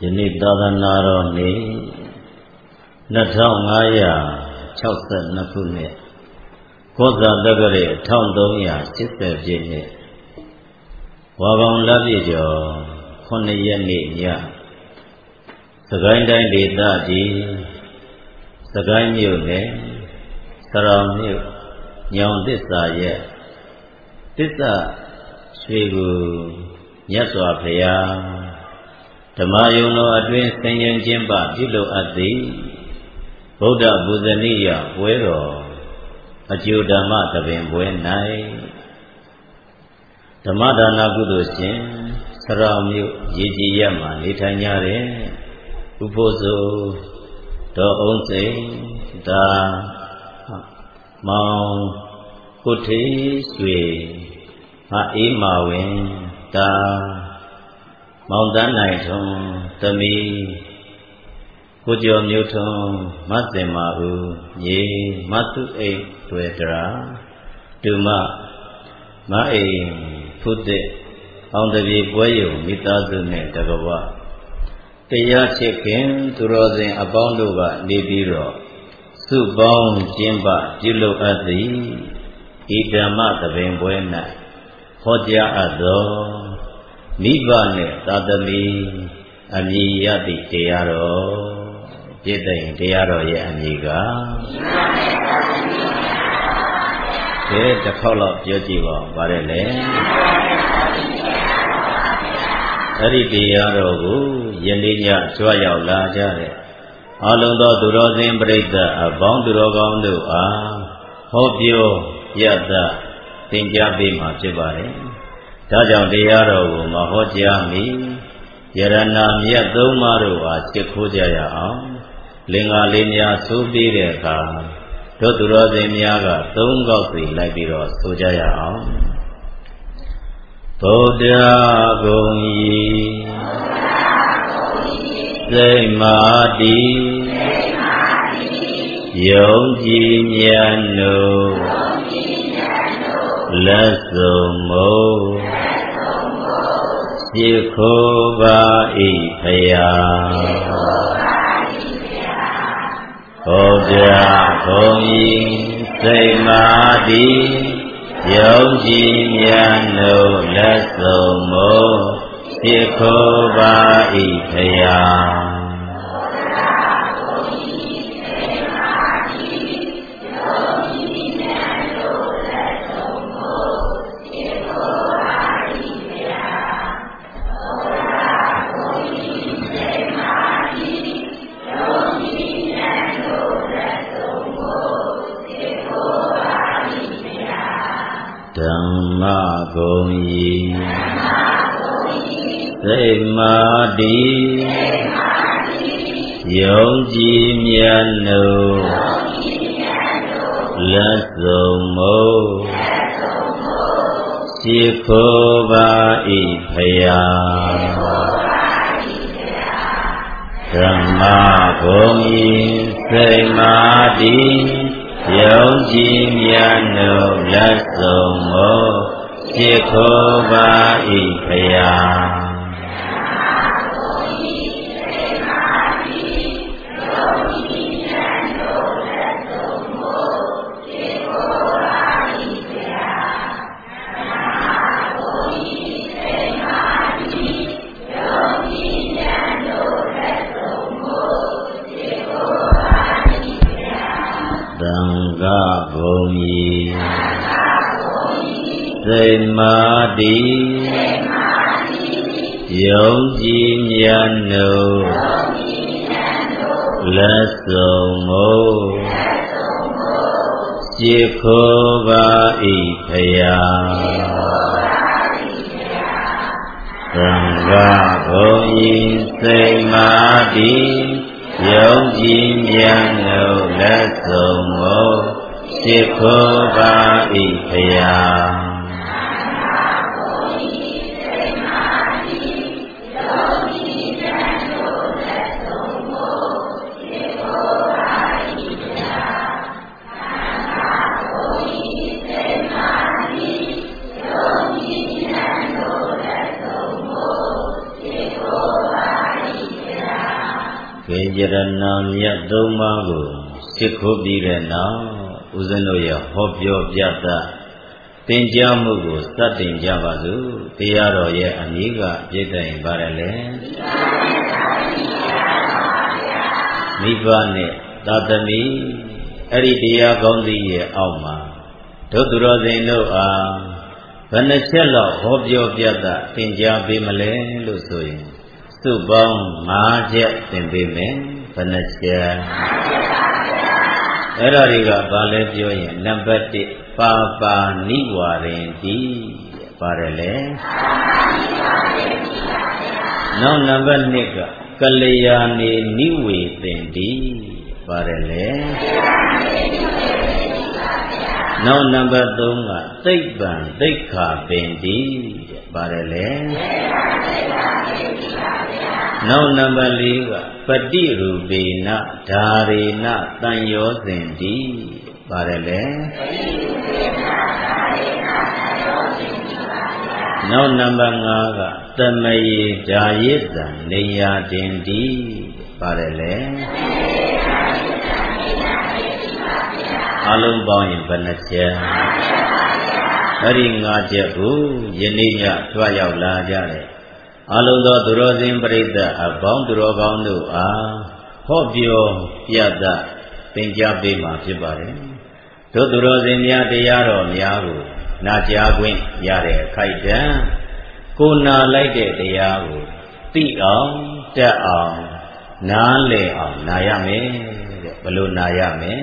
နေ့သာသနာတော်နေ့2562ခုနှစ်ကောဇာတက္ကရာ1380ပြည့်နှစ်ဝါကောင်လပြည့်ကျော်9ရက်နေ့ညစကိုင်းတိုင်းဒေသကြီးစကိုင်းမြို့နယ်စရောင်မြို့ညောင်သစ္စာရဲ့သစ္စာရွှေကူမြတ်စွာဘုရားဓမ္မယုံတော်အတွင်းဆင်ញင်ခြင်းပပြုလုပ်အပ်သည်ဗုဒ္ဓပူဇနီယပွဲတော်အကျိုးဓမ္မသဘင်ပွဲ၌ဓမ္မဒါနကုသိုလ်ရှင်စရောင်မြို့ရေကြီးရမှနေထိုင်ကြတဲ့ဥဖို့စိုးဒေါ်အောင်စိန်ဒါမောင်ကိုထေးရွှေအေးမာဝင်ဒါမောင်တန်းနိုင်ထွန်းသမီးကိုကျော်မျိုးထွန်းမစင်မာဦးညီမတုအိတ်တွေ့တရာဒုမအိမ်ဖုသစ်အောင်တပြေပွဲယုံမိသားစုနဲ့တကဝတရားချစ်ခင်သူတော်စင်အပေါင်းတို့ကနေပြီးတော့စုပေါင်းကျင်းပပြုလုပ်အပ်သည်ဤဓမ္မသဘင်ပွဲ၌ဟောကြားအပ်သောမိဘနဲ့သာသမီအမည်ရသည့်တရားတော်ပြည့်တဲ့တရားတော်ရဲ့အမည်ကတစ်ခေါက်လောက်ပြောကြည့်ပါဗါတယ်လေအဲ့ဒီတရားတော်ကိုယနေ့ညကြွရောက်လာကြတဲ့အလုံးသောသူတော်စင်ပြိဿအပေါင်းသူတော်ကောင်းတို့အားဟောပြောရသသင်ကြားပေးမှာဖြစ်ပါတယ်ဒါကြောင့်တရားတော်ကိုမဟောကြားမီယရဏမြတ်သုံးပါးတို့အားချစ်ခိုးကြရအောင်လင်္ကာလေးများဆိုပြီးတဲ့အခါတို့သူတော်စင်များကသုံးခေါက်စီလိုက်ပြီးတော့ဆိုကြရအောင်ဗုဒ္ဓဂုံဤစိတ်မာတိယုံကြည်မြတ်နို့လက်စုံမို့ရှိခိုးပါ၏ဖယားဗုဒ္ဓဂုံဤစိတ်မာတိယုံကြည်မြတ်နို့လက်စုံမို့ရှိခိုးပါ၏ဖယားဓမ္မဂုံဤစိတ်မာတိယုံကြည်မြတ်နို့လက်စုံမို့ရှိခိုးပါ၏ဖယားဓမ္မဂုံဤစိတ်မာတိယုံကြည်မြတ်နို့လက်စုံမို့ရှိခိုးပါ၏ဖယားစိတ်မာတိယုံကြည်မြတ်နို့လက်စုံမို့ရှိခိုးပါ၏ဖယားသံဃာဂုံဤစိတ်မာတိယုံကြည်မြတ်နို့လက်စုံမို့ရှိခိုးပါ၏ဖယားယရဏမြတ်သုံးပါးကိုရှစ်ခိုးပြီးတဲ့နောက်ဦးဇင်းတို့ရဲ့ဟောပြောပြသသင်ကြားမှုကိုစတင်ကြပါစို့တရားတော်ရဲ့အမည်ကပြည့်တိုင်ပါတယ်လေမိဘနဲ့သာသမီအဲ့ဒီတရားကောင်းစီရဲ့အောက်မှာတို့သူတော်စင်တို့အားဘယ်နှချက်လောက်ဟောပြောပြသသင်ကြားပေးမလဲလို့ဆိုရင်စုပေါင်း5ချက်သင်ပေးမယ်ဘယ်နှချက်အဲ့ဒါတွေကဘာလဲပြောရင်နံပါတ်1ပါပါနိဝါရင်တိပါတယ်လေနောက်နံပါတ်2ကကလျာဏေနိဝေသင်တိပါတယ်လေနောက်နံပါတ်3ကသိပ္ပံသိက္ခာပင်တိပါတယ်လေနောက်နံပါတ်4ကပฏิရူပေနဓာရေနတန်ယောဇင်တိပါတယ်လေနောက်နံပါတ်5ကသမယေဓာယိတံနေယာတင်တိပါတယ်လေအလုံးပေါင်းရင်ဘယ်နှချက်အဲ့ဒီ5ချက်ကိုယနေ့ညကြွရောက်လာကြတယ်အလုံးသောသူတော်စင်ပရိသတ်အပေါင်းသူတော်ကောင်းတို့အားဟောပြောပြသသင်ကြားပေးမှာဖြစ်ပါတယ်တို့သူတော်စင်များတရားတော်များကိုနာကြားခွင့်ရတဲ့အခိုက်အတန့်ကိုနာလိုက်တဲ့တရားကိုသိအောင်တတ်အောင်နားလည်အောင်နာရမယ်တဲ့ဘယ်လိုနာရမလဲ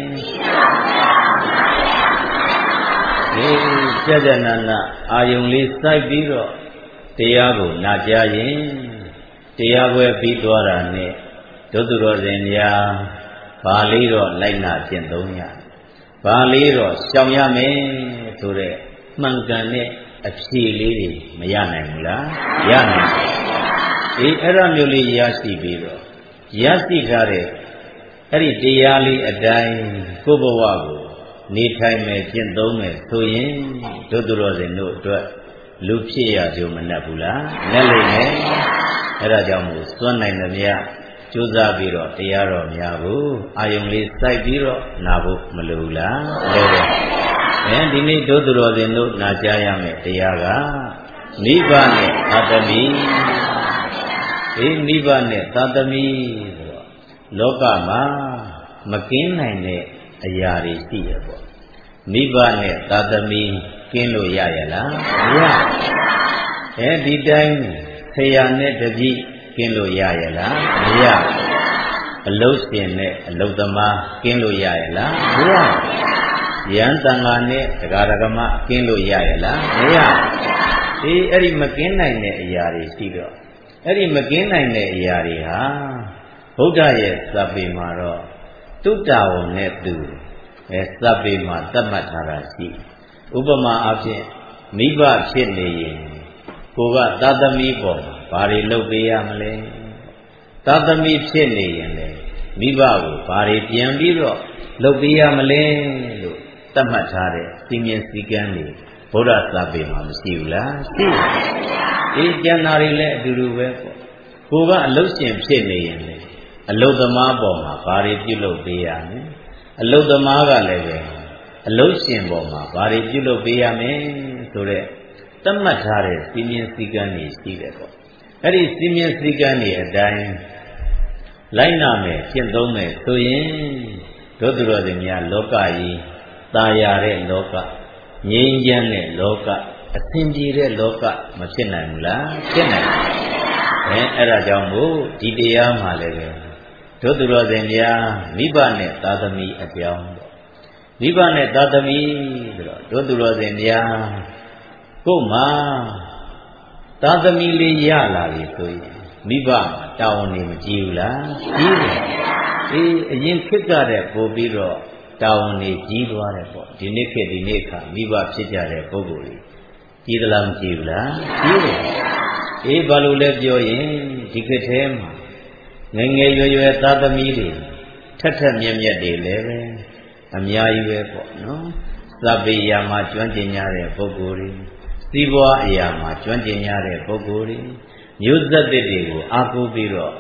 ကြကြနာနာအာယုံလေးစိုက်ပြီးတော့တရားကိုနာကြားရင်တရားပွဲပြီးသွားတာနဲ့ဒုသူတော်စင်များဘာလေးတော့လိုက်နာကျင့်သုံးရဘာလေးတော့ရှောင်ရမယ်ဆိုတဲ့မှန်ကန်တဲ့အဖြေလေးတွေမရနိုင်ဘူးလားရနိုင်တယ်အဲ့ဒါမျိုးလေးရရှိပြီးတော့ရရှိထားတဲ့အဲ့ဒီတရားလေးအတိုင်းကိုယ့်ဘဝကိုနေထိုင်မယ်ကျင့်သုံးမယ်ဆိုရင်ဒုသူတော်စင်တို့အတွက်လူဖြစ်ရကြုံမနှက်ဘူးလားနဲ့လိမ့်မယ်အဲ့ဒါကြောင့်မို့စွန့်နိုင်သမျှကြိုးစားပြီးတော့တရားတော်များကိုအာယုံလေးစိုက်ပြီးတော့နာဖို့မလိုဘူးလားလိုတယ်ဒီနေ့ဒုသူတော်စင်တို့နာကြားရမယ်တရားကမိဘနဲ့သာသမီမိဘနဲ့သာသမီဆိုတော့လောကမှာမကင်းနိုင်တဲ့အရာတွေရှိရပေါ့မိဘနဲ့သာသမီကင်းလို့ရရလားမရဒီတိုင်းဆရာနဲ့တပည့်ကင်းလို့ရရလားမရအလုရှင်နဲ့အလုသမားကင်းလို့ရရလားမရယံတန်ဃာနဲ့တရားဓမ္မကင်းလို့ရရလားမရအဲ့ဒီမကင်းနိုင်တဲ့အရာတွေရှိတော့အဲ့ဒီမကင်းနိုင်တဲ့အရာတွေဟာဘုရားရဲ့သဗ္ဗေမှာတော့တုတ္တဝံနဲ့သူသဗ္ဗေမှာသတ်မှတ်ထားတာရှိဥပမာအဖြစ်မိဘဖြစ်နေရင်ကိုကသာသမီပေါ်မှာဘာတွေလုပ်ပေးရမလဲသာသမီဖြစ်နေရင်လေမိဘကိုဘာတွေပြန်ပြီးတော့လုပ်ပေးရမလဲလို့သတ်မှတ်ထားတဲ့စီမင်းစည်းကမ်းတွေဘုရားသဗ္ဗေမှာမရှိဘူးလားရှိကျန်တာတွေလည်းအတူတူပဲပေါ့ကိုကအလုရှင်ဖြစ်နေရင်လေအလုသမားပေါ်မှာဘာတွေပြုလုပ်ပေးရမလဲအလုသမားကလည်းပဲအလုရှင်ပေါ်မှာဘာတွေပြုလုပ်ပေးရမလဲဆိုတော့သတ်မှတ်ထားတဲ့စီမင်းစည်းကမ်းတွေရှိတယ်ပေါ့အဲ့ဒီစီမင်းစည်းကမ်းတွေအတိုင်းလိုက်နာမယ်ကျင့်သုံးမယ်ဆိုရင်တို့သူတော်စင်များလောကကြီးတာယာတဲ့လောကငြိမ်းချမ်းတဲ့လောကအဆင်ပြေတဲ့လောကမဖြစ်နိုင်ဘူးလားဖြစ်နိုင်တယ်အဲ့ဒါကြောင့်မို့ဒီတရားမှာလည်းပဲတို့သူတော်စင်များမိဘနဲ့သာသမီအကြောင်းပေါ့မိဘနဲ့သာသမီဆိုတော့တို့သူတော်စင်များကို့မှာသာသမီလေးရလာပြီဆိုရင်မိဘမှာတာဝန်နေမကြီးဘူးလားကြီးတယ်အရင်ခေတ်ကတည်းကပို့ပြီးတော့တာဝန်နေကြီးသွားတယ်ပေါ့ဒီနေ့ခေတ်ဒီနေ့အခါမိဘဖြစ်ကြတဲ့ပုဂ္ဂိုလ်တွေကြီးသလားမကြီးဘူးလားကြီးတယ်ဘာလို့လဲပြောရင်ဒီခေတ်ထဲမှာငယ်ငယ်ရွယ်ရွယ်သာသမီတွေထက်ထက်မြက်မြက်တွေလည်းပဲအများကြီးပဲပေါ့နော်သဗ္ဗေယမှာကျွမ်းကျင်ကြတဲ့ပုဂ္ဂိုလ်တွေစီးပွားအရာမှာကျွမ်းကျင်ကြတဲ့ပုဂ္ဂိုလ်တွေမျိုးဆက်တွေကိုအားကိုးပြီးတော့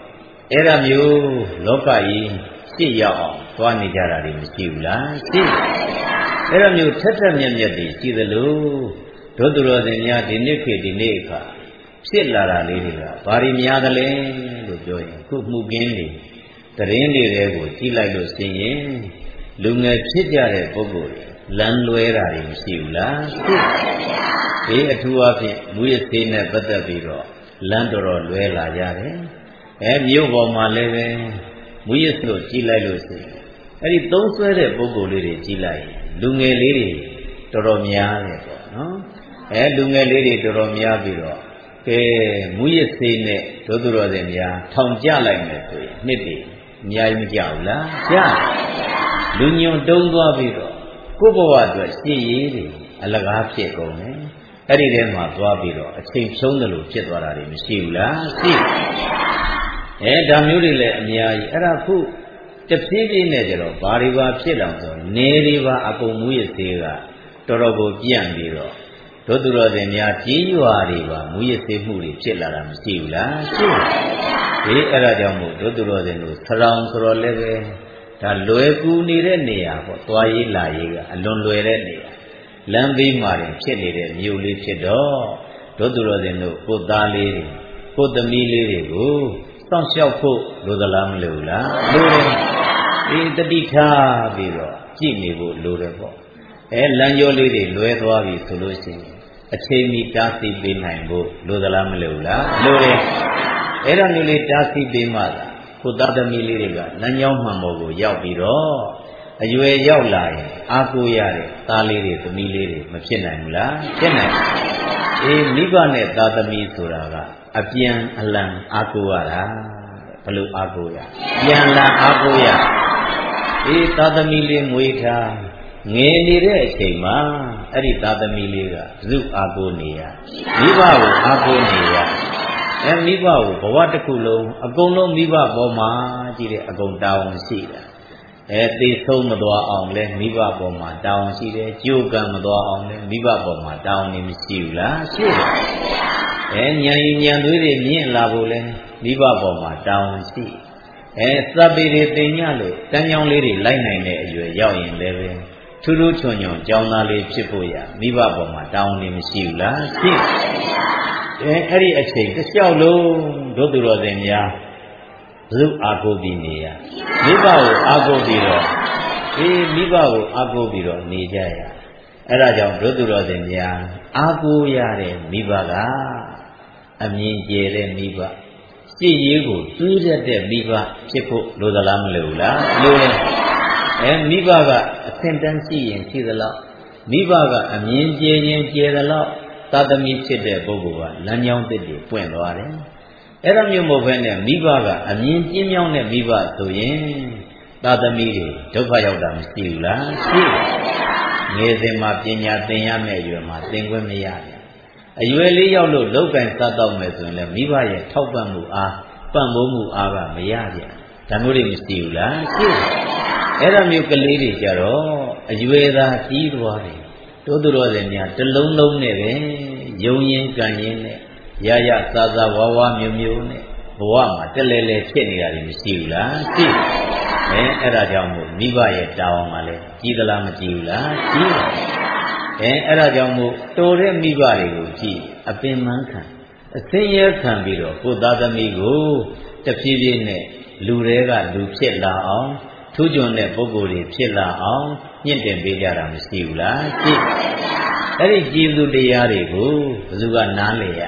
အဲ့ဒါမျိုးလောကကြီးရှေ့ရောက်အောင်သွားနေကြတာတွေမရှိဘူးလားရှိအဲ့ဒါမျိုးထက်ထက်မြက်မြက်တွေရှိသလိုတို့သူတော်စင်များဒီနေ့ခေတ်ဒီနေ့အခါဖြစ်လာတာလေးတွေကဘာတွေများသလဲလို့ပြောရင်ခုမှုကင်းတွေသတင်းတွေကိုကြည့်လိုက်လို့ရှိရင်လူငယ်ဖြစ်ကြတဲ့ပုဂ္ဂိုလ်တွေလမ်းလွဲတာတွေမရှိဘူးလားရှိဒီအထူးအဖြင့်မူရစေးနဲ့ပတ်သက်ပြီးတော့လမ်းတော်လွဲလာရတယ်မြို့ပေါ်မှာလည်းပဲမူရစလို့ကြည့်လိုက်လို့ရှိရင်အဲ့ဒီသုံးဆွဲတဲ့ပုဂ္ဂိုလ်လေးတွေကြည့်လိုက်ရင်လူငယ်လေးတွေတော်တော်များတယ်ပေါ့နော်လူငယ်လေးတွေတော်တော်များပြီးတော့ကဲမူရစေးနဲ့တို့သူတော်စင်များထောင်ကြလိုက်မယ်ဆိုရင်နှစ်တွေအများကြီးမကြောက်လားကြာလူညွန်တုံးသွားပြီးတော့ကိုယ့်ဘဝအတွက်ရှည်ရည်တွေအလကားဖြစ်ကုန်တယ်အဲ့ဒီထဲမှာသွားပြီးတော့အချိန်ဖြုံးတယ်လို့ဖြစ်သွားတာတွေမရှိဘူးလားရှိဒါမျိုးတွေလည်းအများကြီးအဲ့ဒါခုတဖြည်းဖြည်းနဲ့ကြတော့ဘာတွေပါဖြစ်လာဆိုနေတွေပါအကုန်မူရစေးကတော်တော်ကိုပြန့်ပြီးတော့တို့သူတော်စင်များကြီးရွာတွေပါမူရစေးမှုတွေဖြစ်လာတာမရှိဘူးလားရှိဒီအဲ့ဒါကြောင့်မို့တို့သူတော်စင်တို့ဆရောင်ဆိုတော့လည်းပဲဒါလွယ်ကူနေတဲ့နေရာပေါ့သွားရေးလာရေးကအလွန်လွယ်တဲ့နေရာလမ်းဘေးမှာဖြစ်နေတဲ့မြို့လေးဖြစ်တော့တို့သူတော်စင်တို့ကိုယ်သားလေးတွေကိုယ်သမီးလေးတွေကိုစောင့်ရှောက်ဖို့လိုသလားမလိုဘူးလားလိုတယ်တတိထားပြီးတော့ကြည့်နေဖို့လိုတယ်ပေါ့လမ်းကျော်လေးတွေလွဲသွားပြီဆိုလို့ရှိရင်အချိန်မီတားဆီးပေးနိုင်ဖို့လိုသလားမလိုဘူးလားလိုတယ်အဲ့ဒါမျိုးလေးတားဆီးပေးမှသာကိုသားသမီးလေးတွေကလမ်းကြောင်းမှန်ပေါ်ကိုရောက်ပြီးတော့အရွယ်ရောက်လာရင်အားကိုးရတဲ့သားလေးတွေသမီးလေးတွေမဖြစ်နိုင်ဘူးလားဖြစ်နိုင်မိဘနဲ့သားသမီးဆိုတာကအပြန်အလှန်အားကိုးရတာဘယ်လိုအားကိုးရပြန်လှန်အားကိုးရသားသမီးလေးမွေးထားငယ်နေတဲ့အချိန်မှာအဲ့ဒီသားသမီးလေးကဇုအားကိုးနေရမိဘကိုအားကိုးနေရမိဘကိုဘဝတစ်ခုလုံးအကုန်လုံးမိဘပေါ်မှာကြည့်တဲ့အကုန်တောင်းရှိတာသေဆုံးမသွားအောင်လဲမိဘပေါ်မှာတောင်းရှိတယ်ကြိုးကံမသွားအောင်လဲမိဘပေါ်မှာတောင်းနေမရှိဘူးလားရှိတယ်ညံရင်ညံသွေးတွေမြင့်လာဖို့လဲမိဘပေါ်မှာတောင်းရှိသဗ္ဗေတွေတင်ညလို့တန်းကြောင်းလေးတွေလိုက်နိုင်တဲ့အရွယ်ရောက်ရင်လည်းပဲထူးထူးချွန်ချွန်ကြောင်းသားလေးဖြစ်ဖို့ရမိဘပေါ်မှာတောင်းနေမရှိဘူးလားရှိအဲ့ဒီအချိန်တစ်လျှောက်လုံးတို့သူတော်စင်များဘုသူအားကိုးပြီးနေရမိဘကိုအားကိုးပြီးတော့မိဘကိုအားကိုးပြီးတော့နေကြရအဲ့ဒါကြောင့်တို့သူတော်စင်များအားကိုးရတဲ့မိဘကအမြင်ကျယ်တဲ့မိဘရှေ့ရေးကိုတွေးတတ်တဲ့မိဘဖြစ်ဖို့လိုသလားမလိုဘူးလားလိုတယ်မိဘကအဆင့်တန်းရှိရင်ရှိသလောက်မိဘကအမြင်ကျယ်ရင်ကျယ်သလောက်သာသမီဖြစ်တဲ့ပုဂ္ဂိုလ်ကလမ်းကြောင်းသစ်တွေပွင့်သွားတယ်အဲ့ဒါမျိုးမဟုတ်ဘဲနဲ့မိဘကအမြင်ကျဉ်းမြောင်းတဲ့မိဘဆိုရင်သာသမီတွေဒုက္ခရောက်တာမရှိဘူးလားရှိငယ်စဉ်မှာပညာသင်ရမယ့်အရွယ်မှာသင်ခွင့်မရဘူးအရွယ်လေးရောက်လို့လောက်ကင်စားတော့မယ်ဆိုရင်လည်းမိဘရဲ့ထောက်ပံ့မှုအားပံ့ပိုးမှုအားကမရပြန်ဒါမျိုးတွေမရှိဘူးလားရှိအဲ့ဒါမျိုးကလေးတွေကြတော့အရွယ်သာကြီးသွားတယ်တို့သူတော်စင်များတစ်လုံးလုံးနဲ့ပဲယုံရင်ကံရင်နဲ့ရရသာသာဝါဝါမျိုးမျိုးနဲ့ဘဝမှာတက်လဲလဲဖြစ်နေတာတွေမရှိဘူးလားရှိအဲ့ဒါကြောင့်မို့မိဘရဲ့တာဝန်ကလည်းကြီးသလားမကြီးဘူးလားကြီးအဲ့ဒါကြောင့်မို့တော်တဲ့မိဘတွေကိုကြည့်အပင်ပန်းခံအစင်းရဲခံပြီးတော့ကိုသားသမီးကိုတဖြည်းဖြည်းနဲ့လူတွေကလူဖြစ်လာအောင်ထူးချွန်တဲ့ပုဂ္ဂိုလ်တွေဖြစ်လာအောင်ညှင့်တင်ပေးကြတာမရှိဘူးလားရှိအဲ့ဒီကျေးဇူးတရားတွေကိုဘယ်သူကနားလည်ရ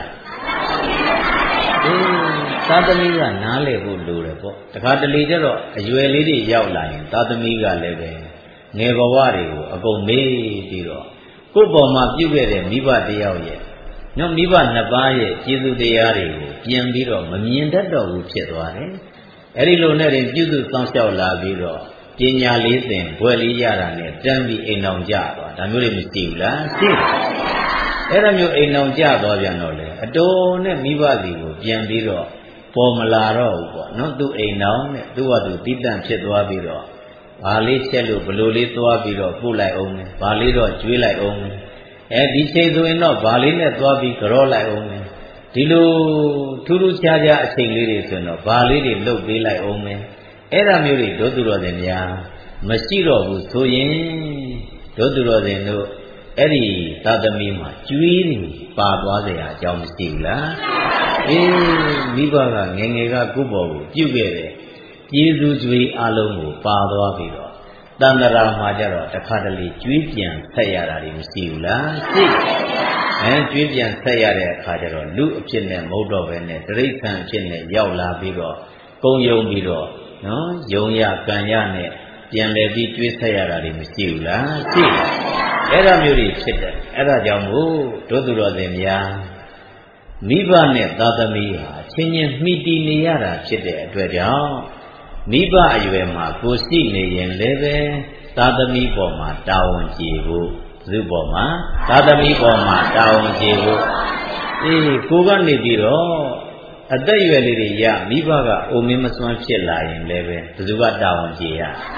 သာသမီကနားလည်ဖို့လိုတယ်ပေါ့တခါတလေကျတော့အရွယ်လေးတွေရောက်လာရင်သာသမီကလည်းပဲငယ်ဘဝတွေကိုအကုန်မေးပြီးတော့ကိုယ့်ပေါ်မှာပြုခဲ့တဲ့မိဘတယောက်ရဲ့မိဘနှစ်ပါးရဲ့ကျေးဇူးတရားတွေကိုပြန်ပြီးတော့မမြင်တတ်တော့ဘူးဖြစ်သွားတယ်အဲ့ဒီလိုနဲ့တင်ပြုစုစောင့်ရှောက်လာပြီးတော့ပညာလေးသင်ဘွယ်လေးရတာနဲ့တန်းပြီးအိမ်အောင်ကြသွားဒါမျိုးတွေမရှိဘူးလားရှိတယ်အဲ့ဒါမျိုးအိမ်အောင်ကြသွားပြန်တော့လေအတော်နဲ့မိဘစီကိုပြန်ပြီးတော့ပေါ်မလာတော့ဘူးပေါ့နော်သူ့အိမ်အောင်နဲ့သူ့ဟာသူတိတန့်ဖြစ်သွားပြီးတော့ဘာလေးချက်လို့ဘလို့လေးသွားပြီးတော့ပို့လိုက်အောင်မယ်ဘာလေးတော့ကျွေးလိုက်အောင်မယ်ဒီချိန်ဆိုရင်တော့ဘာလေးနဲ့သွားပြီးကြောလိုက်အောင်မယ်ဒီလိုထူးထူးခြားခြားအချိန်လေးတွေဆိုတော့ဘာလေးတွေလုပ်ပေးလိုက်အောင်မယ်အဲ့ဒါမျိုးတွေဒုသူတော်စင်များမရှိတော့ဘူးဆိုရင်ဒုသူတော်စင်တို့အဲ့ဒီသာသမီမှာကျွေးနေပါသွားเสียအကြောင်းမရှိဘူးလားအေးမိဘကငယ်ငယ်ကကိုယ့်ဘော်ကိုပြုတ်ခဲ့တယ်ကျေးဇူးကျွေးအလုံးကိုပါသွားပြီးတော့တန်တရာမှာကြတော့တခါတလေကျွေးပြန်ဆက်ရတာတွေမရှိဘူးလားရှိကျွေးပြန်ဆက်ရတဲ့အခါကျတော့လူအဖြစ်နဲ့မဟုတ်တော့ဘဲနဲ့တိရစ္ဆာန်အဖြစ်နဲ့ရောက်လာပြီးတော့ကုံယုံပြီးတော့နော်ယုံရကံရနဲ့ပြန်လည်ပြီးကျွေးဆက်ရတာတွေမရှိဘူးလားရှိအဲ့ဒါမျိုးတွေဖြစ်တယ်အဲ့ဒါကြောင့်မို့ဒုသူတော်စင်များမိဘနဲ့သာသမီဟာချင်းချင်းမှီတည်နေရတာဖြစ်တဲ့အတွက်ကြောင့်မိဘအရွယ်မှာကိုရှိနေရင်လည်းပဲသာသမီပေါ်မှာတာဝန်ကျေဖို့ဘုပေါ်မှာသာသမီပေါ်မှာတာဝန်ကျေဖို့ကိုကနေပြီးတော့အသက်အရွယ်လေးတွေရမိဘကအိုမင်းမစွမ်းဖြစ်လာရင်လည်းပဲဘယ်သူကတာဝန်ကျေရ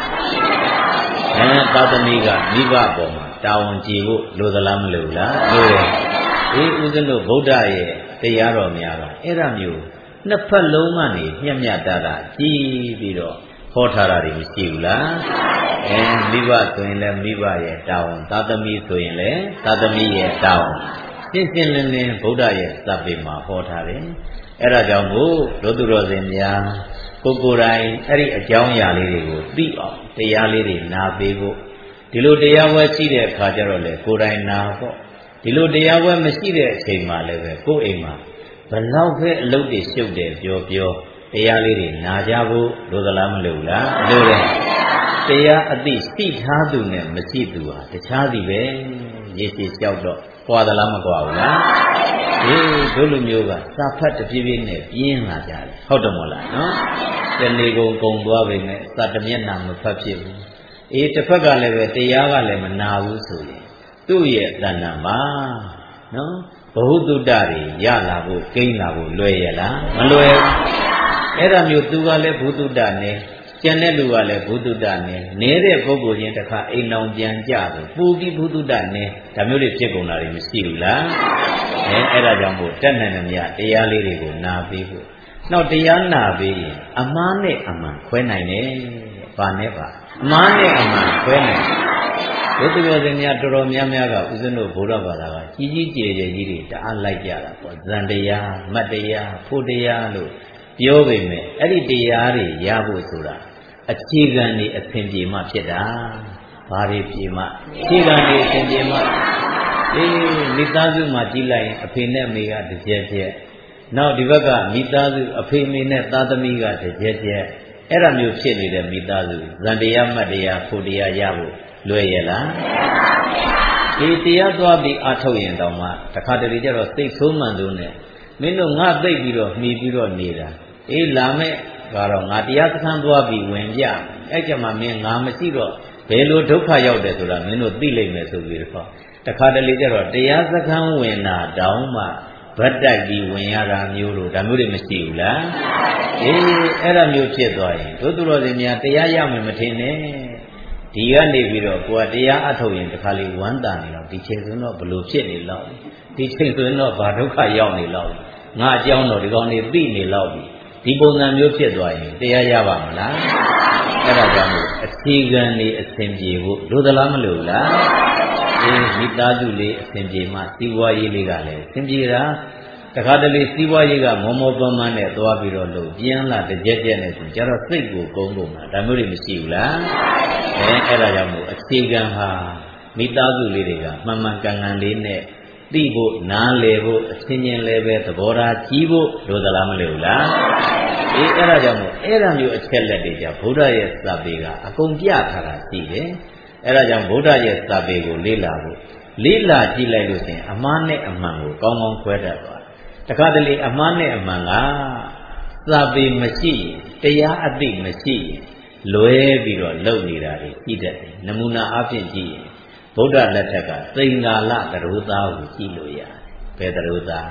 သာသမီကမိဘပေါ်မှာတာဝန်ကျေဖို့လိုသလားမလိုလားလိုတယ်ဦးဇင်းတို့ဗုဒ္ဓရဲ့တရားတော်များကအဲ့ဒါမျိုးနှစ်ဖက်လုံးကနေမျက်မျက်တတာကြည်ပြီးတော့ဟောထားတာတွေမရှိဘူးလားမိဘဆိုရင်လည်းမိဘရဲ့တာဝန်သာသမီဆိုရင်လည်းသာသမီရဲ့တာဝန်ရှင်းရှင်းလင်းလင်းဗုဒ္ဓရဲ့သဗ္ဗေမှာဟောထားတယ်အဲ့ဒါကြောင့်မို့ဒုသူတော်စင်များကိုယ်တိုင်အဲ့ဒီအကြောင်းအရာလေးတွေကိုသိအောင်တရားလေးတွေနာပေးဖို့ဒီလိုတရားဝဲရှိတဲ့အခါကျတော့လေကိုယ်တိုင်နာပေါ့ဒီလိုတရားဝဲမရှိတဲ့အချိန်မှလည်းပဲကိုယ်အိမ်မှာဘလောက်ပဲအလုပ်တွေရှုပ်တယ်ပြောတရားလေးတွေနာကြဖို့လိုသလားမလိုလားလိုတယ်တရားအသိသိထားသူနဲ့မရှိသူဟာတခြားစီပဲရေရှည်လျှောက်တော့ကွာသလားမကွာဘူးလားတို့လူမျိုးကစာဖတ်တပြေးပြေးနဲ့ပြင်းလာကြတယ်ဟုတ်တယ်မို့လားနော်တနေ့ကုန်သွားပြီနဲ့စာတမျက်နှာမဖတ်ဖြစ်ဘူးတစ်ဖက်ကလည်းပဲတရားကလည်းမနာဘူးဆိုရင်သူ့ရဲ့တဏ္ဍာမှာနော်ဘဟုတုတ္တတွေရလာဖို့ကိန်းလာဖို့လွယ်ရလားမလွယ်ဘူးအဲ့ဒါမျိုးသူကလည်းဘုတုတ္တနဲ့ကျန်တဲ့လူကလည်းဘုတုတ္တနဲ့နေတဲ့ပုဂ္ဂိုလ်ချင်းတစ်ခါအိမ်အောင်ပြန်ကြတယ်ပူပြီးဘုတုတ္တနဲ့ဒါမျိုးတွေဖြစ်ကုန်တာတွေမရှိဘူးလားအဲ့ဒါကြောင့်မို့တက်နိုင်တဲ့မြတ်တရားလေးတွေကိုနာပြီးဖို့နောက်တရားနာပြီးရင်အမှားနဲ့အမှန်ခွဲနိုင်တယ်ဘာနဲ့ပါအမှားနဲ့အမှန်ခွဲနိုင်ဘုသူတော်စင်များတော်တော်များများကဦးဇင်းတို့ဘုရားဘာသာကကြီးကျယ်ကြီးတွေတအားလိုက်ကြတာပေါ့ဇန်တရားမတ်တရားဖို့တရားလို့ပြောပေမဲ့အဲ့ဒီတရားတွေရဖို့ဆိုတာအခြေခံတွေအစဉ်ပြေမှဖြစ်တာဘာတွေပြေမှအခြေခံတွေအစဉ်ပြေမှမိသားစုမှာကြည့်လိုက်ရင်အဖေနဲ့အမေကတစ်ချက်နောက်ဒီဘက်ကမိသားစုအဖေမေနဲ့သားသမီးကတစ်ချက်အဲ့ဒါမျိုးဖြစ်နေတဲ့မိသားစုဇန်တရားမတ်တရားဖို့တရားရဖို့လွယ်ရလားတရားသွားပြီးအထုတ်ရင်တောင်မှတခါတလေကျတော့စိတ်ဆိုးမှန်လို့နဲ့မင်းတို့ငါသိပြီးတော့မှီပြီးတော့နေတာလာမဲ့ကတော့ငါတရားစခန်းသွားပြီးဝင်ပြအဲ့ကြမှာမင်းငါမရှိတော့ဘယ်လိုဒုက္ခရောက်တယ်ဆိုတာမင်းတို့သိလိမ့်မယ်ဆိုပြီးတော့တခါတလေကျတော့တရားစခန်းဝင်တာတောင်မှဗတ်တိုက်ပြီးဝင်ရတာမျိုးတို့ဒါမျိုးတွေမရှိဘူးလားအဲ့ဒါမျိုးဖြစ်သွားရင်တို့သူတော်စင်များတရားရမယ်မထင်နဲ့ဒီကနေပြီးတော့ကိုယ်တရားအထုတ်ရင်တခါလေဝမ်းသာနေတော့ဒီချိန်ဆိုတော့ဘလို့ဖြစ်နေလောက်ဒီချိန်ဆိုရင်တော့ဘာဒုက္ခရောက်နေလောက်ငါအကြောင်းတော့ဒီကောင်နေသိနေလောက်ပြီဒီပုံစံမျိုးဖြစ်သွားရင်တရားရပါမလားအဲ့ဒါကြောင့်မို့အခြေခံလေးအစဉ်ပြေဖို့လိုသလားမလိုလားမိသားစုလေးအစဉ်ပြေမှစီးပွားရေးလေးကလည်းအစဉ်ပြေတာတခါတလေစီးပွားရေးကမောမောပန်းပန်းနဲ့သွားပြီးတော့လို့ပြန်လာတကြက်နဲ့ဆိုကြတော့စိတ်ကိုကုန်းကုန်တာဒါမျိုးတွေမရှိဘူးလားအဲ့ဒါကြောင့်မို့အခြေခံဟာမိသားစုလေးတွေကမှန်မှန်ကန်ကန်လေးနဲ့သိဖို့နားလည်ဖို့အချင်းချင်းလည်းပဲသဘောထားကြီးဖို့လိုသလားမလိုလားအဲ့ဒါကြောင့်မို့အဲ့ဒါမျိုးအချက်လက်တွေကြောင့်ဗုဒ္ဓရဲ့စာပေကအကုန်ပြထားတာရှိတယ်အဲ့ဒါကြောင့်ဗုဒ္ဓရဲ့စာပေကိုလေ့လာဖို့လေ့လာကြည့်လိုက်လို့ရှိရင်အမှားနဲ့အမှန်ကိုကောင်းကောင်းခွဲတတ်သွားတခါတလေအမှားနဲ့အမှန်ကစာပေမရှိရင်တရားအသိမရှိရင်လွဲပြီးတော့လုပ်နေတာတွေကြည့်တတ်တယ်နမူနာအဖြစ်ကြည့်ရင်ဗုဒ္ဓလက်ထက်ကသိင်္ဂါလသရောသားကိုကြည့်လို့ရတယ်ဘယ်သရောသား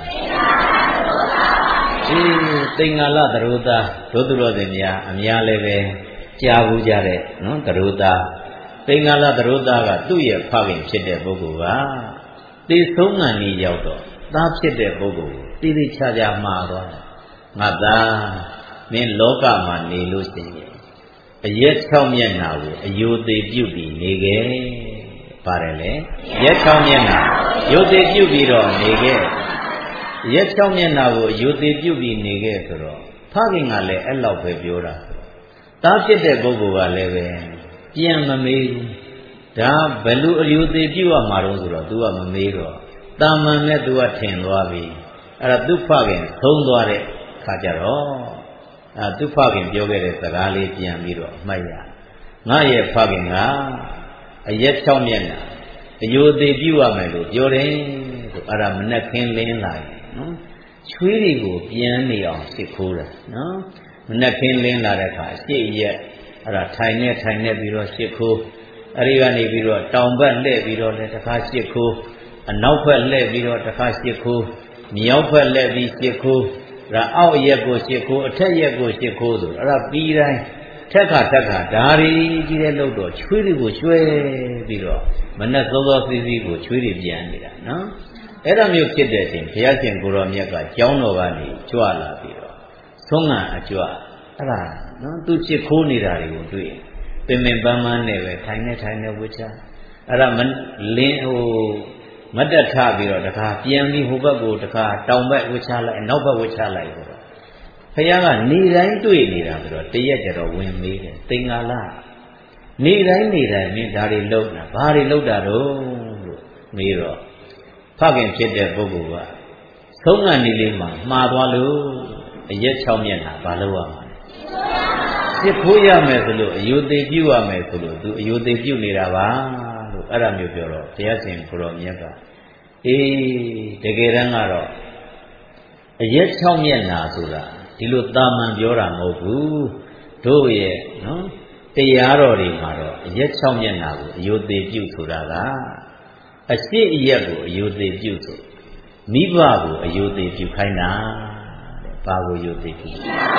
သိင်္ဂါလသရောသားဒုသူတော်စင်များအများလည်းပဲကြားဘူးကြတဲ့နော်သရောသားသိင်္ဂါလသရောသားကသူ့ရဲ့ဖခင်ဖြစ်တဲ့ပုဂ္ဂိုလ်ကသေဆုံးငံကြီးရောက်တော့သားဖြစ်တဲ့ပုဂ္ဂိုလ်ကိုတိတိကျကျမှားသွားတယ်ငါသားမင်းလောကမှာနေလို့ရှိရင်အရက်6မျက်နှာကိုအယုသေးပြုပြီးနေခဲ့ပါတယ်လေရက်6မျက်နှာယုသေးပြုပြီးတော့နေခဲ့ရက်6မျက်နှာကိုအယုသေးပြုပြီးနေခဲ့ဆိုတော့ဖခင်ကလည်းအဲ့လောက်ပဲပြောတာသားဖြစ်တဲ့ပုဂ္ဂိုလ်ကလည်းပဲပြန်မမေးဘူးဒါဘယ်လိုအယုသေးပြုရမှာတော့ဆိုတော့ तू ကမမေးတော့တာမန်နဲ့ तू ကထင်သွားပြီအဲ့ဒါသူ့ဖခင်သုံးသွားတဲ့ခါကြတော့သူ့ဖခင်ပြောခဲ့တဲ့စကားလေးပြန်ပြီးတော့အမှတ်ရငါရဲ့ဖခင်ကအရက်6မျက်နှာအယုသေးပြုရမယ်လို့ပြောတယ်ဆိုအဲ့ဒါမနဲ့ခင်းလင်းလာတယ်နော်ချွေးတွေကိုပြန်နေအောင်စစ်ခိုးတာနော်မနဲ့ခင်းလင်းလာတဲ့အခါအရှိရက်အဲ့ဒါထိုင်နေပြီးတော့စစ်ခိုးအဲ့ဒီကနေပြီးတော့တောင်ဘက်လှည့်ပြီးတော့လည်းတစ်ခါစစ်ခိုးအနောက်ဘက်လှည့်ပြီးတော့တစ်ခါစစ်ခိုးမြောက်ဘက်လှည့်ပြီးစစ်ခိုးဒါအောက်ရက်ကိုစစ်ခိုးအထက်ရက်ကိုစစ်ခိုးဆိုအဲ့ဒါပြီးတိုင်းထက်ကဓာရီကြီးတဲ့လို့တော့ချွေးတွေကိုရွှဲပြီးတော့မနဲ့စောစောစီးစီးကိုချွေးတွေပြန်နေတာနော်အဲ့ဒါမျိုးဖြစ်တဲ့အချိန်ဘုရားရှင်ကိုရောမြတ်ကကျောင်းတော်ကနေကြွလာပြီးတော့ဆုံးငံအကြွအဲ့ဒါနော်သူစစ်ခိုးနေတာတွေကိုတွေ့ပင်ပင်ပန်းပန်းနဲ့ပဲထိုင်နေဝှချအဲ့ဒါလင်းမတ်တက်ထပြီးတော့တခါပြန်ပြီးဟိုဘက်ကိုတခါတောင်ဘက်ဝှချလိုက်နောက်ဘက်ဝှချလိုက်ဆိုတော့ဘုရားကနေတိုင်းတွေ့နေတာဆိုတော့တရက်ကြတော့ဝင်မေးတယ်သင်္ကာလနေတိုင်းမင်းဒါတွေလှုပ်တာဘာတွေလှုပ်တာတော့လို့မေးတော့ဖခင်ဖြစ်တဲ့ပုဂ္ဂိုလ်ကသုံးငံနေလေးမှာမှားသွားလို့အရက်6မျက်နှာဘာလို့ရမှာလဲစစ်ခိုးရမယ်ဆိုလို့အယုသေးပြုရမယ်ဆိုလို့သူအယုသေးပြုနေတာပါလို့အဲ့ဒါမျိုးပြောတော့ဘုရားရှင်ကိုရောမြတ်ကအေးတကယ်တမ်းကတော့အရက်6မျက်နှာဆိုတာဒီလိုတာမန်ပြောတာမဟုတ်ဘူးတို့ရဲ့နော်တရားတော်တွေမှာတော့အရက်6မျက်နှာကိုအယုသေးပြုဆိုတာကအရှိအရက်ကိုအယုသေးပြုဆိုမိဘကိုအယုသေးပြုခိုင်းတာတဲ့ဘာကိုယုသေးပြု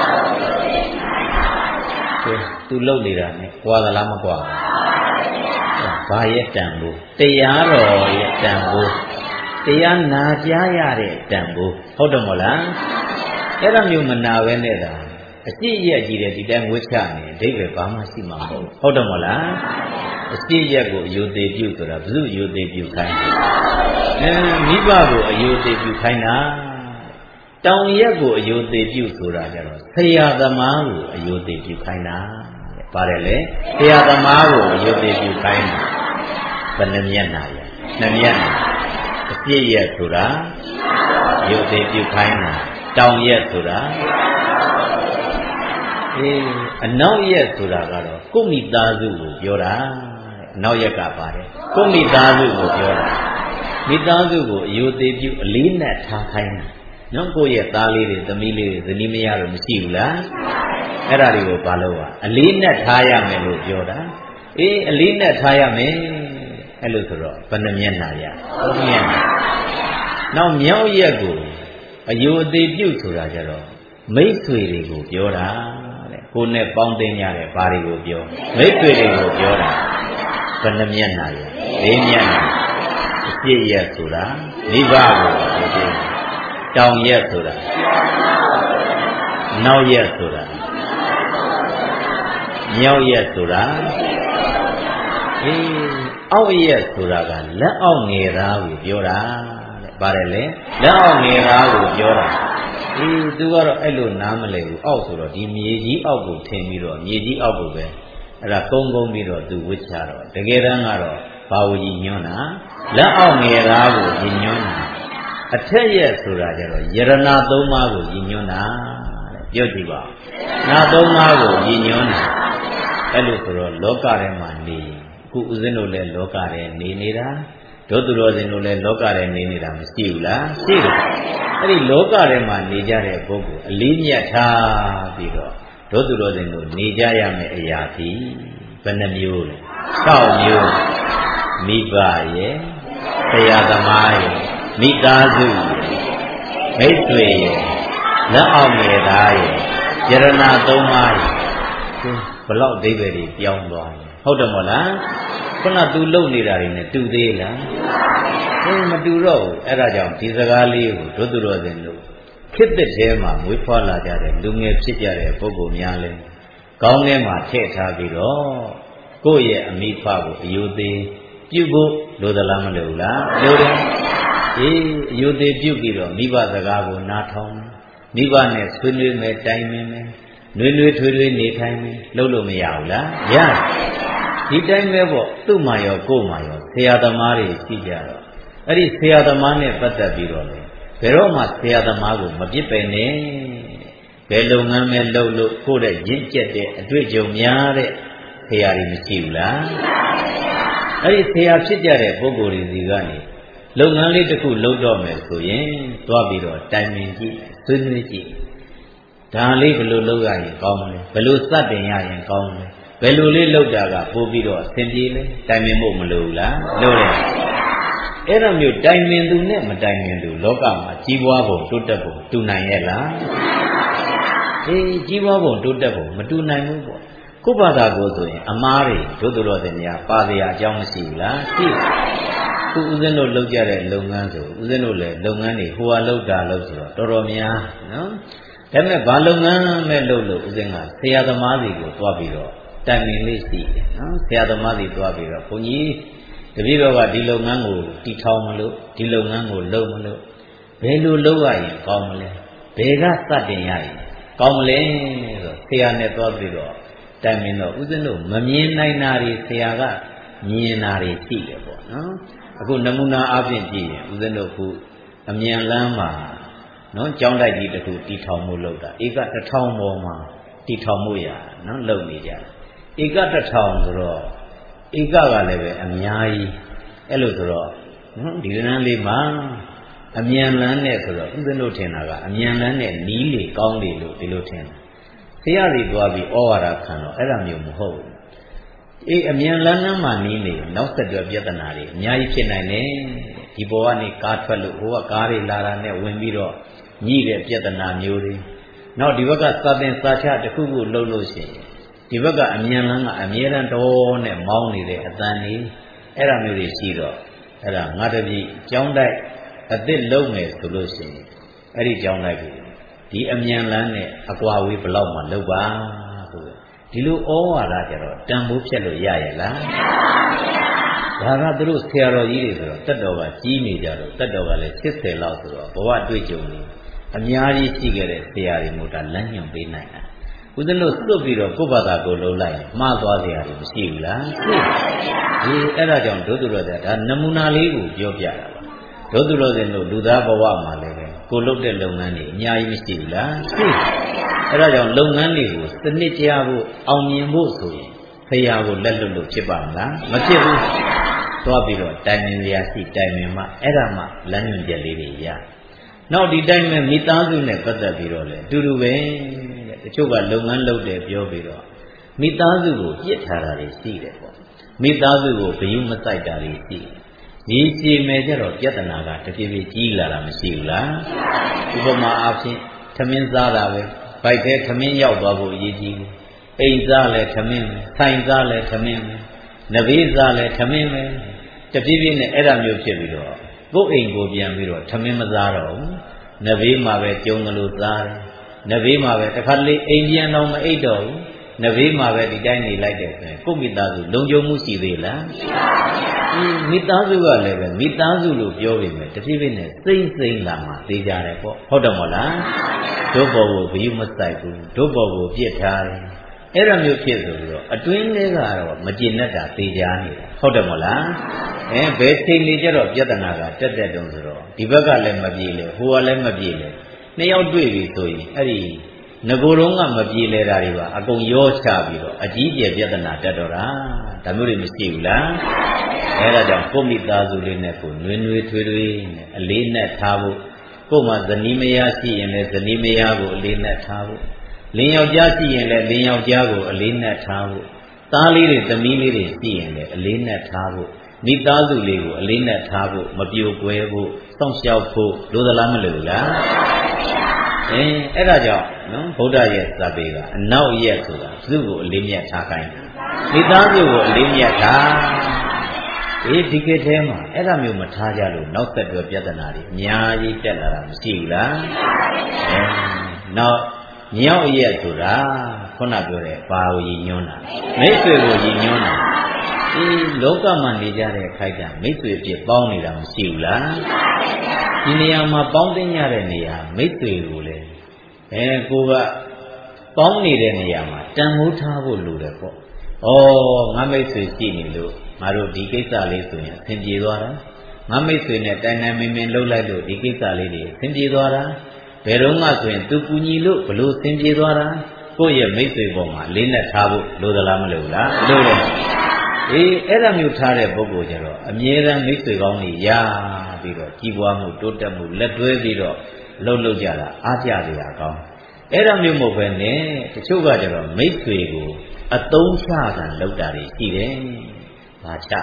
သူလှုပ်နေတာနဲ့ကြွာသလားမကြွာဘာရဲ့တန်ဖို့တရားတော်ရဲ့တန်ဖို့တရားနာကြားရတဲ့တန်ဖို့ဟုတ်တယ်မဟုတ်လားအဲ့ဒါမျိုးမနာပဲနဲ့တာအရှိရက်ကြီးတဲ့ဒီတိုင်းဝှချနေအဓိပ္ပာယ်ဘာမှရှိမှာမဟုတ်ဟုတ်တယ်မဟုတ်လားအရှိရက်ကိုအယုသေးပြုဆိုတာဘု து အယုသေးပြုခိုင်းမိဘကိုအယုသေးပြုခိုင်းတာတောင်ရက်ကိုအယုသေးပြုဆိုတာကြတော့ဆရာသမားကိုအယုသေးပြုခိုင်းတာပါတယ်လေဆရာသမားကိုအယုသေးပြုခိုင်းတာဘယ်နှမျက်နှာလဲ2မျက်နှာအပြည့်ရက်ဆိုတာအယုသေးပြုခိုင်းတာတောင်ရက်ဆိုတာအနောက်ရက်ဆိုတာကတော့ကိုမိသားစုကိုပြောတာအနောက်ရက်ကပါတယ်ကိုမိသားစုကိုပြောတာမိသားစုကိုအယုသေးပြုအလေးနဲ့ထားခိုင်းတာနော်ကိုယ့်ရဲ့သားလေးတွေသမီးလေးတွေဇနီးမယားတို့မရှိဘူးလားအဲ့ဒါတွေကိုဘာလို့အလေးနဲ့ထားရမယ်လို့ပြောတာအလေးနဲ့ထားရမယ်အဲ့လိုဆိုတော့ဘယ်နှမျက်နှာရ3မျက်နှာနောက်မြောက်ရက်ကိုအယုသေးပြုဆိုတာကြတော့မိတ်ဆွေတွေကိုပြောတာတဲ့ကိုယ်နဲ့ပေါင်းသိကြတဲ့ဘာတွေကိုပြောမိတ်ဆွေတွေကိုပြောတာဘယ်နှမျက်နှာရ4မျက်နှာအပြည့်ရက်ဆိုတာမိဘကိုပြောတောင်ရက်ဆိုတာနောက်ရက်ဆိုတာမြောက်ရက်ဆိုတာအောက်ရက်ဆိုတာကလက်အောက်ငယ်သားကိုပြောတာတဲ့ပါတယ်လေလက်အောက်ငယ်သားကိုပြောတာသူကတော့အဲ့လိုနားမလဲဘူးအောက်ဆိုတော့ဒီမြေကြီးအောက်ကိုထင်ပြီးတော့မြေကြီးအောက်ကိုပဲအဲ့ဒါကုန်းပြီးတော့သူဝှချတော့တကယ်တမ်းကတော့ဘာကိုကြီးညွှန်းတာလက်အောက်ငယ်သားကိုကြီးညွှန်းတာအထက်ရက်ဆိုတာကြတော့ယရဏ3ပါးကိုကြီးညွှန်းတာတဲ့ပြောကြည့်ပါနာ3ပါးကိုကြီးညွှန်းတာအဲ့လိုဆိုတော့လောကထဲမှာနေအခုဦးဇင်းတို့လည်းလောကထဲနေနေတာတို့သူတော်စင်တို့လည်းလောကထဲနေနေတာမရှိဘူးလားရှိတယ်အဲ့ဒီလောကထဲမှာနေကြတဲ့ပုဂ္ဂိုလ်အလေးမြတ်ထားပြီးတော့တို့သူတော်စင်တို့နေကြရမယ့်အရာဒီဘယ်နှမျိုးလဲ6မျိုးမိဘရဲ့ဆရာသမားရဲ့မိသားစုမိတ်ဆွေရဲ့လက်အောက်ငယ်သားရဲ့ယရဏ3ပါးရဲ့ဘလောက်အဓိပ္ပာယ်တွေပြောင်းသွားလဲဟုတ်တယ်မို့လားခုနသူလုံနေတာတွေနဲ့တူသေးလားမတူတော့ဘူးအဲ့ဒါကြောင့်ဒီစကားလေးကိုတို့သူတော်စင်တို့ခေတ်သစ်ထဲမှာမွေးဖွားလာကြတဲ့လူငယ်ဖြစ်ကြတဲ့ပုဂ္ဂိုလ်များလဲကောင်းထဲမှာထည့်ထားပြီးတော့ကိုယ့်ရဲ့အမိဖကိုအယုသေးပြုဖို့လိုသလားမလိုဘူးလားလိုတယ်အယုသေးပြုပြီးတော့မိဘစကားကိုနားထောင်မိဘနဲ့ဆွေးနွေးမယ်တိုင်ပင်မယ်နွေးနွေးထွေးထွေးနေထိုင်မယ်လုပ်လို့မရဘူးလားရတယ်ဒီတိုင်းပဲပေါ့သူ့မှာရောကိုယ်မှာရောဆရာသမားတွေရှိကြတော့အဲ့ဒီဆရာသမားနဲ့ပတ်သက်ပြီးတော့လေဘယ်တော့မှဆရာသမားကိုမပြစ်ပယ်နဲ့ဘယ်လုပ်ငန်းပဲလုပ်လို့ကိုယ့်ရဲ့ရင့်ကျက်တဲ့အတွေ့အကြုံများတဲ့ဆရာတွေမရှိဘူးလားအဲ့ဒီဆရာဖြစ်ကြတဲ့ပုဂ္ဂိုလ်တွေစီကနေလုပ်ငန်းလေးတစ်ခုလုပ်တော့မယ်ဆိုရင်သွားပြီးတော့တိုင်ပင်ကြည့်ဆွေးနွေးကြည့်ဒါလေးဘယ်လိုလုပ်ရရင်ကောင်းမလဲဘယ်လိုစတင်ရရင်ကောင်းမလဲဘယ်လိုလေးလုပ်တာကပို့ပြီးတော့အဆင်ပြေလဲတိုင်ပင်ဖို့မလိုဘူးလားလိုတယ်အဲ့တော့မျိုးတိုင်ပင်သူနဲ့မတိုင်ပင်သူလောကမှာကြီးပွားဖို့တိုးတက်ဖို့တူနိုင်ရဲ့လားကြီးပွားဖို့တိုးတက်ဖို့မတူနိုင်ဘူးပေါ့ကိုယ့်ဘာသာကိုဆိုရင်အမားတွေတို့သူတော်စင်များပါစရာအကြောင်းမရှိဘူးလားရှိခုဦးဇင်းတို့လုပ်ကြတဲ့လုပ်ငန်းဆိုဦးဇင်းတို့လည်းလုပ်ငန်းတွေဟိုဟာလုပ်တာလုပ်ဆိုတော့တော်တော်များနော်ဒါပေမဲ့ဘာလုပ်ငန်းမဲ့လုပ်လို့ဦးဇင်းကဆရာသမားစီကိုတွားပြီးတော့တိုင်ပင်လေးရှိတယ်နော်ဆရာသမားစီတွားပြီးတော့ဘုန်းကြီးတပည့်တော်ကဒီလုပ်ငန်းကိုတည်ထောင်မလို့ဒီလုပ်ငန်းကိုလုပ်မလို့ဘယ်လိုလုပ်ရရင်ကောင်းမလဲဘယ်ကစတင်ရရင်ကောင်းမလဲဆိုဆရာနဲ့တွားပြီးတော့တိုင်ပင်တော့ဦးဇင်းတို့မမြင်နိုင်တာတွေဆရာကမြင်တာတွေရှိတယ်ပေါ့နော်အခုနမူနာအားဖြင့်ကြည့်ရင်ဦးဇင်းတို့ခုအမြန်လမ်းမှာနော်ကျောင်းတိုက်ကြီးတစ်ခုတည်ထောင်မှုလုပ်တာဧက1000ပေါ်မှာတည်ထောင်မှုရနော်လုပ်နေကြဧက1000ဆိုတော့ဧကကလည်းပဲအများကြီးအဲ့လိုဆိုတော့နော်ဒီလမ်းလေးမှာအမြန်လမ်းနဲ့ဆိုတော့ဦးဇင်းတို့ထင်တာကအမြန်လမ်းနဲ့နီးလေကောင်းလေလို့ဒီလိုထင်တယ်ဆရာကြီးသွားပြီးဩဝါဒခံတော့အဲ့ဒါမျိုးမဟုတ်ဘူးအမြန်လမ်းမှာနီးနေနောက်ဆက်တွဲပြဿနာတွေအများကြီးဖြစ်နိုင်တယ်ဒီဘောကနေကားထွက်လို့ဟိုကကားတွေလာတာနဲ့ဝင်ပြီးတော့ညှိတဲ့ပြဿနာမျိုးတွေနောက်ဒီဘက်ကစာသင်စာချတစ်ခုခုလုပ်လို့ရှိရင်ဒီဘက်ကအမြန်လမ်းကအမြဲတမ်းတော်နဲ့မောင်းနေတဲ့အတန်ကြီးအဲ့ဒါမျိုးတွေရှိတော့အဲ့ဒါငါတပည့်ကျောင်းတိုက်အသစ်လုံးမယ်ဆိုလို့ရှိရင်အဲ့ဒီကျောင်းတိုက်ကိုဒီအမြန်လမ်းနဲ့အကွာဝေးဘလောက်မှလုပ်ပါဆိုဒီလိုဩဝါဒကြတော့တန်ဖိုးဖြတ်လို့ရရဲ့လားဒါကသူတို့ဆရာတော်ကြီးတွေဆိုတော့တက်တော်ကကြီးနေကြတော့တက်တော်ကလည်း80လောက်ဆိုတော့ဘဝတွေ့ကြုံနေအများကြီးရှိခဲ့တဲ့ဆရာတွေမို့ဒါလမ်းညွှန်ပေးနိုင်တာဦးဇင်းတို့စွတ်ပြီးတော့ကိုယ့်ဘာသာကိုလုံးလိုက်ရင်မှားသွားစရာတွေမရှိဘူးလားရှိအဲ့ဒါကြောင့်ဒုသူတော်ဒါနမူနာလေးကိုပြောပြတာပါဒုသူတော်စင်တို့လူသားဘဝမှာလည်းပဲကိုလုပ်တဲ့လုပ်ငန်းတွေအများကြီးမရှိဘူးလားရှိအဲ့ဒါကြောင့်လုပ်ငန်းတွေကိုစနစ်ကျဖို့အောင်မြင်ဖို့ဆိုရင်ဆရာကိုလက်လွတ်လို့ဖြစ်ပါမလားမဖြစ်ဘူးသွားပြီးတော့တိုင်ပင်စရာရှိတိုင်ပင်မှအဲ့ဒါမှလမ်းညွှန်ချက်လေးတွေရနောက်ဒီတိုင်းမဲ့မိသားစုနဲ့ပတ်သက်ပြီးတော့လေအတူတူပဲတဲ့တချို့ကလုပ်ငန်းလုပ်တယ်ပြောပြီးတော့မိသားစုကိုပြစ်ထားတာတွေရှိတယ်ပေါ့မိသားစုကိုဘယုမဆိုင်တာတွေရှိတယ်ဒီစီမဲ့ကြတော့ပြဿနာကတဖြည်းဖြည်းကြီးလာတာမရှိဘူးလားဥပမာအားဖြင့်သမင်းစားတာပဲဘိုက်ထဲသမင်းရောက်သွားဖို့အရေးကြီးတယ်အိမ်စားလဲသမင်းပဲဆိုင်စားလဲသမင်းပဲနဘေးစားလဲသမင်းပဲတဖြည်းဖြည်းနဲ့အဲ့ဒါမျိုးဖြစ်ပြီးတော့ကိုယ်အိမ်ကိုပြန်ပြီးတော့သမင်းမစားတော့ဘူးနဘေးမှာပဲကျုံလို့စားတယ်နဘေးမှာပဲတစ်ခါလေးအိမ်ပြန်တော့မအိတ်တော့ဘူးနဘေးမှာပဲဒီတိုင်းနေလိုက်တယ်ဆိုရင်ကိုယ့်မိသားစုလုံခြုံမှုရှိသေးလားရှိပါဘူးမိသားစုကလည်းပဲမိသားစုလို့ပြောပေမဲ့တဖြည်းဖြည်းနဲ့စိမ့်လာမှသိကြတယ်ပေါ့ဟုတ်တယ်မို့လားတို့ဘောကိုဘယုမဆိုင်ဘူးတို့ဘောကိုပြစ်ထားတယ်အဲ့ဒါမျိုးဖြစ်ဆိုပြီးတော့အတွင်းလေးကတော့မကျေနပ်တာသိကြနေတာဟုတ်တယ်မို့လားဘယ်ချိန်လေးကျတော့ပြဿနာကတက်တုံဆိုတော့ဒီဘက်ကလည်းမပြေလေဟိုကလည်းမပြေလေနှစ်ယောက်တွေ့ပြီဆိုရင်အဲ့ဒီငကိုယ်လုံးကမပြေလေတာတွေပါအကုန်ရောချပြီးတော့အကြီးကျယ်ပြဿနာတက်တော့တာဒါမျိုးတွေမရှိဘူးလားအဲ့ဒါကြောင့်ကိုမိသားစုလေးနဲ့ကိုနွေးနွေးထွေးထွေးနဲ့အလေးနဲ့ထားဖို့ကို့မှာဇနီးမယားရှိရင်လည်းဇနီးမယားကိုအလေးနဲ့ထားဖို့လင်းယောက်ျားရှိရင်လည်းလင်းယောက်ျားကိုအလေးနဲ့ထားဖို့သားလေးတွေသမီးလေးတွေရှိရင်လည်းအလေးနဲ့ထားဖို့မိသားစုလေးကိုအလေးနဲ့ထားဖို့မပြိုကွဲဖို့စောင့်ရှောက်ဖို့လိုသလားမလိုဘူးလားအဲ့ဒါကြောင့်နော်ဗုဒ္ဓရဲ့ဇာပေကအနောက်ရက်ဆိုတာသူ့ကိုအလေးမြတ်ထားခိုင်းတာမိသားစုကိုအလေးမြတ်ထားဒီကိထဲမှာအဲ့ဒါမျိုးမထားကြလို့နောက်ဆက်တွဲပြဿနာတွေအများကြီးတက်လာတာမရှိဘူးလားနောက်မြောက်ရက်ဆိုတာခုနပြောတဲ့ဘာကိုရည်ညွှန်းတာမိတ်ဆွေကိုရည်ညွှန်းတာလောကမှာနေကြတဲ့ခိုက်တာမိတ်ဆွေအဖြစ်ပေါင်းနေတာမရှိဘူးလားဒီနေရာမှာပေါင်းသိရတဲ့နေရာမိတ်ဆွေကိုလေကိုကပေါင်းနေတဲ့နေရာမှာတန်ဖိုးထားဖို့လိုတယ်ပေါ့ငါမိတ်ဆွေရှိနေလို့ငါတို့ဒီကိစ္စလေးဆိုရင်အဆင်ပြေသွားတာငါမိတ်ဆွေနဲ့တိုင်တိုင်မင်မင်လှုပ်လိုက်လို့ဒီကိစ္စလေးတွေအဆင်ပြေသွားတာဘယ်တော့မှဆိုရင်သူကူညီလို့ဘလို့အဆင်ပြေသွားတာကိုယ့်ရဲ့မိတ်ဆွေပေါ်မှာလေးနဲ့ထားဖို့လိုသလားမလိုလားလိုတယ်အဲ့ဒါမျိုးထားတဲ့ပုဂ္ဂိုလ်ကျတော့အမြဲတမ်းမိတ်ဆွေကောင်းတွေရပြီးတော့ကြီးပွားမှုတိုးတက်မှုလက်တွဲပြီးတော့လှုပ်ကြတာအားကြစရာကောင်းအဲ့ဒါမျိုးမဟုတ်ပဲနဲ့တချို့ကကျတော့မိတ်ဆွေကိုအသုံးချတာလုပ်တာတွေရှိတယ်။ဘာချ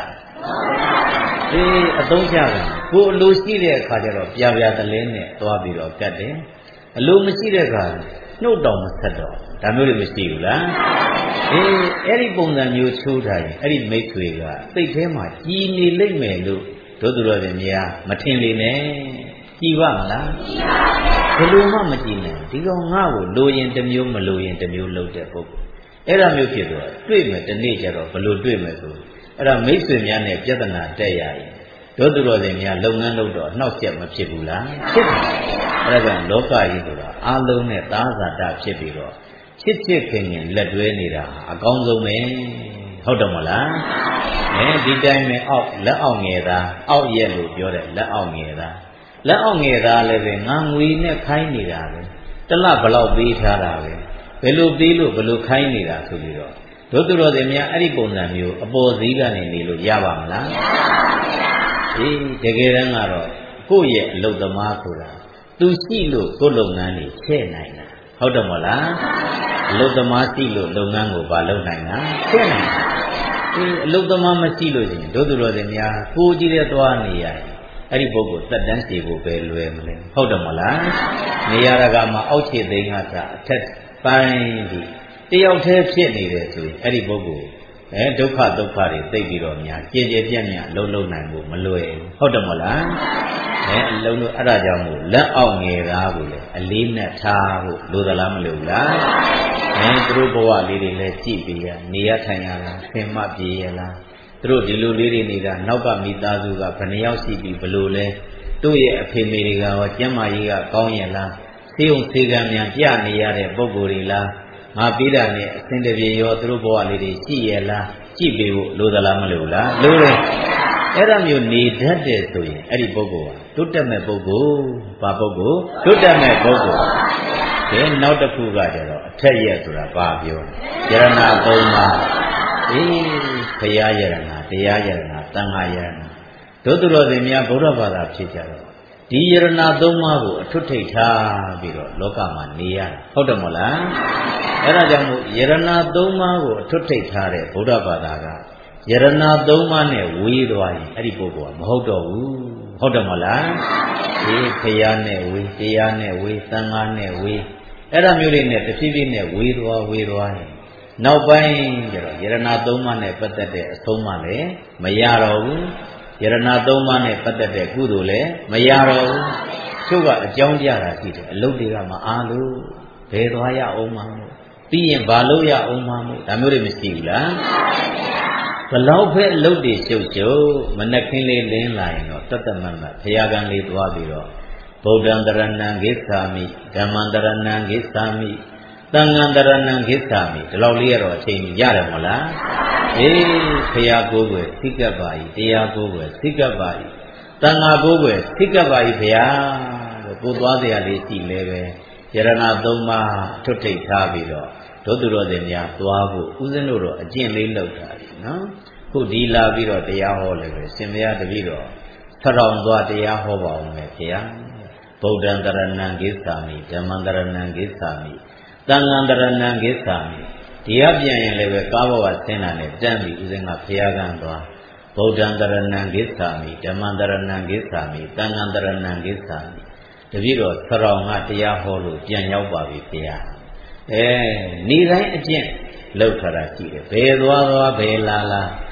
အသုံးချတာကိုအလိုရှိတဲ့အခါကျတော့ပြပြတလဲနဲ့သွားပြီးတော့ကတ်တယ်။အလိုမရှိတဲ့အခါနှုတ်တောင်မဆက်တော့ဒါမျိုးတွေမရှိဘူးလားအဲ့ဒီပုံစံမျိုးချိုးထားရင်အဲ့ဒီမိတ်ဆွေကစိတ်ထဲမှာကြည်နေလိမ့်မယ်လို့တို့သူတော်တွေများမထင်လေနဲ့ကြည်ပါမလားဘယ်လိုမှမကြည်နိုင်ဒီကောင်ငါ့ကိုလိုရင်တစ်မျိုးမလိုရင်တစ်မျိုးလုပ်တဲ့ပုဂ္ဂိုလ်အဲ့ဒါမျိုးဖြစ်သွားတွေ့မယ်ဒီနေ့ကျတော့ဘယ်လိုတွေ့မယ်ဆိုအဲ့ဒါမိတ်ဆွေများနဲ့ပြဿနာတက်ရရင်တို့သူတော်တွေများလုပ်ငန်းလုပ်တော့နှောက်ယှက်မဖြစ်ဘူးလားဖြစ်တယ်အဲ့ဒါကြောင့်လောကကြီးဆိုတာအာလုံးနဲ့သာဇာတဖြစ်ပြီးတော့ချစ်ခင်ရင်လက်တွဲနေတာအကောင်းဆုံးပဲဟုတ်တယ်မလားဒီတိုင်းပဲလက်အောက်ငယ်သားအောက်ရက်လို့ပြောတဲ့လက်အောက်ငယ်သားလက်အောက်ငယ်သားလည်းပဲငါငွေနဲ့ခိုင်းနေတာပဲတစ်လဘလောက်ပေးထားတာပဲဘယ်လိုပေးလို့ဘယ်လိုခိုင်းနေတာဆိုပြီးတော့တို့သူတော်တွေများအဲ့ဒီပုံစံမျိုးအပေါ်စည်းကနေနေလို့ရပါမလားတကယ်တမ်းကတော့ကိုယ့်ရဲ့အလုပ်သမားဆိုတာသူရှိလို့ကိုယ့်လုပ်ငန်းတွေချဲ့နိုင်တာဟုတ်တယ်မလားအလုပ်သမားရှိလို့လုပ်ငန်းကိုဘာလုပ်နိုင်တာချဲ့နိုင်တာအလုပ်သမားမရှိလို့ရှိရင်တို့သူတော်တွေများကိုကြည့်တဲ့သွားနေရတယ်အဲ့ဒီပုဂ္ဂိုလ်သက်တမ်းစီဖို့ပဲလွယ်မလဲဟုတ်တယ်မလားနေရတာကမှအောက်ခြေသိန်းကသာအထက်ပိုင်းဒီတယောက်တည်းဖြစ်နေတယ်ဆိုရင်အဲ့ဒီပုဂ္ဂိုလ်ဒုက္ခတွေသိပြီးတော့များကြည်ကြည်ပြန့်ပြန့်လုံးနိုင်ဖို့မလွယ်ဘူးဟုတ်တယ်မလားအလုံးလို့အဲ့ဒါကြောင့်မို့လက်အောက်ငယ်သားကိုလေအလေးနဲ့ထားဖို့လိုသလားမလိုဘူးလားသူတို့ဘဝလေးတွေလည်းကြည့်ပြီးရနေရထိုင်ရလားဆင်မပြေရလားသူတို့ဒီလိုလေးတွေနေတာနောက်ကမိသားစုကဘယ်နှယောက်ရှိပြီးဘလို့လဲတို့ရဲ့အဖေမေတွေကရောကျမ်းမာရေးကကောင်းရလားဆေးုံဆေးကံများပြနေရတဲ့ပုံကိုယ်တွေလားငါပြီးတာနဲ့အစင်တပြေရောသူတို့ဘဝလေးတွေကြည့်ရလားကြည့်ပေးဖို့လိုသလားမလိုလားလိုတယ်အဲ့ဒါမျိုးနေတတ်တယ်ဆိုရင်အဲ့ဒီပုဂ္ဂိုလ်ဟာတိုးတက်မဲ့ပုဂ္ဂိုလ်ဘာပုဂ္ဂိုလ်တိုးတက်မဲ့ပုဂ္ဂိုလ်နောက်တစ်ခုကကျတော့အထက်ရက်ဆိုတာဘာပြောလဲယရဏသုံးပါးဘုရားယရဏတရားယရဏသံဃာယရဏတို့သူတော်စင်များဗုဒ္ဓဘာသာဖြစ်ကြတော့ဒီယရဏသုံးပါးကိုအထွတ်ထိပ်ထားပြီးတော့လောကမှာနေရတာဟုတ်တယ်မဟုတ်လားအဲ့ဒါကြောင့်မို့ယရဏသုံးပါးကိုအထွတ်ထိပ်ထားတဲ့ဗုဒ္ဓဘာသာကယရဏသုံးပါးနဲ့ဝေးသွားရင်အဲ့ဒီပုဂ္ဂိုလ်ကမဟုတ်တော့ဘူးဟုတ်တယ်မဟုတ်လားဘုရားနဲ့ဝေးတရားနဲ့ဝေးသံဃာနဲ့ဝေးအဲ့ဒါမျိုးတွေနဲ့တဖြည်းဖြည်းနဲ့ဝေးသွားရင်နောက်ပိုင်းကျတော့ယရဏသုံးပါးနဲ့ပတ်သက်တဲ့အဆုံးအမလည်းမရတော့ဘူးယရဏသုံးပါးနဲ့ပတ်သက်တဲ့ကုသိုလ်လည်းမရတော့ဘူးသူကအကြောင်းပြတာရှိတယ်အလုပ်တွေကမအားလို့ဘယ်သွားရအောင်မလို့ပြီးရင်ဘာလို့ရအောင်မလို့ဒါမျိုးတွေမရှိဘူးလားဘလောက်ပဲအလုပ်တွေရှုပ်မနှက်ခင်းလေးလင်းလာရင်တော့တတ်တမတ်ဘုရားကံလေးသွားပြီးတော့ဗုဒ္ဓံတရဏံဂစ္ဆာမိဓမ္မံတရဏံဂစ္ဆာမိသံဃံတရဏံဂစ္ဆာမိဒီလောက်လေးရတော့အချိန်ရတယ်မဟုတ်လားဘုရားကိုယ်ွယ်သိကပ်ပါ၏တရားကိုယ်ွယ်သိကပ်ပါ၏သံဃာကိုယ်ွယ်သိကပ်ပါ၏ဘုရားလို့ကိုသွားစရာလေးရှိလဲပဲယရဏသုံးပါးထွတ်ထိပ်ထားပြီးတော့တို့သူတော်တွေများသွားဖို့ဦးဇင်းတို့တော့အကျင့်လေးလောက်တာနော်ခုဒီလာပြီးတော့တရားဟောလည်းပဲရှင်ဘုရားတပည့်တော်ထထောင်သွားတရားဟောပါအောင်မယ်ဘုရားဗုဒ္ဓံတရဏံဂစ္ဆာမိဓမ္မံတရဏံဂစ္ဆာမိသံဃံတရဏံဂစ္ဆာမိတရားပြန်ရင်လည်းပဲကားဘဝဆင်းတာနဲ့တန်းပြီးဦးဇင်းကဘုရားကံသွားဗုဒ္ဓံတရဏံဂစ္ဆာမိဓမ္မံတရဏံဂစ္ဆာမိသံဃံတရဏံဂစ္ဆာမိတပည့်တော်ထထောင်ကတရားဟောလို့ပြန်ရောက်ပါပြီဘုရားနေတိုင်းအကျင့်လောက်ထားတာရှိတယ်ဘယ်သွားဘယ်လာ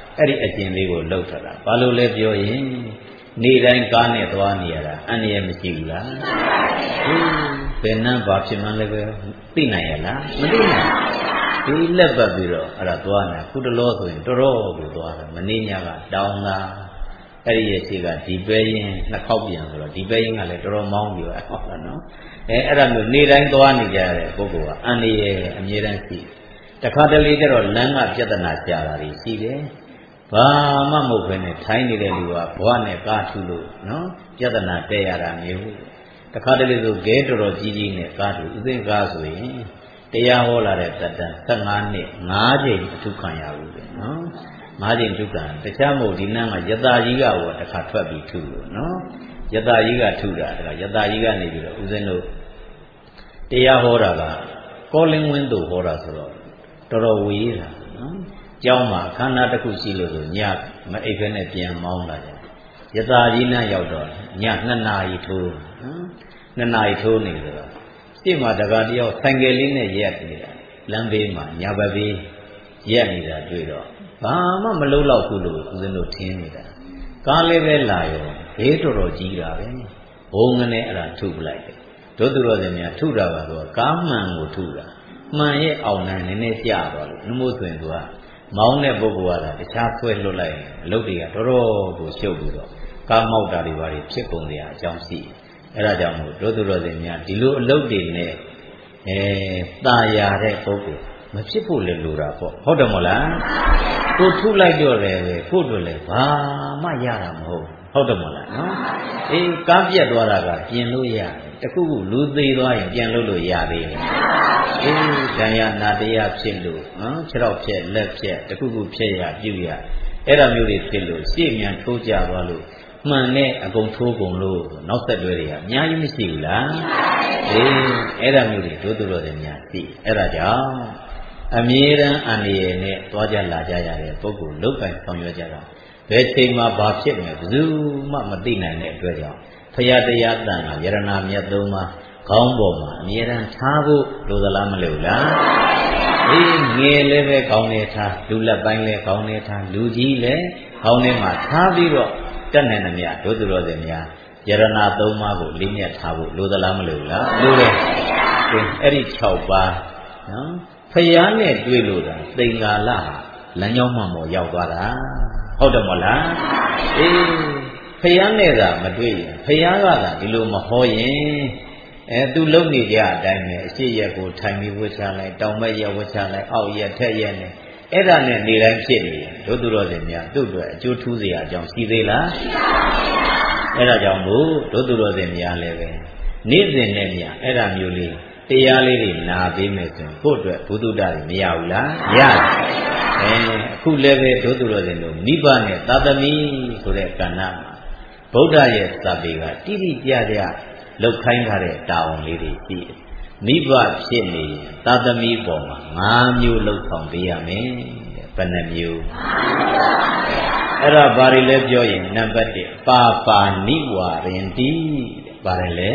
အဲ့ဒီအကျင့်လေးကိုလှုပ်ထတာဘာလို့လဲပြောရင်နေ့တိုင်းကားနဲ့သွားနေရတာအန္တရာယ်မရှိဘူးလားဘယ်နှမ်းဘာဖြစ်မှန်းလည်းပဲသိနိုင်ရလားမသိနိုင်ဒီလက်ပတ်ပြီးတော့အဲ့ဒါသွားနေခုတလောဆိုရင်တော်တော်ကိုသွားတာမနေ့ညကတောင်းတာအဲ့ဒီရဲ့ရှိကဒီပဲရင်နှစ်ခေါက်ပြန်ဆိုတော့ဒီပဲရင်ကလည်းတော်တော်မောင်းပြီးတော့ဟုတ်လားနော်အဲ့ဒါမျိုးနေ့တိုင်းသွားနေကြတဲ့ပုဂ္ဂိုလ်ကအန္တရာယ်အမြဲတမ်းရှိတခါတလေကျတော့လမ်းကပြဿနာကြာတာတွေရှိတယ်ဘာမှမဟုတ်ဘဲနဲ့ထိုင်းနေတဲ့လူကဘဝနဲ့ကားထူလို့နော်ပြဿနာတက်ရတာမျိုးတခါတလေဆိုဂဲတော်တော်ကြီးကြီးနဲ့ကားထူဥစဉ်ကားဆိုရင်တရားဟောလာတဲ့တတန်15နှစ်5ချိန်အထုခံရဘူးလေနော်5ချိန်ထုခံတခြားမဟုတ်ဒီနန်းကယတာကြီးကဟောတခါထွက်ပြီးထူလို့နော်ယတာကြီးကထူတာဒါယတာကြီးကနေပြီးတော့ဥစဉ်တို့တရားဟောတာကကောလင်းဝင်းတို့ဟောတာဆိုတော့တော်တော်ဝေးတာနော်ကျောင်းမှာခန္ဓာတစ်ခုရှိလို့ဆိုညမအိပ်ဖဲနဲ့ပြန်မောင်းလာကြယတာကြီးနဲ့ရောက်တော့ည2နာရီထိုးနော်2နာရီထိုးနေဆိုတော့ရှေ့မှာတကားတယောက်ဆိုင်ကယ်လေးနဲ့ရက်နေတာလမ်းဘေးမှာညာဘက်ဘေးရက်နေတာတွေ့တော့ဘာမှမလုပ်တော့ဘူးလို့ဦးဇင်းတို့ထင်နေတာကားလေးပဲလာရောဘေးတော်တော်ကြီးတာပဲဘုံငနဲ့အဲ့ဒါထုပလိုက်တယ်တို့သူတော်စင်များထုတာပါတော့ကားမှန်ကိုထုတာမှန်ရဲ့အောင်နိုင်နည်းနည်းကျသွားလို့နှမို့ဆိုရင်သူကမောင်းတဲ့ပုဂ္ဂိုလ်ကတခြားဆွဲလွတ်လိုက်အလုပ်တွေကတော်တော်ကိုရှုပ်ပြီးတော့ကားမောက်တာတွေဘာတွေဖြစ်ကုန်တဲ့အကြောင်းရှိအဲ့ဒါကြောင့်မို့တို့သူတော်စင်များဒီလိုအလုပ်တွေနဲ့ตาရတဲ့ပုဂ္ဂိုလ်မဖြစ်ဖို့လည်းလိုတာပေါ့ဟုတ်တယ်မဟုတ်လားကိုထုလိုက်တော့လည်းပဲကိုတို့လည်းဘာမှရတာမဟုတ်ဟုတ်တယ်မဟုတ်လားနော်အေးကားပြတ်သွားတာကပြင်လို့ရတယ်တခုခုလူသေးသွားရင်ပြန်လို့ရသေးတယ်အေးဒဏ်ရာနာတရားဖြစ်လို့နော်ခြေထောက်ဖြက်လက်ဖြက်တခုခုဖြက်ရပြုရအဲ့ဒါမျိုးတွေဖြစ်လို့ရှေ့မြန်ထိုးကြသွားလို့မှန်နဲ့အကုန်ထိုးကုန်လို့နောက်ဆက်တွဲတွေကအများကြီးမရှိဘူးလားအေးအဲ့ဒါမျိုးတွေတို့တို့တော်တွေများသိအဲ့ဒါကြောင့်အမြဲတမ်းအန္တရာယ်နဲ့သွားကြလာကြရတဲ့ပုဂ္ဂိုလ်လုတ်ပိုင်ဆောင်ရွက်ကြတာဘယ်ချိန်မှာဘာဖြစ်မယ်ဘယ်သူမှမသိနိုင်တဲ့အတွက်ကြောင့်ဖရာတရားတန်ခါယရဏမြတ်သုံးပါးခေါင်းပေါ်မှာအမြဲတမ်းထားဖို့လိုသလားမလိုလားအေးငယ်လည်းပဲခေါင်းထဲထားလူလက်ပိုင်းလည်းခေါင်းထဲထားလူကြီးလည်းခေါင်းထဲမှာထားပြီးတော့တက်နိုင်သမျှတို့သူတော်စင်များယရဏသုံးပါးကိုလေးမြတ်ထားဖို့လိုသလားမလိုလားလိုတယ်အဲ့ဒီ6ပါးနော်ဖရာနဲ့တွေ့လို့တာသင်္ကာလလမ်းကြောင်းမှမော်ရောက်သွားတာဟုတ်တယ်မဟုတ်လားအေးဖယားနဲ့သာမတွေ့ရင်ဖယားကသာဒီလိုမဟောရင်သူလုံနေကြအတိုင်းပဲအရှိရက်ကိုထိုင်ပြီးဝှချလိုက်တောင်မက်ရက်ဝှချလိုက်အောက်ရက်ထက်ရက်နဲ့အဲ့ဒါနဲ့နေတိုင်းဖြစ်နေရင်တို့သူတော်စင်များသူ့အတွက်အကျိုးထူးစရာအကြောင်းရှိသေးလားအဲ့ဒါကြောင့်မို့တို့သူတော်စင်များလည်းပဲနေ့စဉ်နဲ့များအဲ့ဒါမျိုးလေးတရားလေးတွေနာပေးမယ်ဆိုရင်ကိုယ့်အတွက်ဘုဒ္ဓတာတွေမရဘူးလားရတယ်အခုလည်းပဲတို့သူတော်စင်တို့နိဗ္ဗာန်နဲ့သာသမီဆိုတဲ့ကဏ္ဍမှာဗုဒ္ဓရဲ့စာပေကတိတိကျကျလောက်ခိုင်းထားတဲ့တာဝန်လေးတွေရှိတယ်မိဘဖြစ်နေသာသမီပေါ်မှာ5မျိုးလောက်ဆောင်ပေးရမယ်ဘယ်နှမျိုးအဲ့ဒါဘာတွေလဲပြောရင်နံပါတ်1ပါပါနိဝါရင်တိဘာလဲ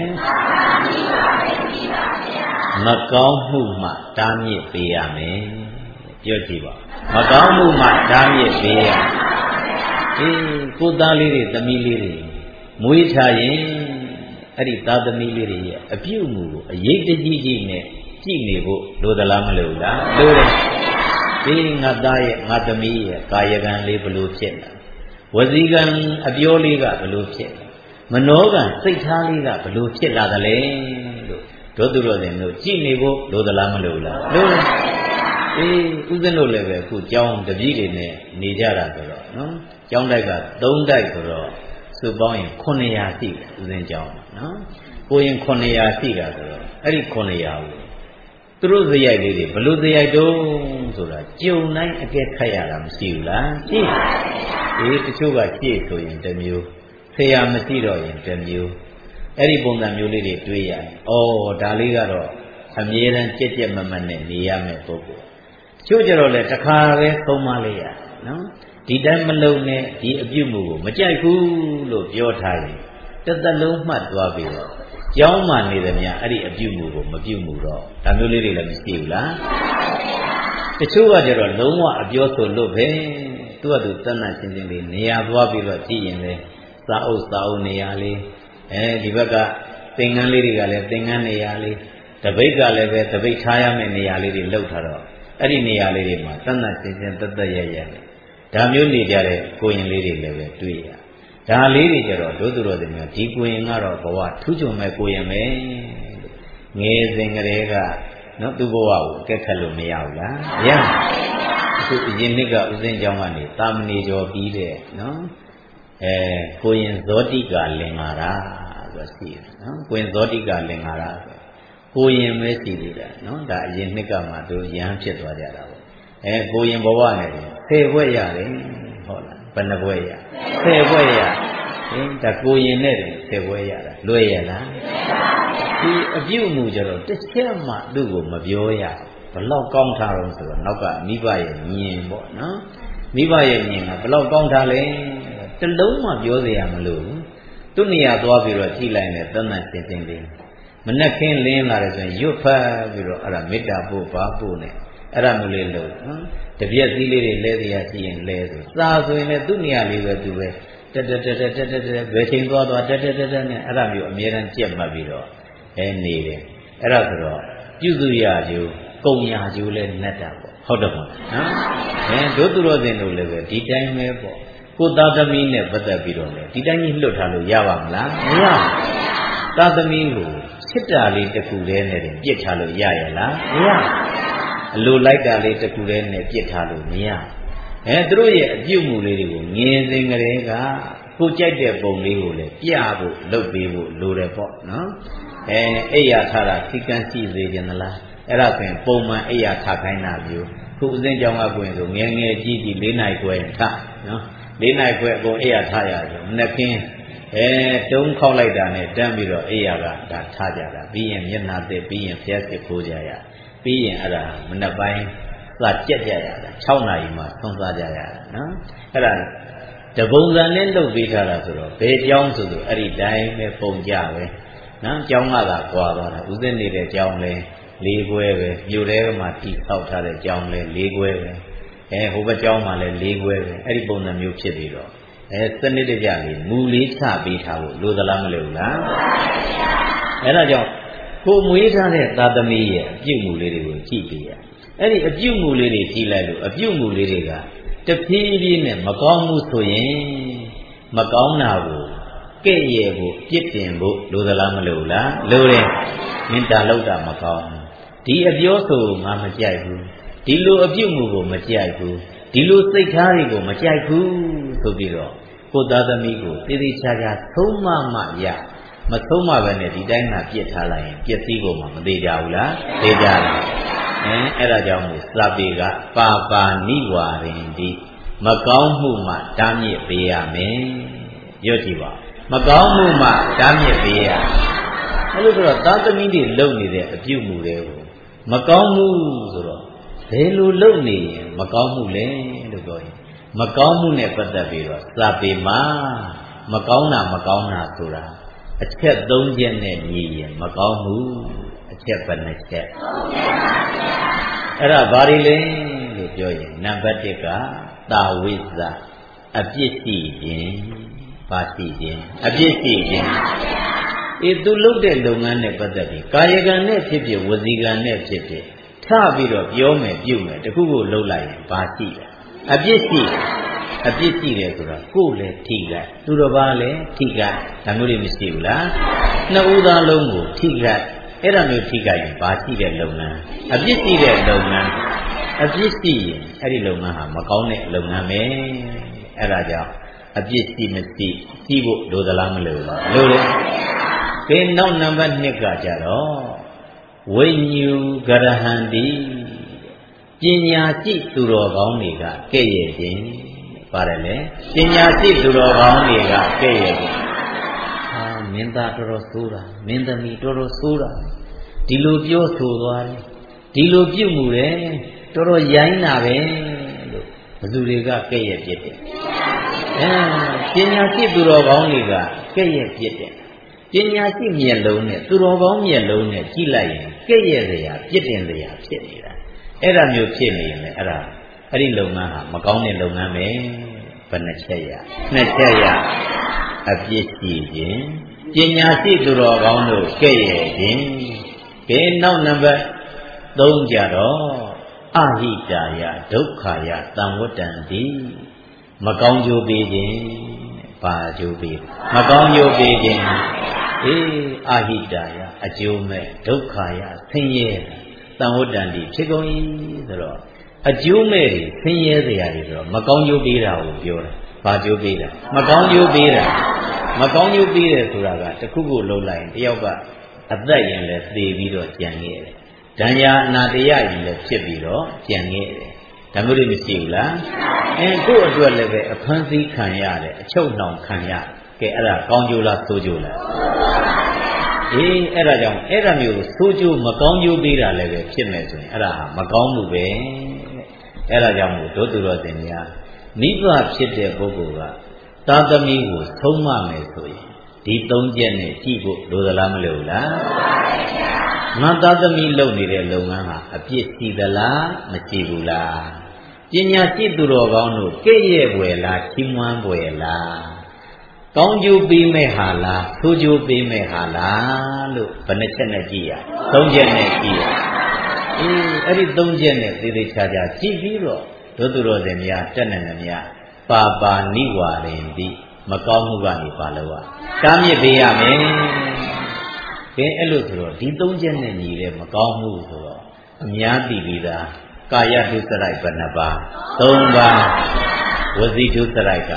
မကောင်းမှုမှတားမြစ်ပေးရမယ်ပြောကြည့်ပါမကောင်းမှုမှတားမြစ်ပေးရအေးကိုသားလေးတွေသမီးလေးတွေမွေးထားရင်အဲ့ဒီသားသမီးလေးတွေရဲ့အပြုအမူကိုအရေးတကြီးကြီးနဲ့ကြည့်နေဖို့လိုသလားမလိုလားလိုတယ်ဒီငါသားရဲ့ငါသမီးရဲ့ကာယကံလေးဘလို့ဖြစ်လာဝစီကံအပြောလေးကဘလို့ဖြစ်လာမနောကံစိတ်ထားလေးကဘလို့ဖြစ်လာသလဲလို့တို့သူတော်စင်တို့ကြည့်နေဖို့လိုသလားမလိုလားလိုတယ်အေးဦးဇင်းတို့လည်းပဲအခုကျောင်းတပည့်တွေနဲ့နေကြတာဆိုတော့နော်ကျောင်းတိုက်က3တိုက်ဆိုတော့စုပေါင်းရင်900ရှိတယ်ဦးဇင်းကျောင်းနော်ကိုရင်900ရှိတာဆိုတော့အဲ့ဒီ900ကိုသူတို့ဇယိုက်လေးတွေဘလို့ဇယိုက်တုံးဆိုတာကြုံတိုင်းအကဲခတ်ရတာမရှိဘူးလားရှိအေးတချို့ကကြည့်ဆိုရင်တစ်မျိုးဆရာမရှိတော့ရင်တစ်မျိုးအဲ့ဒီပုံစံမျိုးလေးတွေတွေးရတယ်ဩဒါလေးကတော့အမြဲတမ်းကြက်ကြက်မမနဲ့နေရမယ်ပုဂ္ဂိုလ်ချို့ကြတော့လေတစ်ခါပဲသုံးမလေးရနော်ဒီတိုင်းမလုံနဲ့ဒီအပြုမှုကိုမကြိုက်ဘူးလို့ပြောထားရင်တစ်သက်လုံးမှတ်သွားပြီးတော့ကျောင်းမှနေသမျှအဲ့ဒီအပြုမှုကိုမပြုမှုတော့ဒါမျိုးလေးတွေလည်းမရှိဘူးလားတချို့ကကြတော့လုံးဝအပြောဆိုလို့ပဲသူကသူတဏ္ဍချင်းချင်းလေးနေရာသွားပြီးတော့ကြည့်ရင်လေစာအုပ်နေရာလေးဒီဘက်ကသင်္ကန်းလေးတွေကလည်းသင်္ကန်းနေရာလေးတပိတ်ကလည်းပဲတပိတ်ထားရမယ့်နေရာလေးတွေလှုပ်ထားတော့အဲ့ဒီနေရာလေးတွေမှာတဏ္ဍချင်းချင်းတရရဒါမျိုးနေကြတဲ့ကိုရင်လေးတွေလည်းပဲတွေ့ရဒါလေးတွေကြတော့ဒုသူတော်တွေများဒီကိုရင်ကတော့ဘဝထူးချွန်မဲ့ကိုရင်ပဲငယ်စဉ်ကလေးကနော်သူ့ဘဝကိုအကဲခတ်လို့မရဘူးလားမရအခုအရင်နှစ်ကဥစဉ်ကျောင်းကနေတာမဏေကျော်ပြီးတဲ့နော်ကိုရင်ဇောတိကလင်္ကာရာဆိုရှိတယ်နော်ကိုရင်ဇောတိကလင်္ကာရာဆိုကိုရင်ပဲရှိသေးတယ်နော်ဒါအရင်နှစ်ကမှသူရဟန်းဖြစ်သွားကြတာပေါ့ကိုရင်ဘဝနဲ့10ဘွဲ့ရတယ်ဟုတ်လားဘယ်နှဘွဲ့ရ10ဘွဲ့ရဒါကိုရင်နဲ့10ဘွဲ့ရတာလွယ်ရလားဒီအပြုတ်မှုကြတော့တစ်ချက်မှသူ့ကိုမပြောရဘလောက်ကောင်းထားတော့ဆိုတော့နောက်ကမိဘရဲ့မြင်ပေါ့နော်မိဘရဲ့မြင်ကဘလောက်ကောင်းထားလဲတလုံးမှပြောစရာမလိုဘူးသူ့နေရာသွားပြီးတော့ကြည့်လိုက်ရင်တန်းတန်းစင်စင်လေးမနဲ့ခင်းလင်းလာတယ်ဆိုရင်ရွတ်ဖတ်ပြီးတော့အဲ့ဒါမေတ္တာပို့ပါပို့နဲ့အဲ့ဒါမျိုးလေးလို့နော်တပြက်သီးလေးတွေလဲတရားရှိရင်လဲဆိုစာဆိုရင်လည်းသူ့နေရာလေးပဲသူပဲတက်ဘယ်ချိန်သွားတက်နဲ့အဲ့ဒါမျိုးအမြဲတမ်းကြက်မှတ်ပြီးတော့နေတယ်အဲ့ဒါဆိုတော့ပြုစုရကျိုးကုံရကျိုးလဲနဲ့တာပေါ့ဟုတ်တယ်ပေါ့နော်ဒုသူတော်စင်တို့လည်းပဲဒီတိုင်းပဲပေါ့ကိုသားသမီးနဲ့ပတ်သက်ပြီးတော့လေဒီတိုင်းကြီးလွတ်ထားလို့ရပါမလားမရသားသမီးကိုစစ်တာလေးတစ်ခုတည်းနဲ့ပြစ်ထားလို့ရရလားမရအလိုလိုက်တာလေးတစ်ခုတည်းနဲ့ပြစ်ထားလို့မရသူတို့ရဲ့အပြုတ်မှုလေးတွေကိုငင်းစဉ်ကလေးကကိုကြိုက်တဲ့ပုံလေးကိုလည်းပြဖို့လုပ်ပေးဖို့လိုတယ်ပေါ့နော်အိယာထားတာစိကန်းရှိစေခြင်းသလားအဲ့ဒါဆိုရင်ပုံမှန်အိယာထားခိုင်းတာမျိုးခုဥစဉ်ကြောင်းကကိုရင်ဆိုငယ်ငယ်ကြီးကြီး4နိုင်ခွဲထားနော်4နိုင်ခွဲအကုန်အိယာထားရတယ်မနေ့ကင်းတုံးခောက်လိုက်တာနဲ့တန်းပြီးတော့အိယာကဒါထားကြတာပြီးရင်မျက်နှာသစ်ပြီးရင်ဖျက်စစ်ခိုးကြရပြီးရင်အဲ့ဒါမနေ့ပိုင်းစကြက်ကြရတာ6နာရီမှသုံးစားကြရတာနော်အဲ့ဒါတပုံစံနဲ့လုပ်ပေးထားတာဆိုတော့ဘယ်ကြောင်းဆိုအဲ့ဒီတိုင်းပဲပုံကြပဲနော်ကျောင်းကသာကွာသွားတာဥစဉ်နေတဲ့ကျောင်းလဲ၄ခွဲပဲမြို့ထဲမှာတီဆောက်ထားတဲ့ကျောင်းလဲ၄ခွဲပဲဟိုဘက်ကျောင်းမှာလဲ၄ခွဲပဲအဲ့ဒီပုံစံမျိုးဖြစ်ပြီးတော့စနစ်တကျလေးမူလေးချပေးထားဖို့လိုသလားမလိုဘူးလားအဲ့ဒါကြောင့်ကိုမွေးထားတဲ့သာသမီရဲ့အပြုတ်မှုလေးတွေကိုကြည့်ပေးရအဲ့ဒီအပြုတ်မှုလေးတွေကြည့်လိုက်လို့အပြုတ်မှုလေးတွေကတဖြည်းဖြည်းနဲ့မကောင်းမှုဆိုရင်မကောင်းတာကိုကဲ့ရဲ့ဖို့ပြစ်တင်ဖို့လိုသလားမလိုဘူးလားလိုတယ်မင်းတာလောက်တာမကောင်းဒီအပြောဆိုငါမကြိုက်ဘူးဒီလိုအပြုတ်မှုကိုမကြိုက်ဘူးဒီလိုစိတ်ထားတွေကိုမကြိုက်ဘူးဆိုပြီးတော့ကိုသားသမီးကိုသေသေးချာချာသုံးမရမသုံးမပဲနဲ့ဒီတိုင်းမှာပြစ်ထားလိုက်ရင်ပြစ်စည်းကုန်မှာမသေးကြဘူးလားသေကြတယ်အဲ့ဒါကြောင့်မို့စပေကပါပါနိဝါရင်ဒီမကောင်းမှုမှတားမြစ်ပေးရမယ်ရွတ်ကြည့်ပါမကောင်းမှုမှတားမြစ်ပေးရအဲ့လိုဆိုတော့သာသမီတွေလုပ်နေတဲ့အပြုမှုတွေကိုမကောင်းမှုဆိုတော့ဘယ်လိုလုပ်နေရင်မကောင်းမှုလဲလို့ပြောရင်မကောင်းမှုနဲ့ပတ်သက်ပြီးတော့စပေမှာမကောင်းတာဆိုတာအချက်၃ချက်နဲ့ညီရင်မကောင်းမှုအချက်ဘယ်နှချက်အဲ့ဒါဘာတွေလဲလို့ပြောရင်နံပါတ်1ကတာဝိဇ္ဇအပြစ်ရှိခြင်းပါရှိခြင်းအပြစ်ရှိခြင်းသူလုပ်တဲ့လုပ်ငန်းနဲ့ပတ်သက်ပြီးကာယကံနဲ့ဖြစ်ဖြစ်ဝစီကံနဲ့ဖြစ်ဖြစ်ထပြီးတော့ပြောမယ်ပြုမယ်တခုခုလုပ်လိုက်ရင်ပါရှိတယ်အပြစ်ရှိတယ်ဆိုတာကိုယ်လည်းထိခိုက်သူတစ်ပါးလည်းထိခိုက်ဒါမျိုးတွေမရှိဘူးလားနှစ်ဦးသားလုံးကိုထိခိုက်အဲ့ဒါမျိုးထိခိုက်ရင်ဘာရှိတဲ့လုပ်ငန်းအပြစ်ရှိတဲ့လုပ်ငန်းအပြစ်ရှိရင်အဲ့ဒီလုပ်ငန်းဟာမကောင်းတဲ့လုပ်ငန်းပဲအဲ့ဒါကြောင့်အပြစ်ရှိမရှိရှိဖို့လိုသလားမလိုဘူးလိုတယ်ကဲနောက်နံပါတ်2ကကြတော့ဝိညူဂရဟန္တိပညာရှိသူတော်ကောင်းတွေကကဲ့ရဲ့ခြင်းပါတယ်လေပညာရှိသူတော်ကောင်းတွေကကဲ့ရဲ့ခြင်းမင်းသားတော်တော်ဆိုးတာမင်းသမီးတော်တော်ဆိုးတာဒီလိုပြောဆိုသွားတယ်ဒီလိုပြုမှုတယ်တော်တော်ရိုင်းတာပဲလို့ဘယ်သူတွေကကဲ့ရဲ့ပြစ်တယ်ပညာရှိသူတော်ကောင်းတွေကကဲ့ရဲ့ပြစ်တယ်ပညာရှိမျက်လုံးနဲ့သူတော်ကောင်းမျက်လုံးနဲ့ကြည့်လိုက်ရင်ကဲ့ရဲ့စရာပြစ်တင်စရာဖြစ်နေတာအဲ့ဒါမျိုးဖြစ်နေရင်လည်းအဲ့ဒါအဲ့ဒီလုပ်ငန်းဟာမကောင်းတဲ့လုပ်ငန်းပဲဘယ်နှချက်ရနှစ်ချက်ရအပြစ်ရှိခြင်းပညာရှိသူတော်ကောင်းတို့ကဲ့ရဲ့ခြင်းဒီနောက်နံပါတ်3ကြတော့အဟိတာယဒုက္ခယတံဝတ္တံတိမကောင်းကျိုးပေးခြင်းဘာကျိုးပေးမကောင်းကျိုးပေးခြင်းအဟိတာယအကျိုးမဲ့ဒုက္ခယဆင်းရဲတံဝတ္တံတိဖြစ်ကုန်၏ဆိုတော့အကျိုးမဲ့တွေဆင်းရဲစရာတွေဆိုတော့မကောင်းကျိုးပေးတာကိုပြောတာဘာကျိုးပေးတာမကောင်းကျိုးပေးတာမကောင်းကျိုးပေးတယ်ဆိုတာကတခုခုလှုပ်လိုက်ရင်တယောက်ကအသက်ရင်လည်းသေပြီးတော့ကြံခဲ့တယ်ဒဏ်ရာအနာတရားရင်လည်းဖြစ်ပြီးတော့ကြံခဲ့တယ်ဒါမျိုးတွေမရှိဘူးလားကိုယ့်အတွက်လည်းပဲအဖမ်းဆီးခံရတယ်အချုပ်နှောင်ခံရကဲအဲ့ဒါကောင်းကျိုးလားဆိုးကျိုးလားအဲ့ဒါကြောင့်အဲ့ဒါမျိုးဆိုးကျိုးမကောင်းကျိုးပေးတာလည်းပဲဖြစ်မယ်ဆိုရင်အဲ့ဒါဟာမကောင်းမှုပဲအဲ့ဒါကြောင့်မို့တို့သူတော်စင်များမိဘဖြစ်တဲ့ပုဂ္ဂိုလ်ကသာသမီကိုဆုံးမမယ်ဆိုရင်ဒီ3ချက်နဲ့ကြည့်ဖို့လိုသလားမလိုဘူးလားငါသာသမီလုပ်နေတဲ့လုပ်ငန်းဟာအပြစ်ရှိသလားမရှိဘူးလားပညာရှိသူတော်ကောင်းတို့ကဲ့ရဲ့ွယ်လားချီးမွမ်းွယ်လားကောင်းကျိုးပေးမဲ့ဟာလားဆိုးကျိုးပေးမဲ့ဟာလားလို့ဘယ်နှချက်နဲ့ကြည့်ရ3ချက်နဲ့ကြည့်ရအဲ့ဒီ3ချက်နဲ့သေသေးချာချာကြည့်ပြီးတော့တို့သူတော်စင်များတက်နေတယ်များပါပါနိဝါရင်တိမကောင်းမှုကနေပါလို့တားမြစ်ပေးရမယ်ကဲအဲ့လိုဆိုတော့ဒီ3ချက်နဲ့ညီတဲ့မကောင်းမှုဆိုတော့အများသိပြီးသားကာယဒုစရိုက်ဘယ်နှပါ3ပါဝစီဒုစရိုက်က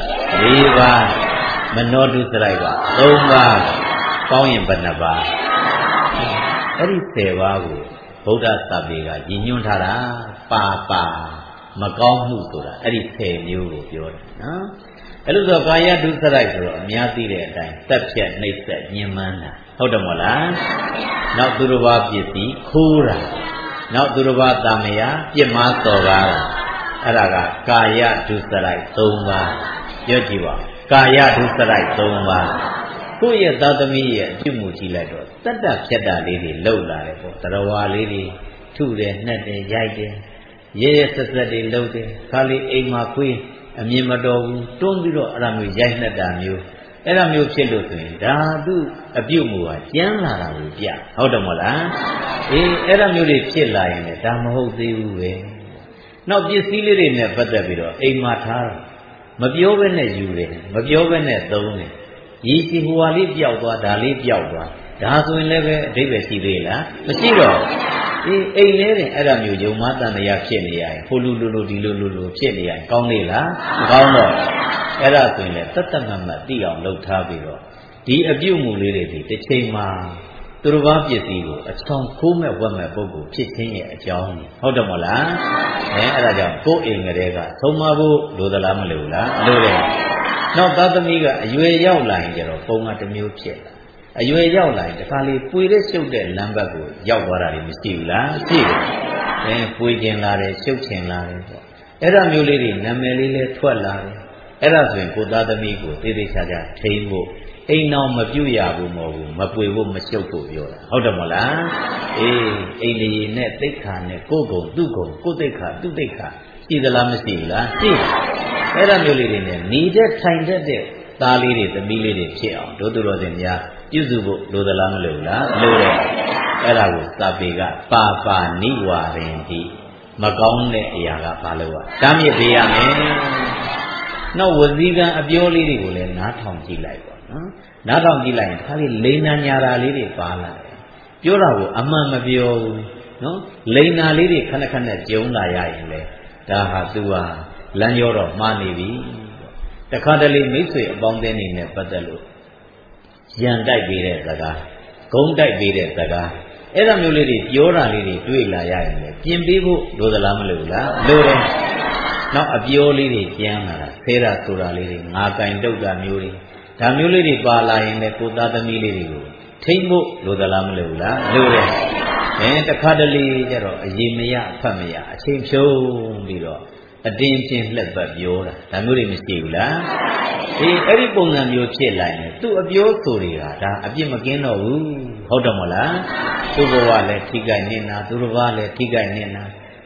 4ပါမနောဒုစရိုက်က3ပါပေါင်းရင်ဘယ်နှပါအဲ့ဒီ10ပါးကိုဗုဒ္ဓသာပေကရည်ညွှန်းထားတာပါမကောင်းမှုဆိုတာအဲ့ဒီ10မျိုးကိုပြောတယ်နော်အဲ့လိုဆိုကာယဒုစရိုက်ဆိုတော့အများသိတဲ့အတိုင်းတက်ဖြတ်နှိပ်စက်ညှဉ်းပန်းတာဟုတ်တယ်မဟုတ်လားနောက်သူတစ်ပါးပစ္စည်းခိုးတာနောက်သူတစ်ပါးတာမယာပြစ်မှားစော်ကားတာအဲ့ဒါကကာယဒုစရိုက်3ပါးပြောကြည့်ပါကာယဒုစရိုက်3ပါးကိုယ့်ရဲ့သာသမီရဲ့အပြုမှုကြည့်လိုက်တော့တတ်တဖြတ်တာလေးတွေလှုပ်လာတယ်ပေါ့တရားဝါလေးတွေထုတယ်နှက်တယ်ရိုက်တယ်ရဲရဲဆက်ဆက်တွေလှုပ်တယ်ခါလေးအိမ်မှာခွေးအမြင်မတော်ဘူးတွန်းပြီးတော့အဲ့ဒါမျိုးရိုက်နှက်တာမျိုးအဲ့ဒါမျိုးဖြစ်လို့ဆိုရင်ဒါသူအပြုတ်မှုကကျမ်းလာတာကိုပြဟုတ်တယ်မဟုတ်လားအဲ့ဒါမျိုးတွေဖြစ်လာရင်လည်းဒါမဟုတ်သေးဘူးပဲနောက်ပစ္စည်းလေးတွေနဲ့ပတ်သက်ပြီးတော့အိမ်မှာထားတာမပြောဘဲနဲ့ယူတယ်မပြောဘဲနဲ့သုံးတယ်ရည်စီဟိုဟာလေးပျောက်သွားဒါလေးပျောက်သွားဒါဆိုရင်လည်းပဲအဓိပ္ပာယ်ရှိသေးလားမရှိတော့အိမ်ထဲတင်အဲ့ဒါမျိုးယုံမတန်တရားဖြစ်နေရရင်ဟိုလူဒီလူဖြစ်နေရရင်ကောင်းနေလားမကောင်းတော့အဲ့ဒါဆိုရင်လည်းတတ်မှတ်သိအောင်လုပ်ထားပြီးတော့ဒီအပြုတ်မှုလေးတွေဒီတစ်ချိန်မှာသူတစ်ပါးပစ္စည်းကိုအချောင်ခိုးမဲ့ဝက်မဲ့ပုဂ္ဂိုလ်ဖြစ်ခြင်းရဲ့အကြောင်းဟုတ်တယ်မဟုတ်လားအဲ့ဒါကြောင့်ကိုယ်အိမ်ကလေးကသုံးမဖို့လိုသလားမလိုဘူးလားလိုတယ်နောက်သားသမီးကအရွယ်ရောက်လာရင်ကျတော့ပုံကတစ်မျိုးဖြစ်လာအရွယ်ရောက်လာရင်တခါလေပွေတဲ့ရှုပ်တဲ့လမ်းဘက်ကိုရောက်သွားတာတွေမရှိဘူးလားရှိတယ်ပွေကျင်လာတယ်ရှုပ်ချင်လာတယ်ပေါ့အဲ့ဒါမျိုးလေးတွေနာမည်လေးလဲထွက်လာတယ်အဲ့ဒါဆိုရင်ကိုသားသမီးကိုသေသေးချာချာထိန်းဖို့အိမ်တော်မပြုတ်ရဘူးမဟုတ်ဘူးမပွေဖို့မရှုပ်ဖို့ပြောတာဟုတ်တယ်မဟုတ်လားအိမ်လေးနဲ့သိက္ခာနဲ့ကိုယ်ကုံသူ့ကုံကိုယ်သိက္ခာသူ့သိက္ခာရှိသလားမရှိဘူးလားရှိအဲ့ဒါမျိုးလေးတွေနဲ့နေတဲ့ထိုင်တဲ့သားလေးတွေသမီးလေးတွေဖြစ်အောင်တို့သူတော်စင်များပြုစုဖို့လိုသလားမလိုဘူးလားလိုတယ်အဲ့ဒါကိုစာပေကပါပါနိဝါရင်တိမကောင်းတဲ့အရာကဘာလို့တားမြစ်ပေးရမယ်နောက်ဝစီကံအပြောလေးတွေကိုလည်းနားထောင်ကြည့်လိုက်ပါနော်နားထောင်ကြည့်လိုက်ရင်ခါလေးလိန်နာညာတာလေးတွေပါလာတယ်ပြောတာကိုအမှန်မပြောဘူးနော်လိန်နာလေးတွေခဏခဏကြုံလာရရင်လေဒါဟာသူဟာလမ်းရောတော့မှားနေပြီတခါတလေမိတ်ဆွေအပေါင်းအသင်းတွေနဲ့ပတ်သက်လို့ရန်တိုက်ပေးတဲ့စကားဂုံးတိုက်ပေးတဲ့စကားအဲ့ဒါမျိုးလေးတွေပြောတာလေးတွေတွေ့လာရရင်လေပြင်ပေးဖို့လိုသလားမလိုဘူးလားလိုတယ်နောက်အပြောလေးတွေကျမ်းလာတာဆဲတာဆိုတာလေးတွေငါကင်တုတ်တာမျိုးတွေဒါမျိုးလေးတွေပါလာရင်လေကိုသားသမီးလေးတွေကိုထိမ့်ဖို့လိုသလားမလိုဘူးလားလိုတယ်တခါတလေကျတော့အရေးမရအဖတ်မရအချိန်ဖြုံးပြီးတော့အတင်းချင်းလှက်ပတ်ပြောတာဒါမျိုးတွေမရှိဘူးလားအဲ့ဒီပုံစံမျိုးဖြစ်လိုက်ရင်သူ့အပြောဆိုတွေကဒါအပြစ်မကင်းတော့ဘူးဟုတ်တယ်မဟုတ်လားသူ့ဘဝလည်းထိခိုက်နေတာသူတစ်ပါးလည်းထိခိုက်နေတာ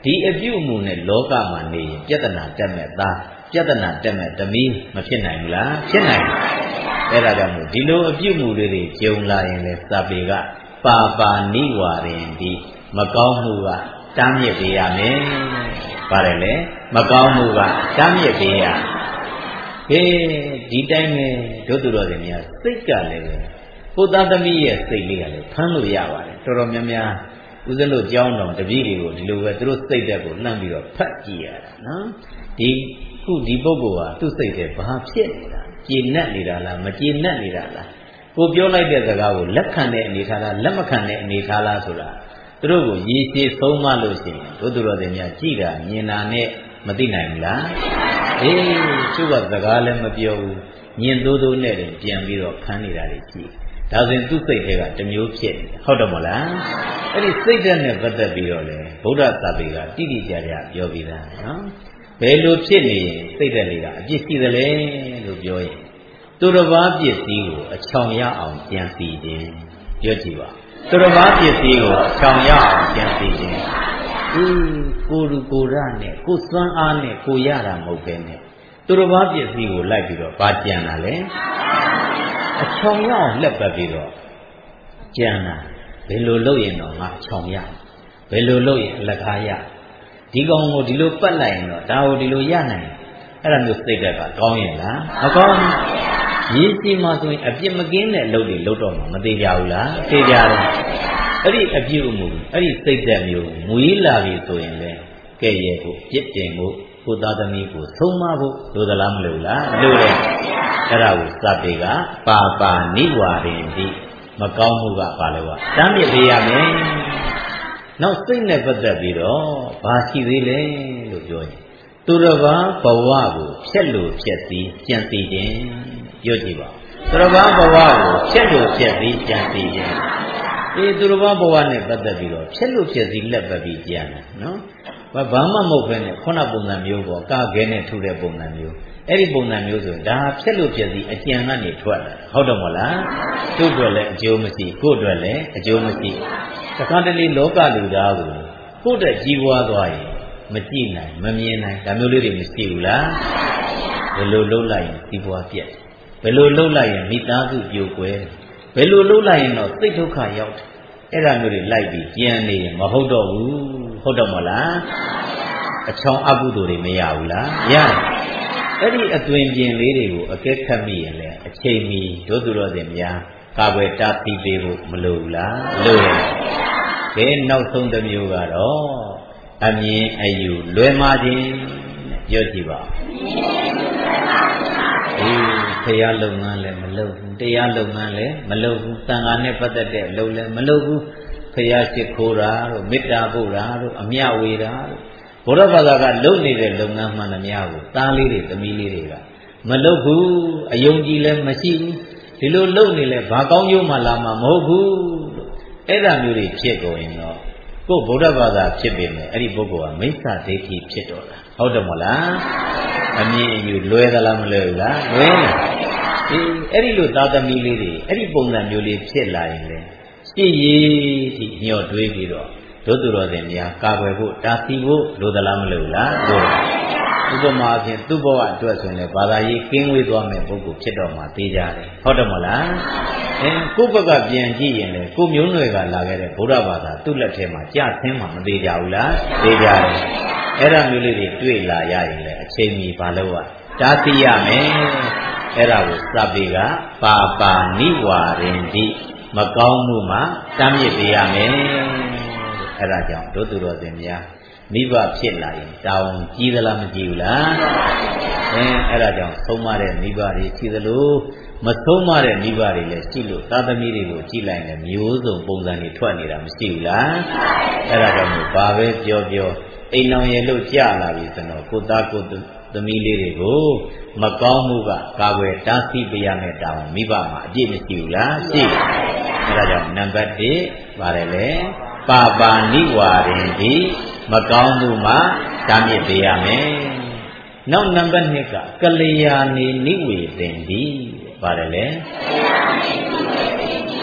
ဒီအပြုအမူနဲ့လောကမှာနေရင်ပြဿနာတက်မဲ့သားပြဿနာတက်မဲ့သမီးမဖြစ်နိုင်ဘူးလားဖြစ်နိုင်တယ်အဲ့ဒါကြောင့်မို့ဒီလိုအပြုအမူတွေကြုံလာရင်လေစာပေကပါပါနိဝါရင်ဒီမကောင်းမှုကတားမြစ်ပေးရမယ်ပါတယ်လေမကောင်းမှုကတားမြစ်ပေးရဟေးဒီတိုင်းပဲတို့သူတော်စင်များစိတ်ကလည်းကိုသားသမီးရဲ့စိတ်လေးကလည်းဖမ်းလို့ရပါတယ်တော်တော်များများဦးဇင်းတို့ကြောင်းတော်တပည့်တွေကိုဒီလိုပဲသူတို့စိတ်ဓာတ်ကိုလှမ်းပြီးတော့ဖတ်ကြည့်ရတာနော်ဒီပုဂ္ဂိုလ်ဟာသူ့စိတ်ထဲဘာဖြစ်နေတာကျေနပ်နေတာလားမကျေနပ်နေတာလားကိုပြောလိုက်တဲ့စကားကိုလက်ခံတဲ့အနေထားလားလက်မခံတဲ့အနေထားလားဆိုတာသူတို့ကိုရည်ရှည်ဆုံးမလို့ရှိရင်တို့သူတော်တွေများကြည်တာမြင်တာနဲ့မသိနိုင်ဘူးလားအေးသူကစကားလည်းမပြောဘူးညင်သိုးသိုးနဲ့တင်ပြန်ပြီးတော့ခံနေတာတွေရှိဒါဆိုရင်သူ့စိတ်တွေကတစ်မျိုးဖြစ်နေဟုတ်တယ်မဟုတ်လားအဲ့ဒီစိတ်ဓာတ်နဲ့ပတ်သက်ပြီးတော့လေဗုဒ္ဓသာပေကတိတိကျကျပြောပြီးသားနော်ဘယ်လိုဖြစ်နေရင်စိတ်ဓာတ်တွေကအပြစ်ရှိသလဲလို့ပြောရင်သူတစ်ပါးပစ္စည်းကိုအချောင်ရအောင်ကြံစီခြင်းပြောကြည့်ပါသူတစ်ပါးပစ္စည်းကိုအချောင်ရအောင်ကြံစီခြင်းကိုလူကိုရနဲ့ကိုစွမ်းအားနဲ့ကိုရတာမဟုတ်ပဲနဲ့သူတစ်ပါးပစ္စည်းကိုလိုက်ပြီးတော့ဗာကြံတာလေအချောင်ရအောင်လက်ပတ်ပြီးတော့ကြံတာဘယ်လိုလုပ်ရင်တော့ငါအချောင်ရဘယ်လိုလုပ်ရင်အလကားရဒီကောင်ကိုဒီလိုပတ်လိုက်ရင်တော့ဒါကိုဒီလိုရနိုင်အဲ့ဒါမျိုးစိတ်ဓာတ်ကကောင်းရင်လားမကောင်းဘူးရည်ရှိမှဆိုရင်အပြစ်မကင်းတဲ့အလုပ်တွေလုပ်တော့မှမသေးကြဘူးလားသိကြတယ်အဲ့ဒီအပြုအမူအဲ့ဒီစိတ်ဓာတ်မျိုးမွေးလာပြီဆိုရင်လေကဲ့ရဲ့ကိုပြစ်တင်ဖို့ကိုသားသမီးကိုဆုံးမဖို့လိုသလားမလိုလားလိုတယ်အဲ့ဒါကိုစပေကပါပါနိဝါရင်ဒီမကောင်းမှုကဘာလို့ကတမ်းမြစ်ပေးရမယ်နောက်စိတ်နဲ့ပတ်သက်ပြီးတော့ဘာရှိသေးလဲလို့ပြောရင်သူတစ်ပါးဘဝကိုဖြက်လို့ဖြက်စီးကြံစီခြင်းပြောကြည့်ပါသူတစ်ပါးဘဝကိုဖြက်လို့ဖြက်စီးကြံစီခြင်းသူတစ်ပါးဘဝနဲ့ပတ်သက်ပြီးတော့ဖြက်လို့ဖြက်စီးလက်ပတ်ပြီးကြံတယ်နော်ဘာမှမဟုတ်ဘဲနဲ့ခုနပုံစံမျိုးပေါ့ကားခဲနဲ့ထုတဲ့ပုံစံမျိုးအဲ့ဒီပုံစံမျိုးဆိုဒါဖြက်လို့ဖြက်စီးအကြံကနေထွက်လာဟုတ်တယ်မဟုတ်လားသူ့အတွက်လည်းအကျိုးမရှိကိုယ့်အတွက်လည်းအကျိုးမရှိတခါတလေလောကလူသားကိုကိုယ့်တဲ့ကြီးပွားသွားရင်မကြည့်နိုင်မမြင်နိုင်ဒါမျိုးလေးတွေမရှိဘူးလားဘယ်လိုလုပ်လိုက်ရင်ကြီးပွားပြတ်ဘယ်လိုလုပ်လိုက်ရင်မိသားစုပြိုကွဲဘယ်လိုလုပ်လိုက်ရင်တော့စိတ်ဒုက္ခရောက်တယ်အဲ့ဒါမျိုးတွေလိုက်ပြီးကြံနေရင်မဟုတ်တော့ဘူးဟုတ်တော့မလားအချောင်းအကုသိုလ်တွေမရဘူးလားရတယ်အဲ့ဒီအသွင်ပြင်လေးတွေကိုအကဲခတ်မိရင်လည်းအချိန်မီတို့သူတော်စင်များကာကွယ်တားဆီးပေးဖို့မလိုဘူးလားလိုတယ်ကဲနောက်ဆုံးတစ်မျိုးကတော့အမြင်အယူလွယ်မှားခြင်းပြောကြည့်ပါဘုရားလုပ်ငန်းလည်းမလုပ်ဘူးတရားလုပ်ငန်းလည်းမလုပ်ဘူးသံဃာနဲ့ပတ်သက်တဲ့လုပ်လည်းမလုပ်ဘူးဘုရားရှိခိုးတာတို့မေတ္တာပို့တာတို့အမြဝေတာတို့ဘုရားဘာသာကလုပ်နေတဲ့လုပ်ငန်းမှန်သမျှကိုသားလေးတွေသမီးလေးတွေကမလုပ်ဘူးအယုံကြည်လည်းမရှိဘူးဒီလိုလုပ်နေလဲဘာကောင်းကျိုးမှလာမှာမဟုတ်ဘူးလို့အဲ့ဒါမျိုးတွေဖြစ်ကုန်ရင်တော့ကိုယ်ဗုဒ္ဓဘာသာဖြစ်ပေမဲ့အဲ့ဒီပုဂ္ဂိုလ်ကမိစ္ဆာဒိဋ္ဌိဖြစ်တော့တာဟုတ်တယ်မလားအမြင်အယူလွဲသလားမလွဲဘူးလားလွဲတယ်အဲ့ဒီလိုသာသမီလေးတွေအဲ့ဒီပုံစံမျိုးလေးဖြစ်လာရင်လေရှေ့ရည်ထိညှော့တွေးပြီးတော့တို့သူတော်စင်များကာကွယ်ဖို့တားဆီးဖို့လိုသလားမလိုလားလိုတယ်ဥပမာဖြင့်သူ့ဘဝအတွက်ဆိုရင်လည်းဘာသာရေးကင်းဝေးသွားမဲ့ပုဂ္ဂိုလ်ဖြစ်တော့မှသိကြတယ်ဟုတ်တယ်မဟုတ်လားကိုယ့်ဘက်ကပြန်ကြည့်ရင်လေကိုမျိုးနွယ်ကလာခဲ့တဲ့ဗုဒ္ဓဘာသာသူ့လက်ထဲမှာကြာဆင်းမှမသေးကြဘူးလားသိကြတယ်အဲ့ဒါမျိုးလေးတွေတွေ့လာရရင်လေအချိန်မီဘာလို့တားဆီးရမယ်အဲ့ဒါကိုစပေကပါပါနိဝါရင်တိမကောင်းမှုမှာတားမြစ်ပေးရမယ်အဲ့ဒါကြောင့်တို့သူတော်စင်များမိဘဖြစ်လာရင်တောင်းကြီးသလားမကြီးဘူးလားအဲ့ဒါကြောင့်ဆုံးမတဲ့မိဘတွေရှိသလိုမဆုံးမတဲ့မိဘတွေလည်းရှိလို့သာသမီတွေကိုကြည့်လိုက်ရင်မျိုးစုံပုံစံတွေထွက်နေတာမရှိဘူးလားအဲ့ဒါကြောင့်မို့ဘာပဲပြောပြောအိမ်တော်ရဲ့လို့ကြာလာပြီဆိုတော့ကိုသားကိုသမီးလေးတွေကိုမကောင်းမှုကကာကွယ်တားဆီးပေးရမယ့်တောင်းမိဘမှာအပြည့်မရှိဘူးလားရှိတယ်အဲ့ဒါကြောင့်နံပါတ်1ပါတယ်လေပါပါနိဝါရင်ဒီမကောင်းမှုမှာတားမြစ်ပေးရမယ်နောက်နံပါတ်2ကကလျာဏီနိဝေသင်ဒီပါတယ်လေ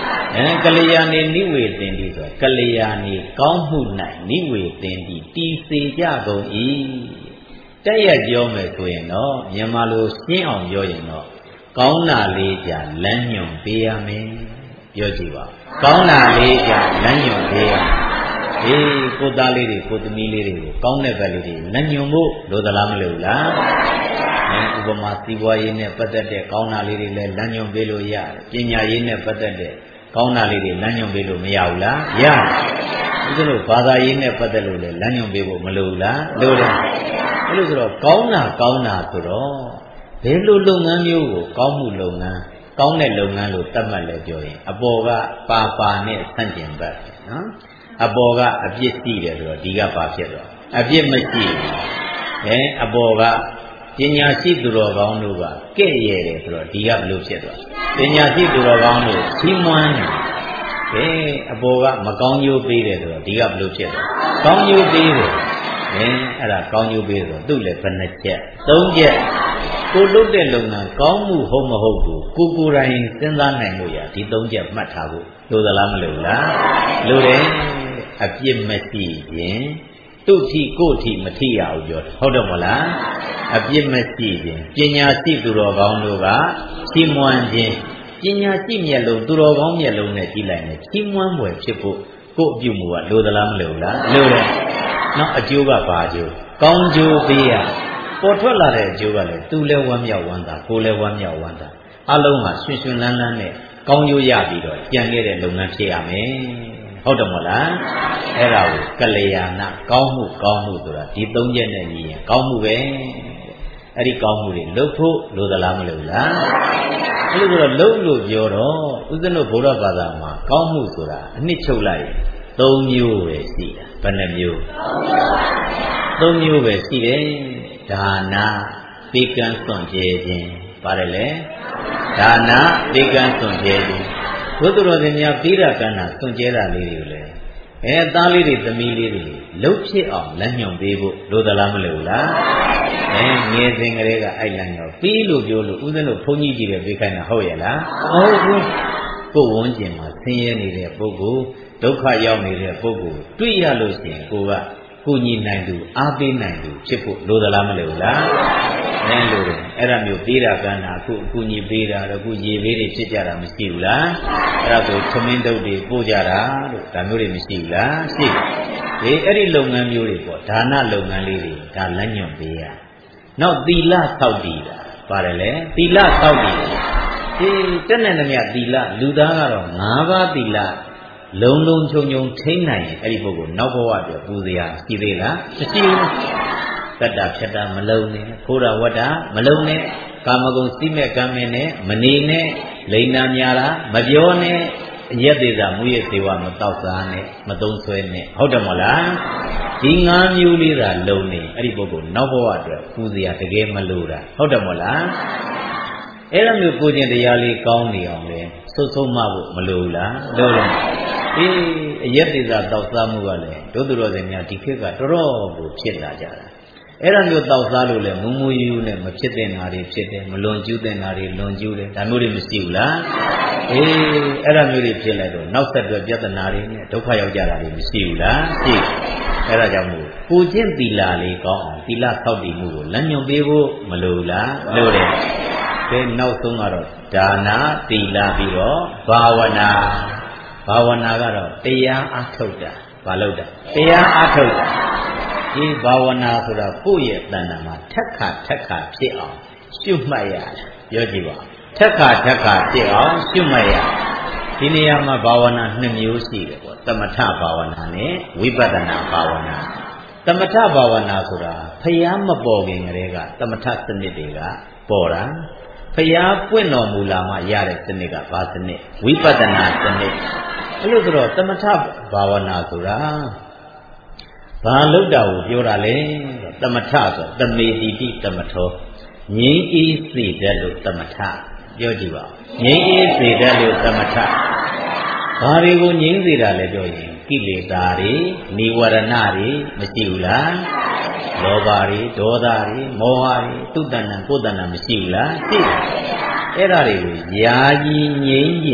ကလျာဏီနိဝေသင်တိဆိုကလျာဏီကောင်းမှု၌နိဝေသင်တိတည်စေကြကုန်၏တက်ရပြောမယ်ဆိုရင်တော့မြန်မာလိုရှင်းအောင်ပြောရင်တော့ကောင်းတာလေးကြလမ်းညွှန်ပေးရမယ်ပြောကြည့်ပါကောင်းတာလေးကြလမ်းညွှန်ပေးရကိုသားလေးတွေကိုသမီးလေးတွေကိုကောင်းတဲ့ဘက်လေးတွေလမ်းညွှန်ဖို့လိုသလားမလိုလားဥပမာစီးပွားရေးနဲ့ပတ်သက်တဲ့ကောင်းတာလေးတွေလည်းလမ်းညွှန်ပေးလို့ရတယ်ပညာရေးနဲ့ပတ်သက်တဲ့ကောင်းတာလေးတွေလမ်းညွှန်ပေးလို့မရဘူးလားရတယ်ဦးဇင်းတို့ဘာသာရေးနဲ့ပတ်သက်လို့လည်းလမ်းညွှန်ပေးဖို့မလိုဘူးလားလိုတယ်အဲ့လိုဆိုတော့ကောင်းတာဆိုတော့ဘယ်လိုလုပ်ငန်းမျိုးကိုကောင်းမှုလုပ်ငန်းကောင်းတဲ့လုပ်ငန်းလို့သတ်မှတ်လဲပြောရင်အပေါ်ကပါနဲ့ဆန့်ကျင်ဘက်နော်အပေါ်ကအပြစ်ရှိတယ်ဆိုတော့ဒီကပါဖြစ်တော့အပြစ်မရှိဘူးအပေါ်ကပညာရှိသူတော်ကောင်းတို့ကကဲ့ရဲ့တယ်ဆိုတော့ဒီကဘလို့ဖြစ်သွားပညာရှိသူတော်ကောင်းတို့ချီးမွမ်းတယ်အပေါ်ကမကောင်းကျိုးပေးတယ်ဆိုတော့ဒီကဘလို့ဖြစ်သွားကောင်းကျိုးပေးတယ်အဲ့ဒါကောင်းကျိုးပေးဆိုတော့သူ့လည်းဘယ်နှချက်၃ချက်ကိုလုပ်တဲ့လုပ်ငန်းကောင်းမှုဟုတ်မဟုတ်ကိုကိုယ်တိုင်စဉ်းစားနိုင်လို့ရဒီ၃ချက်မှတ်ထားဖို့လိုသလားမလိုလားလိုတယ်အပြစ်မရှိရင်သူ့ထိကိုယ့်ထိမထိရဘူးပြောတယ်ဟုတ်တယ်မဟုတ်လားအပြစ်မရှိရင်ပညာရှိသူတော်ကောင်းတို့ကချီးမွမ်းခြင်းပညာရှိမျက်လုံးသူတော်ကောင်းမျက်လုံးနဲ့ကြည့်လိုက်ရင်ချီးမွမ်းွယ်ဖြစ်ဖို့ကိုယ့်အပြုမှုကလိုသလားမလိုလားလိုတယ်နောက်အကျိုးကဘာအကျိုးကောင်းကျိုးပေးရပေါ်ထွက်လာတဲ့အကျိုးကလည်းသူလည်းဝမ်းမြောက်ဝမ်းသာကိုယ်လည်းဝမ်းမြောက်ဝမ်းသာအလုံးကရွှင်ရွှင်လန်းလန်းနဲ့ကောင်းကျိုးရပြီးတော့ကြံခဲ့တဲ့လုပ်ငန်းဖြစ်ရမယ်ဟုတ်တယ်မဟုတ်လားအဲ့ဒါကိုကလျာဏကောင်းမှုဆိုတာဒီ၃ချက်နဲ့ညီရင်ကောင်းမှုပဲအဲ့ဒီကောင်းမှုတွေလုပ်ဖို့လိုသလားမလိုလားအဲ့လိုဆိုတော့လုပ်လို့ပြောတော့ဦးဇင်းတို့ဗုဒ္ဓဘာသာမှာကောင်းမှုဆိုတာအနှစ်ချုပ်လိုက်ရင်၃မျိုးပဲရှိတာဘယ်နှမျိုး၃မျိုးပဲရှိတယ်ဒါနသေကံစွန့်ကြဲခြင်းပါတယ်လေဒါနသေကံစွန့်ကြဲခြင်းဘုသူတော်စင်များပြီးတာကဏ္ဍစွန့်ကြဲတာလေးတွေကိုလည်းသားလေးတွေသမီးလေးတွေလှုပ်ဖြစ်အောင်လမ်းညွှန်ပေးဖို့လိုသလားမလိုလားငယ်စဉ်ကလေးကအဲ့လမ်းညွှန်ပြီးလို့ပြောလို့ဦးဇင်းတို့ဘုန်းကြီးကြီးတွေပြေးခိုင်းတာဟုတ်ရဲ့လားဟုတ်ဘူးကိုယ်ဝန်းကျင်မှာဆင်းရဲနေတဲ့ပုဂ္ဂိုလ်ဒုက္ခရောက်နေတဲ့ပုဂ္ဂိုလ်တွေ့ရလို့ရှိရင်ကိုကကိုညီနိုင်သူအားပေးနိုင်သူဖြစ်ဖို့လိုသလားမလိုလားလိုတယ်အဲ့ဒါမျိုးပေးတာကဏ္ဍအခုအကူညီပေးတာတော့အခုရေပေးတွေဖြစ်ကြတာမရှိဘူးလားအဲ့ဒါဆိုသမင်းတုပ်တွေပို့ကြတာလို့ဒါမျိုးတွေမရှိဘူးလားရှိအဲ့ဒီလုပ်ငန်းမျိုးတွေပေါ့ဒါနလုပ်ငန်းလေးတွေဒါလမ်းညွှန်ပေးရနောက်သီလဆောက်တည်တာပါတယ်လေသီလဆောက်တည်တက်နေသမျှသီလလူသားကတော့၅ပါးသီလလုံးလုံးချုံချုံထိန်းနိုင်ရင်အဲ့ဒီပုဂ္ဂိုလ်နောက်ဘဝအတွက်ပူဇော်ရှိသေးလားမရှိဘူးတတ္တဖြတ်တာမလုံးနဲ့ခိုးတာဝတ္တာမလုံးနဲ့ကာမဂုဏ်စိမဲ့ကံမင်းနဲ့မနေနဲ့လိန်နာများတာမပြောနဲ့အရက်သေးတာမူရစေဝမတောက်စားနဲ့မသုံးဆွဲနဲ့ဟုတ်တယ်မဟုတ်လားဒီ၅မျိုးလေးသာလုံးနေအဲ့ဒီပုဂ္ဂိုလ်နောက်ဘဝအတွက်ပူဇော်တကယ်မလိုတာဟုတ်တယ်မဟုတ်လားအဲ့လိုမျိုးကိုကျင့်တရားလေးကောင်းနေအောင်လေစိုးစိုးမဖို့မလိုလားလိုတယ်အရက်သေးတာတောက်စားမှုကလည်းဒုသူတော်စင်များဒီခေတ်ကတော်တော်ကိုဖြစ်လာကြတာအဲ့ဒါမျိုးတောက်စားလို့လည်းမူမူယူနဲ့မဖြစ်တဲ့နာတွေဖြစ်တယ်မလွန်ကျူးတဲ့နာတွေလွန်ကျူးတယ်ဒါမျိုးတွေမရှိဘူးလားအဲ့ဒါမျိုးတွေဖြစ်လိုက်တော့နောက်ဆက်တွဲပြဿနာတွေနဲ့ဒုက္ခရောက်ကြတာတွေမရှိဘူးလားရှိအဲ့ဒါကြောင့်မို့ကိုကျင့်သီလလေးကောင်းအောင်သီလဆောက်တည်မှုကိုလမ်းညွှန်ပေးဖို့မလိုလားလိုတယ်နောက်ဆုံးကတော့ဒါနသီလပြီးတော့ဘာဝနာကတော့တရားအားထုတ်တာဘာလို့တာတရားအားထုတ်တာဒီဘာဝနာဆိုတာကိုယ့်ရဲ့တဏ္ဍာမှာထက်ခါဖြစ်အောင်ရှုမှတ်ရတယ်ပြောကြည့်ပါထက်ခါဖြစ်အောင်ရှုမှတ်ရဒီနေရာမှာဘာဝနာ2မျိုးရှိတယ်ပေါ့သမထဘာဝနာနဲ့ဝိပဿနာဘာဝနာသမထဘာဝနာဆိုတာဖျားမပေါ်ခင်ကတည်းကသမထစနစ်တွေကပေါ်တာဖျားပွင့်တော်မူလာမှရတဲ့စနစ်ကဘာစနစ်ဝိပဿနာစနစ်အဲ့လိုဆိုတော့သမထဘာဝနာဆိုတာဘာလို့တာကိုပြောတာလဲသမထဆိုသမေတိတိသမထောငြိမ်းအေးစေတတ်လို့သမထပြောကြည့်ပါငြိမ်းအေးစေတတ်လို့သမထဘာတွေကိုငြိမ်းစေတာလဲပြောရင်ကိလေသာတွေနိဝရဏတွေမရှိဘူးလားလောဘတွေဒေါသတွေမောဟတွေသူတဏ္ဏကိုယ်တဏ္ဏမရှိဘူးလားရှိအဲ့ဒါတွေကိုယာကြီးငြိမ်းရင်တ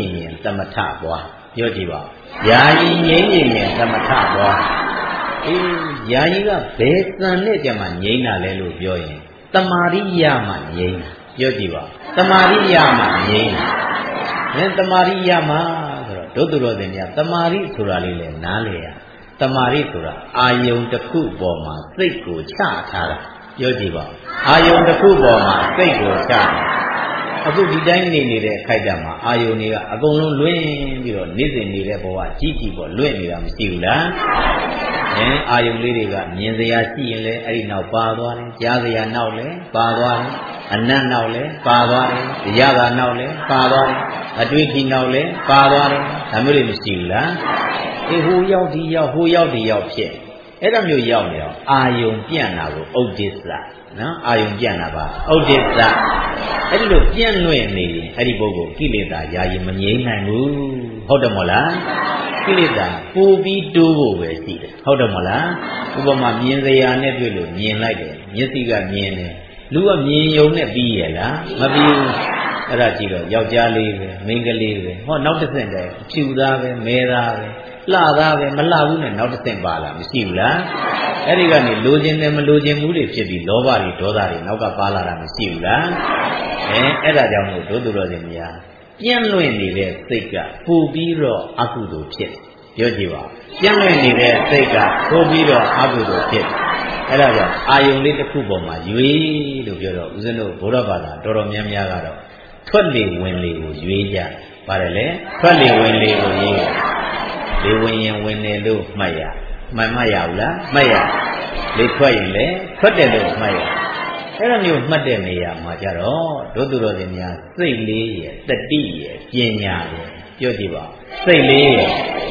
သမထပွားပြောကြည့်ပါယာယီငြိမ်းရင်သမထပွားယာယီကဘယ်စံနဲ့ကြမှာငြိမ်းတာလဲလို့ပြောရင်တမာရိယမှငြိမ်းတာပြောကြည့်ပါတမာရိယမှငြိမ်းတာတမာရိယမှဆိုတော့ဒုသူတော်စင်များတမာရိဆိုတာလေးလဲနားလေရတမာရိဆိုတာအာယုံတစ်ခုပေါ်မှာစိတ်ကိုချထားတာပြောကြည့်ပါအာယုံတစ်ခုပေါ်မှာစိတ်ကိုချအခုဒီတိုင်းနေနေတဲ့အခိုက်အတန့်မှာအာယုံတွေကအကုန်လုံးလွင့်ပြီးတော့နေ့စဉ်နေတဲ့ဘဝကြီးကြီးပေါ်လွင့်နေတာမရှိဘူးလားအာယုံလေးတွေကမြင်စရာရှိရင်လည်းအဲ့ဒီနောက်ပါသွားတယ်ကြားစရာနောက်လည်းပါသွားတယ်အနတ်နောက်လည်းပါသွားတယ်တရားသာနောက်လည်းပါသွားတယ်အတွေ့အထိနောက်လည်းပါသွားတယ်ဒါမျိုးတွေမရှိဘူးလားဟိုရောက်ဒီရောက်ဟိုရောက်ဒီရောက်ဖြစ်အဲ့ဒါမျိုးရောက်နေအောင်အာယုံပြန့်တာကိုဥဒိစ္စနော်အာယုံပြန့်တာပါဥဒိစ္စအဲ့ဒီလိုပြန့်လွင့်နေရင်အဲ့ဒီပုဂ္ဂိုလ်ကိလေသာယာယီမငြိမ်းနိုင်ဘူးဟုတ်တယ်မို့လားကိလေသာပိုပြီးတိုးဖို့ပဲရှိတယ်ဟုတ်တယ်မို့လားဥပမာမြင်စရာနဲ့တွေ့လို့မြင်လိုက်တယ်မျက်စိကမြင်တယ်လူကမြင်ယုံနဲ့ပြီးရလားမပြီးဘူးအဲ့ဒါကြည့်တော့ယောက်ျားလေးပဲမိန်းကလေးပဲဟောနောက်တစ်ဆင့်တည်းဖြူသားပဲမဲသားပဲလှသားပဲမလှဘူးနဲ့နောက်တစ်ဆင့်ပါလာမရှိဘူးလားအဲ့ဒီကနေလိုချင်တယ်မလိုချင်ဘူးတွေဖြစ်ပြီးလောဘတွေဒေါသတွေနောက်ကပါလာတာမရှိဘူးလားအဲ့ဒါကြောင့်မို့ဒုသူတော်စင်များပြန့်လွင့်နေတဲ့စိတ်ကပိုပြီးတော့အကုသိုလ်ဖြစ်ပြောကြည့်ပါပြန့်လွင့်နေတဲ့စိတ်ကပိုပြီးတော့အကုသိုလ်ဖြစ်အဲ့ဒါကြောင့်အာယုံလေးတစ်ခုပေါ်မှာရွေးလို့ပြောတော့ဦးဇင်းတို့ဘုရားဘာသာတော်တော်များများကတော့ထွက်လေဝင်လေကိုရွေးကြပါတယ်လေထွက်လေဝင်လေကိုရွေးလေဝင်ရင်ဝင်တယ်လို့မှတ်ရမှတ်ရဘူးလားမှတ်ရလေထွက်ရင်လေထွက်တယ်လို့မှတ်ရအဲ့လိုမျိုးမှတ်တဲ့နေရာမှာကြတော့ဒုသူတော်စင်များစိတ်လေးရယ်တတိရယ်ပညာရယ်ပြောကြည့်ပါစိတ်လေးရယ်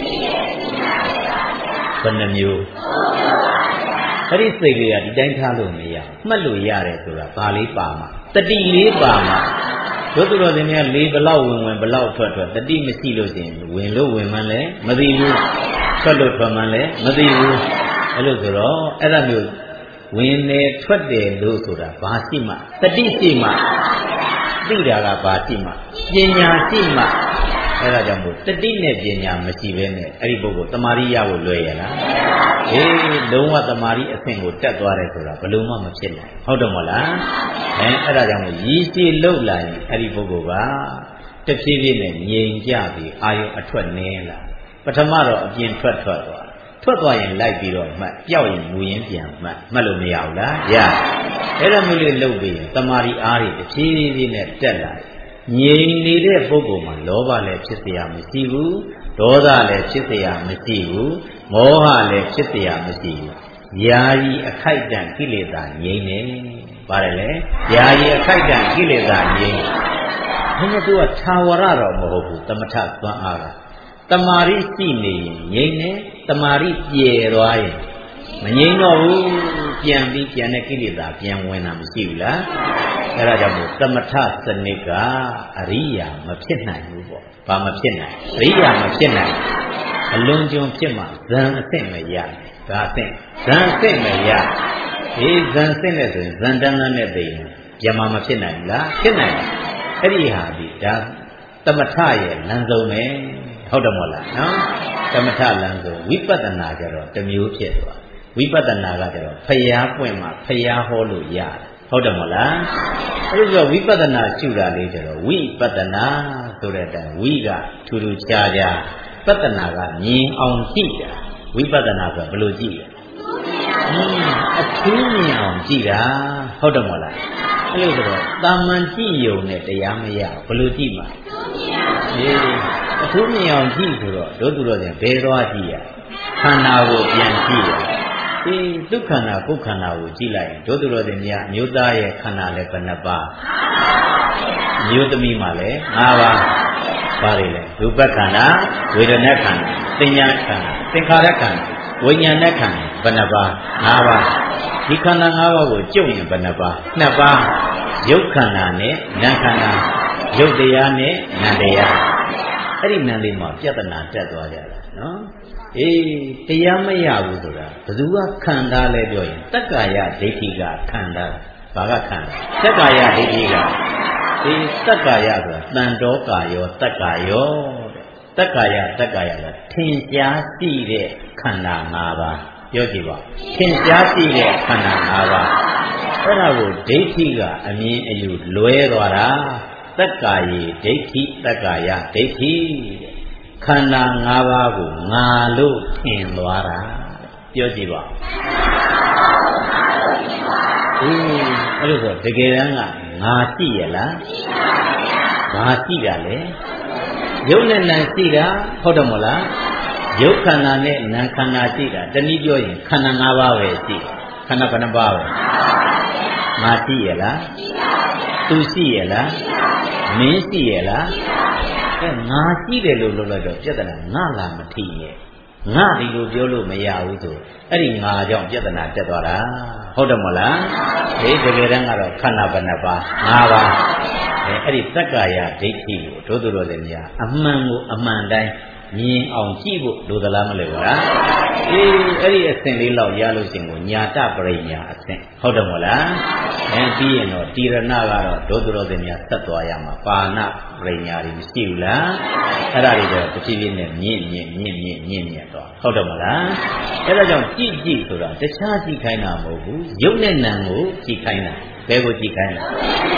ဘယ်နှမျိုးအဲ့ဒီစိတ်လေးကဒီတိုင်းထားလို့မရမှတ်လို့ရတယ်ဆိုတာဘာလေးပါမှာတတိလေးပါမှာဒုသူတော်စင်များလေးဘလောက်ဝင်ဘလောက်ထွက်တတိမရှိလို့ရှိရင်ဝင်လို့ဝင်မှန်းလဲမသိဘူးထွက်လို့ထွက်မှန်းလဲမသိဘူးအဲ့လိုဆိုတော့အဲ့ဒါမျိုးဝင်နေထွက်တယ်လို့ဆိုတာဘာရှိမှတတိရှိမှသိတာကဘာရှိမှပညာရှိမှအဲ့ဒါကြောင့်မို့တတိနဲ့ပညာမရှိဘဲနဲ့အဲ့ဒီပုဂ္ဂိုလ်တမာရိယကိုလွယ်ရလားလုံးဝတမာရိအဆင့်ကိုတက်သွားတယ်ဆိုတာဘယ်လို့မှမဖြစ်နိုင်ဟုတ်တယ်မဟုတ်လားအဲ့ဒါကြောင့်မို့ရည်ရှိလှုပ်လာရင်အဲ့ဒီပုဂ္ဂိုလ်ကတဖြည်းဖြည်းနဲ့ငြိမ်ကြပြီးအာယုအထွက်နည်းလာပထမတော့အပြင်ထွက်သွားရင်လိုက်ပြီးတော့မှတ်ပျောက်ရင်မူရင်းပြန်မှတ်လို့မရဘူးလားရအဲ့ဒါမျိုးလေးလုပ်ပြီးတမာရိအားတွေတဖြည်းဖြည်းနဲ့တက်လာငြိမ်နေတဲ့ပုဂ္ဂိုလ်မှာလောဘလည်းဖြစ်เสียမရှိဘူးဒေါသလည်းဖြစ်เสียမရှိဘူးမောဟလည်းဖြစ်เสียမရှိဘူးယာယီအခိုက်အတန့်ကိလေသာငြိမ်းနေပါတယ်လေယာယီအခိုက်အတန့်ကိလေသာငြိမ်းဘယ်နဲ့သူကသာဝရတော့မဟုတ်ဘူးသမထသွမ်းအားကတမာရိရှိနေရင်ငြိမ်းနေတမာရိပြေသွားရင်မငြိမ်းတော့ဘူးပြန်ပြီးပြန်တဲ့ကိလေသာပြန်ဝင်တာမရှိဘူးလားအဲ့ဒါကြောင့်မို့သမထစနစ်ကအရိယာမဖြစ်နိုင်ဘူးပေါ့ဘာမဖြစ်နိုင်အရိယာမဖြစ်နိုင်အလွန်ကျွံဖြစ်မှဇံအဆင့်မရဒါအဆင့်ဇံအဆင့်မရဇံအဆင့်နဲ့ဆိုရင်ဇံတန်းတန်းနဲ့သိရင်ပြန်မဖြစ်နိုင်ဘူးလားဖြစ်နိုင်အဲ့ဒီဟာဒီဒါသမထရဲ့လမ်းဆုံးပဲဟုတ်တယ်မဟုတ်လားနော်သမထလမ်းဆုံးဝိပဿနာကြတော့တစ်မျိုးဖြစ်သွားဝိပဿနာကကြတော့ဖျားပွင့်မှဖျားဟောလို့ရတယ်ဟုတ်တယ်မဟုတ်လားအဲ့ဒီတော့ဝိပဿနာရှုတာလေးကြတော့ဝိပဿနာဆိုတဲ့အတိုင်းဝိကထူးထူးခြားခြားပဿနာကမြင်အောင်ကြည့်တာဝိပဿနာဆိုဘယ်လိုကြည့်လဲအထူးမြင်အောင်ကြည့်တာဟုတ်တယ်မဟုတ်လားအဲ့လိုဆိုတော့တာမန်ကြည့်ယုံနဲ့တရားမရဘယ်လိုကြည့်မှာအထူးမြင်အောင်ကြည့်ဆိုတော့ဒုသူတော်ပြန်ဘယ်သွားကြည့်ရခန္ဓာကိုပြန်ကြည့်ရဒုက္ခန္ဓာကိုယ်ခန္ဓာကိုကြည့်လိုက်ရင်ဒုသူတော်တင်များမျိုးသားရဲ့ခန္ဓာလည်းဘယ်နှပါမျိုးသမီးမှလည်း၅ပါးပါတယ်လေရူပခန္ဓာဝေဒနာခန္ဓာသင်ညာခန္ဓာသင်္ခါရခန္ဓာဝိညာဏခန္ဓာဘယ်နှပါ၅ပါးဒီခန္ဓာ၅ပါးကိုကျုပ်ရင်ဘယ်နှပါ၂ပါးရုပ်ခန္ဓာနဲ့နာမ်ခန္ဓာရုပ်တရားနဲ့နာမ်တရားအဲ့ဒီနာမ်လေးမှာပြဿနာတက်သွားကြတာနော်တရားမရဘူးဆိုတာဘယ်သူကခန္ဓာလဲပြောရင်တက္ကာယဒိဋ္ဌိကခန္ဓာဘာကခန္ဓာတက္ကာယဒိဋ္ဌိကတက္ကာယဆိုတာတန်တောကာယောတက္ကာယောတဲ့တက္ကာယတက္ကာယကထင်ရှားရှိတဲ့ခန္ဓာ၅ပါးပြောကြည့်ပါထင်ရှားရှိတဲ့ခန္ဓာ၅ပါးအဲ့ဒါကိုဒိဋ္ဌိကအမြင်အယူလွဲသွားတာတက္ကာယေဒိဋ္ဌိတက္ကာယဒိဋ္ဌိခန္ဓာ၅ပါးကိုငါလို့ထင်သွားတာပြောကြည့်ပါအဲ့လိုဆိုတကယ်တမ်းကငါရှိရလားဘာရှိတာလဲရုပ်နဲ့နာမ်ရှိတာဟုတ်တယ်မလားရုပ်ခန္ဓာနဲ့နာမ်ခန္ဓာရှိတာတနည်းပြောရင်ခန္ဓာ၅ပါးပဲရှိခန္ဓာဘယ်နှပါးပဲငါရှိရလားသူရှိရလားမင်းရှိရလားငါရှိတယ်လို့လုပ်လိုက်တော့ပြဿနာငါလားမထီရဲ့ငါဒီလိုပြောလို့မရဘူးဆိုအဲ့ဒီငါကြောင့်ပြဿနာတက်သွားတာဟုတ်တယ်မလားဒီတကယ်တမ်းကတော့ခန္ဓာဘယ်နှပါး၅ပါးအဲ့ဒီတက္ကာယဒိဋ္ဌိကိုတို့တို့လည်းများအမှန်ကိုအမှန်တိုင်းမြင်အောင်ကြည့်ဖို့လိုသလားမလိုဘူးလားအဲ့ဒီအဆင့်လေးလောက်ရလို့ရှိရင်ကိုညာတပရိညာအဆင့်ဟုတ်တယ်မလားပြီးရင်တော့တိရဏကတော့တို့တို့လည်းများဆက်သွားရမှာပါဏပရိညာတွေမရှိဘူးလားအဲ့ဒါတွေတော့တစ်ဖြည်းဖြည်းနဲ့မြင့်တော့ဟုတ်တယ်မလားအဲ့ဒါကြောင့်ကြည့်ဆိုတာတခြားကြည့်ခိုင်းတာမဟုတ်ဘူးရုပ်နဲ့နာမ်ကိုကြည့်ခိုင်းတာဘယ်ကိုကြည့်ခိုင်းတာ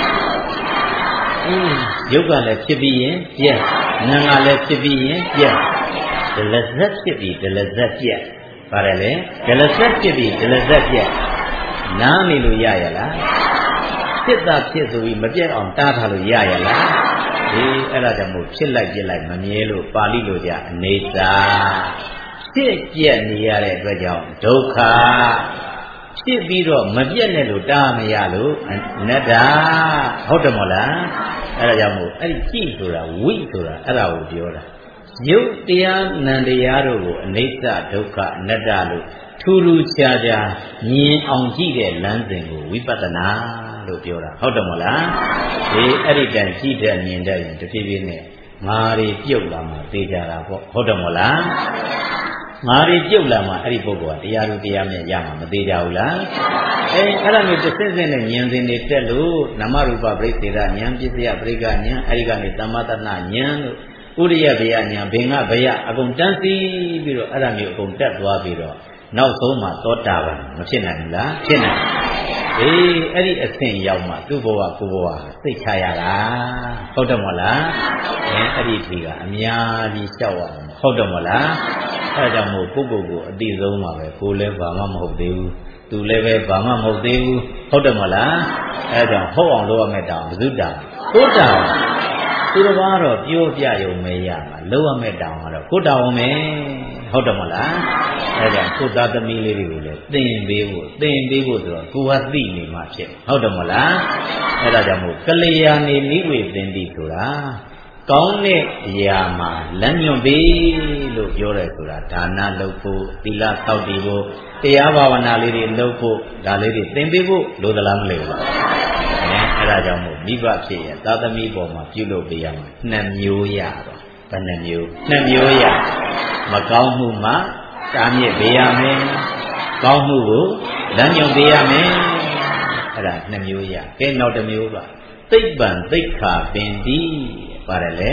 ရုပ်ကလည်းဖြစ်ပြီးရင်ပြက်နာမ်ကလည်းဖြစ်ပြီးရင်ပြက်ဒလဇက်ဖြစ်ပြီးဒလဇက်ပြက်ပါတယ်လေဒလဇက်ဖြစ်ပြီးဒလဇက်ပြက်နားနေလို့ရရလားဖြစ်တာဖြစ်ဆိုပြီးမပြက်အောင်တားထားလို့ရရလားအဲ့ဒါကြောင့်မို့ဖြစ်လိုက်ပြက်လိုက်မမြဲလို့ပါဠိလိုကြအနေစာဖြစ်ပြက်နေရတဲ့အတွက်ကြောင့်ဒုက္ခဖြစ်ပြီးတော့မပြက်နဲ့လို့တားမရလို့အနတ္တဟုတ်တယ်မလားအဲ့ဒါကြောင့်မို့အဲ့ဒီကြည့်ဆိုတာဝိဆိုတာအဲ့ဒါကိုပြောတာရုပ်တရားနံတရားတို့ကိုအနိစ္စဒုက္ခအနတ္တလို့ထူးထူးခြားခြားမြင်အောင်ကြည့်တဲ့လမ်းစဉ်ကိုဝိပဿနာလို့ပြောတာဟုတ်တယ်မလားအဲ့ဒီတန်ကြည့်တဲ့မြင်တဲ့ရင်တဖြည်းဖြည်းနဲ့ငါတွေပြုတ်လာမှသိကြတာပေါ့ဟုတ်တယ်မလားငါတွေပြုတ်လာမှအဲ့ဒီပုဂ္ဂိုလ်ကတရားတို့တရားမြတ်ရမှာမသေးကြဘူးလားအဲ့ဒါမျိုးတစ်စင်းစင်းနဲ့ဉာဏ်စဉ်တွေတက်လို့နာမရူပပရိစ္ဆေဒဉာဏ်ပစ္စယပရိက္ခဉာဏ်အဲ့ဒီကနေသမ္မာတဏဉာဏ်လို့ဥရိယဘေယဉာဏ်ဘင်္ဂဘေယအကုန်တန်းစီပြီးတော့အဲ့ဒါမျိုးအကုန်တက်သွားပြီးတော့နောက်ဆုံးမှသောတာပန်မဖြစ်နိုင်ဘူးလားဖြစ်နိုင်အဲ့ဒီအဆင့်ရောက်မှသူ့ဘဝကိုယ်ဘဝသိချရတာဟုတ်တယ်မလားအဲ့ဒီထီကအများကြီးကြောက်ရအောင်ဟုတ်တယ်မလားအဲ့ဒါကြောင့်မို့ပုဂ္ဂိုလ်ကိုအတိဆုံးပါပဲကိုယ်လည်းဘာမှမဟုတ်သေးဘူးသူလည်းပဲဘာမှမဟုတ်သေးဘူးဟုတ်တယ်မလားအဲ့ဒါကြောင့်ဟုတ်အောင်လုပ်ရမယ်တောင်ဘုဇုတာကိုယ်တောင်သူတစ်ပါးတော့ပြောပြရုံပဲရမှာလုပ်ရမယ်တောင်ကတော့ကိုယ်တောင်မယ်ဟုတ်တယ်မလားအဲ့ဒါကိုယ်သားသမီးလေးတွေကိုလည်းသင်ပေးဖို့ဆိုတော့ကိုယ်ကသိနေမှဖြစ်ဟုတ်တယ်မလားအဲ့ဒါကြောင့်မို့ကလျာဏီနိဝေသင်တိဆိုတာကောင်းတဲ့အရာမှာလမ်းညွှန်ပေးလို့ပြောတယ်ဆိုတာဒါနလုပ်ဖို့သီလဆောက်တည်ဖို့တရားဘာဝနာလေးတွေလုပ်ဖို့ဒါလေးတွေသင်ပေးဖို့လိုသလားမလိုဘူးအဲ့ဒါကြောင့်မို့မိဘဖြစ်ရင်သာသမီပေါ်မှာပြုလုပ်ပေးရမှာ2မျိုးရတော့ဘယ်နှမျိုး2မျိုးရမကောင်းမှုမှတားမြစ်ပေးရမယ်ကောင်းမှုကိုလမ်းညွှန်ပေးရမယ်အဲ့ဒါ2မျိုးရကဲနောက်1မျိုးပါသိပ္ပံသိက္ခာပင်တိပါတယ်လေ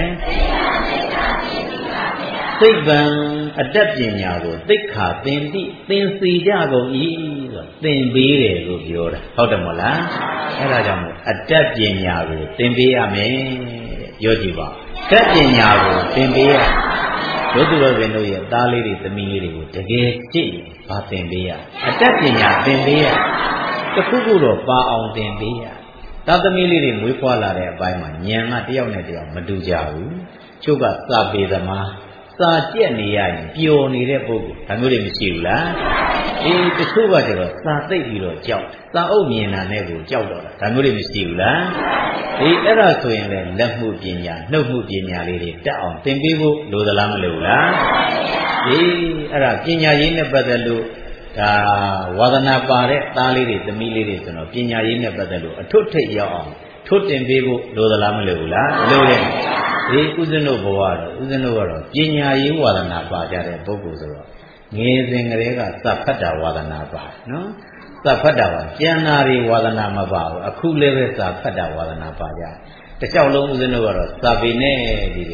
သိပ္ပံအတ္တပညာကိုသိက္ခာသင်တိသင်စီကြကုန်၏ဆိုသင်ပေးတယ်လို့ပြောတာဟုတ်တယ်မလားအဲ့ဒါကြောင့်မို့အတ္တပညာကိုသင်ပေးရမယ်ပြောကြည့်ပါတတ်ပညာကိုသင်ပေးရဒုက္ခရောဇင်တို့ရဲ့သားလေးတွေသမီးလေးတွေကိုတကယ်ကြည့်ပါသင်ပေးရအတ္တပညာသင်ပေးရတစ်ခုခုတော့ပါအောင်သင်ပေးရသားသမီးလေးတွေမွေးဖွားလာတဲ့အပိုင်းမှာဉာဏ်ကတယောက်နဲ့တယောက်မတူကြဘူးချုပ်ကစာပေသမားစာကြက်နေရရင်ပျော်နေတဲ့ပုဂ္ဂိုလ်ဒါမျိုးတွေမရှိဘူးလားတချို့ကကျတော့စာသိပ်ပြီးတော့ကြောက်စာအုပ်မြင်တာနဲ့ကိုကြောက်တော့တာဒါမျိုးတွေမရှိဘူးလားအဲ့ဒါဆိုရင်လည်းလက်မှုပညာနှုတ်မှုပညာလေးတွေတက်အောင်သင်ပေးဖို့လိုသလားမလိုဘူးလားအဲ့ဒါပညာရေးနဲ့ပတ်သက်လို့ဒါဝါဒနာပါတဲ့သားလေးတွေသမီးလေးတွေဆိုတော့ပညာရေးနဲ့ပတ်သက်လို့အထွတ်ထိပ်ရောက်အောင်ထွတ်တင်ပေးဖို့လိုသလားမလိုဘူးလားလိုတယ်ဥစဉ်တို့ဘဝတော့ဥစဉ်တို့ကတော့ပညာရေးဝါဒနာပါကြတဲ့ပုဂ္ဂိုလ်ဆိုတော့ငယ်စဉ်ကလေးကသတ်ဖတ်တာဝါဒနာပါနော်သတ်ဖတ်တာပါကျန်တာတွေဝါဒနာမပါဘူးအခုလည်းပဲသတ်ဖတ်တာဝါဒနာပါကြတခြားလုံးဥစဉ်တို့ကတော့စာပေနဲ့ဒီ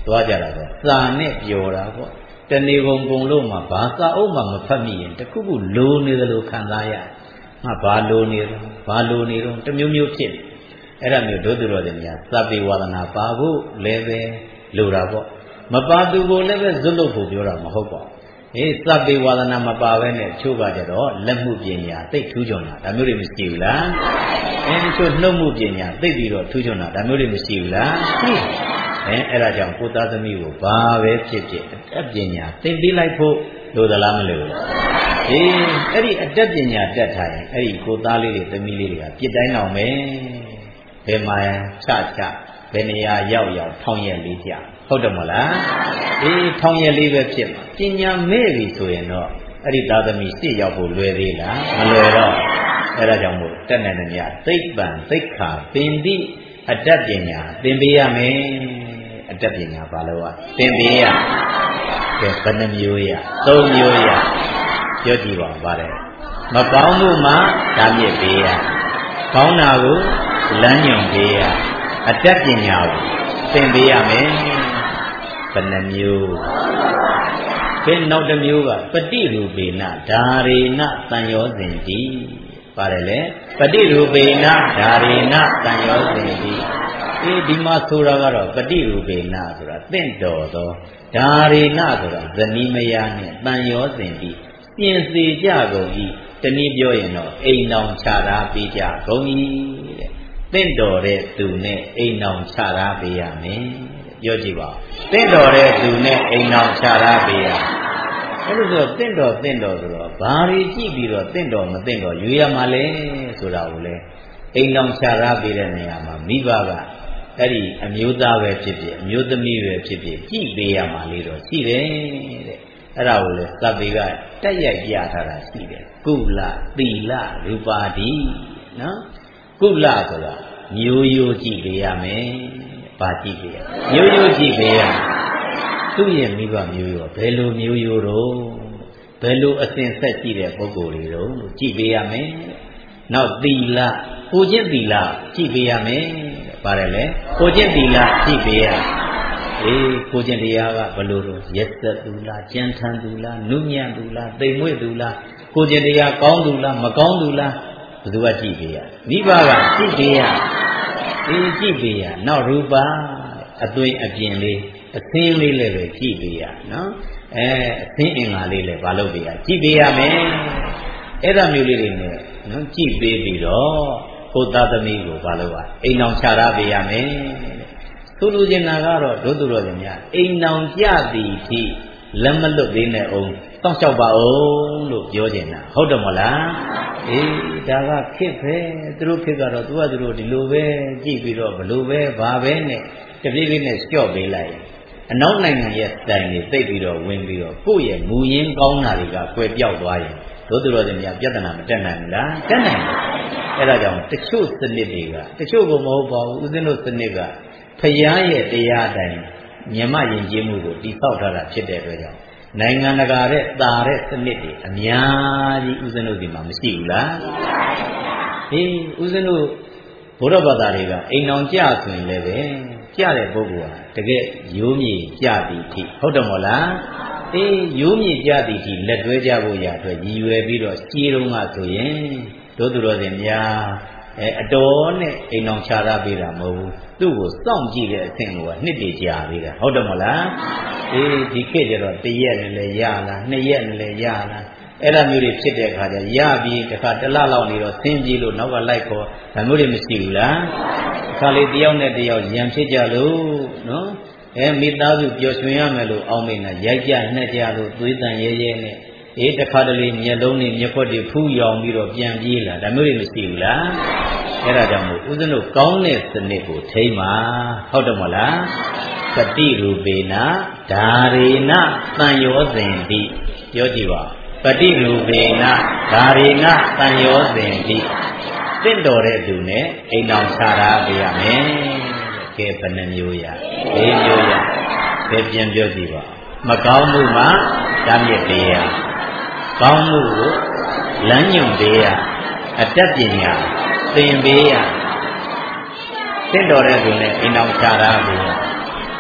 သွားကြတာပဲစာနဲ့ပြောတာပေါ့တဏီကုန်ကုန်လို့မှဘာစာအုပ်မှမဖတ်မိရင်တခုခုလိုနေတယ်လို့ခံစားရငါဘာလိုနေတော့ဘာလိုနေတော့တမျိုးမျိုးဖြစ်အဲ့ဒါမျိုးတို့သူတော်တွေများသဗ္ဗေဝါဒနာပါဖို့လည်းပဲလိုတာပေါ့မပါသူကိုလည်းပဲဇွတ်လို့ဖို့ပြောတာမဟုတ်ပါဘူးသဗ္ဗေဝါဒနာမပါဘဲနဲ့ချို့ကကြတော့လက်မှုပညာသိထူးချွန်တာဒါမျိုးတွေမရှိဘူးလားချို့နှုတ်မှုပညာသိပြီးတော့ထူးချွန်တာဒါမျိုးတွေမရှိဘူးလားရှိအဲ့ဒါကြောင့်ကိုသားသမီးကိုဘာပဲဖြစ်ဖြစ်အတတ်ပညာသင်ပေးလိုက်ဖို့လိုသလားမလိုဘူးအဲ့ဒီအတတ်ပညာတတ်ထားရင်အဲ့ဒီကိုသားလေးတွေသမီးလေးတွေကပြစ်တိုင်းအောင်ပဲဘယ်မှာချဘယ်နေရာရောက်ထောင်ရက်လေးကြဟုတ်တယ်မလားထောင်ရက်လေးပဲဖြစ်မှာပညာမဲ့ပြီဆိုရင်တော့အဲ့ဒီသားသမီးရှေ့ရောက်ဖို့လွယ်သေးလားမလွယ်တော့အဲ့ဒါကြောင့်မို့တက်နိုင်တဲ့များသိပ္ပံသိက္ခာပင်တိအတတ်ပညာသင်ပေးရမယ်အတတ်ပညာဘာလို့သင်ပေးရကဲဘယ်နှမျိုးရ၃မျိုးရပြောကြည့်ပါပါတယ်မကောင်းမှုမှဒါမြစ်ပေးရကောင်းတာကိုလမ်းညွှန်ပေးရအတတ်ပညာကိုသင်ပေးရမယ်ဘယ်နှမျိုးကဲနောက်တစ်မျိုးကပฏิရူပေနဓာရေနတန်ရောစဉ်တိပါတယ်လေပฏิရူပေနဓာရေနတန်ရောစဉ်တိဒီမှာဆိုတာကတော့ပฏิရူပေနဆိုတာတင့်တော်သောဓာရေနဆိုတာဇနီးမယားနဲ့တန်ရောစဉ်တိပြင်စေကြကုန်၏တနည်းပြောရင်တော့အိမ်တော်ချတာပေးကြကုန်၏တဲ့တင့်တော်တဲ့သူနဲ့အိမ်တော်ချတာပေးရမယ်ပြောကြည့်ပါတင့်တော်တဲ့သူနဲ့အိမ်တော်ချတာပေးရအဲ့လိုဆိုတင့်တော်ဆိုတော့ဘာတွေကြည့်ပြီးတော့တင့်တော်မတင့်တော်ရွေးရမှာလဲဆိုတာကိုလေအိမ်တော်ချတာပေးတဲ့နေရာမှာမိဘကအဲ့ဒီအမျိုးသားပဲဖြစ်ဖြစ်အမျိုးသမီးပဲဖြစ်ဖြစ်ကြည့်ပေးရမှာလေတော့ရှိတယ်တဲ့အဲ့ဒါကိုလေသဗ္ဗေကတက်ရိုက်ပြထားတာရှိတယ်ကုလသီလရူပါတိနော်ကုလဆိုတာမျိုးရိုးကြည့်ပေးရမယ်ပါကြည့်ပေးရမျိုးရိုးကြည့်ပေးရသူ့ရဲ့မိဘမျိုးရိုးဘယ်လိုမျိုးရိုးတော့ဘယ်လိုအစဉ်ဆက်ကြည့်တဲ့ပုဂ္ဂိုလ်တွေတော့ကြည့်ပေးရမယ်နောက်သီလကိုကျင့်သီလကြည့်ပေးရမယ်ပါတယ်လေကိုကျင့်သီလကြည့်ပေးရကိုကျင့်တရားကဘယ်လိုတော့ရက်သက်သူလားကြံထန်သူလားနုညံ့သူလားသိမ်မွေ့သူလားကိုကျင့်တရားကောင်းသူလားမကောင်းသူလားဘယ်သူကကြည့်ပေးရမိဘကကြည့်ပေးရကြည့်ပေးရနောက်ရူပါအသွင်အပြင်လေးအသင်းလေးလည်းပဲကြည့်ပေးရနော်အသင်းအင်္ဂါလေးလည်းမလုပ်ပေးရကြည့်ပေးရမယ်အဲ့ဒါမျိုးလေးတွေနဲ့နော်ကြည့်ပေးပြီးတော့ကိုသားသမီးကိုမလုပ်ပါအိမ်အောင်ချတာပေးရမယ်ဆိုလိုချင်တာကတော့ဒုသူတော်ရှင်များအိမ်အောင်ကြသည်ဖြင့်လက်မလွတ်သေးနဲ့အောင်စောင့်ရှောက်ပါအောင်လို့ပြောချင်တာဟုတ်တယ်မလားဒါကခစ်ပဲသူတို့ခစ်ကတော့သူကသူတို့ဒီလိုပဲကြည့်ပြီးတော့ဘလို့ပဲဘာပဲနဲ့တပြေးပြေးနဲ့လျှော့ပေးလိုက်အနောက်နိုင်ငံရဲ့တိုင်တွေသိပြီးတော့ဝင်ပြီးတော့ကိုယ့်ရဲ့မူရင်းကောင်းတာတွေကကွယ်ပြောက်သွားရင်ဒုသူတော်ရှင်များပြဿနာမတက်နိုင်ဘူးလားတက်နိုင်တယ်အဲ့ဒါကြောင့်တချို့စနစ်တွေကတချို့ကမဟုတ်ပါဘူးဦးဇင်းတို့စနစ်ကဖယားရဲ့တရားတိုင်းမြတ်မယဉ်ကျေးမှုကိုတိဆောက်ထားတာဖြစ်တဲ့အတွက်ကြောင့်နိုင်ငံတကာတဲ့တာတဲ့စနစ်တွေအများကြီးဦးဇင်းတို့ဒီမှာမရှိဘူးလားဦးဇင်းတို့ဘုရားဘာသာတွေကအိမ်အောင်ကြဆိုရင်လည်းပဲကြတဲ့ပုဂ္ဂိုလ်ဟာတကယ်ရိုးမြေကြသည်ထိဟုတ်တယ်မို့လားရိုးမြေကြသည်ထိလက်တွဲကြဖို့ရအတွက်ရည်ရွယ်ပြီးတော့စီးတုံးကဆိုရင်တို့သူတော်စင်များအတော်နဲ့အိမ်အောင်ချတာပေးတာမဟုတ်ဘူးသူ့ကိုစောင့်ကြည့်တဲ့အဆင့်ကိုနှစ်တည်ကြာသေးတယ်ဟုတ်တယ်မလားဒီခေတ်ကျတော့1ရက်နဲ့လည်းရလား2ရက်နဲ့လည်းရလားအဲ့ဒါမျိုးတွေဖြစ်တဲ့အခါကျရပြီးတခါတစ်လလောက်နေတော့ဆင်းပြေးလို့နောက်ကလိုက်ခေါ်ဒါမျိုးတွေမရှိဘူးလားအခါလေးတယောက်နဲ့တယောက်ရံဖြစ်ကြလို့နော်မိသားစုပျော်ရွှင်ရမယ်လို့အောင်းမိတ်နဲ့ရိုက်ကြနှက်ကြလို့သွေးတန်ရဲရဲနဲ့တခါတလေမျက်လုံးနဲ့မျက်ခွက်တွေဖူးရောင်ပြီးတော့ပြန်ပြေးလာဒါမျိုးတွေမရှိဘူးလားအဲ့ဒါကြောင့်မို့ဦးဇင်းတို့ကောင်းတဲ့စနစ်ကိုထိမ့်ပါဟုတ်တယ်မလားပฏิရူပေနဓာရေနတန်ရောစဉ်တိပြောကြည့်ပါပฏิရူပေနဓာရေနတန်ရောစဉ်တိတင့်တော်တဲ့သူနဲ့အိမ်တော်ချတာပေးရမယ်ကဲဘယ်နှမျိုးရ၄မျိုးရကဲပြန်ပြောကြည့်ပါမကောင်းမှုမှဓာမြစ်ပေးရကောင်းမှုကိုလမ်းညွှန်ပေးရအတတ်ပညာသင်ပေးရတင့်တော်တဲ့သူနဲ့အိမ်တော်ချတာပေးရ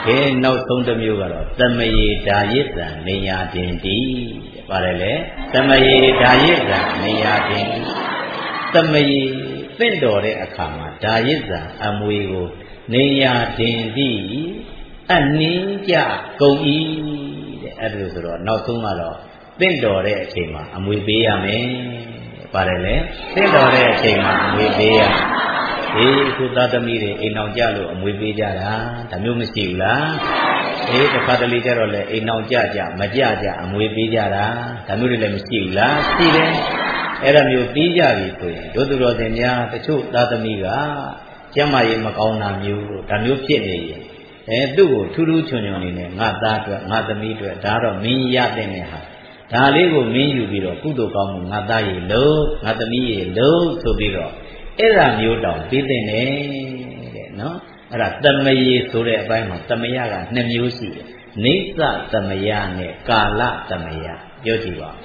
Kể nấu sông tâm yêu cả đó. Tâm yi đa yết rằng này ya tiền đi. Bà đây lẽ. Tâm yi đa yết rằng này ya tiền đi. Tâm yi tên đồ đấy à khả mà đa yết rằng âm uy của này ya tiền đi. Anh nín chả công ý. Ở đây rồi đó. Nấu sông mà đó. Tên đồ đấy à mà âm uy bê à mê. Bà đây lẽ. Tên đồ đấy à mà âm uy bê à. Cô ta tâm ý đấy, nào cha lo, mùi bê cha ra, thằng nhung mới chịu lá. Cái phát lý cha rồi là, nào cha, mà cha, mùi bê cha ra, thằng nhung lại mới chịu lá, xí đấy. Era miêu tí cha vì thôi, đối rồi thì nha, cái chỗ ta tâm ý cả, cha mày mà con làm miêu, thằng nhung chết này, tu thu chôn nhon này, ngã tâm ý rồi, đó rồi mình ya tên này ha, thằng lấy của mình yêu bị rồi, cụ đồ con ngã ta gì lố, ngã tâm ý lố, số bị rồi. Era miêu đồng biết thế này, nó, era tâm yi số đấy bài mà tâm yi là năm miêu gì, nisa tâm yi này, kala tâm yi, nhớ chưa vậy?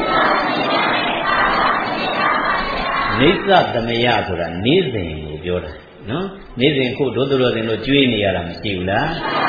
Nisa tâm yi số là nisin của biểu đó, nó, nisin cô đối rồi thì nó chuyên đi làm siêu lá,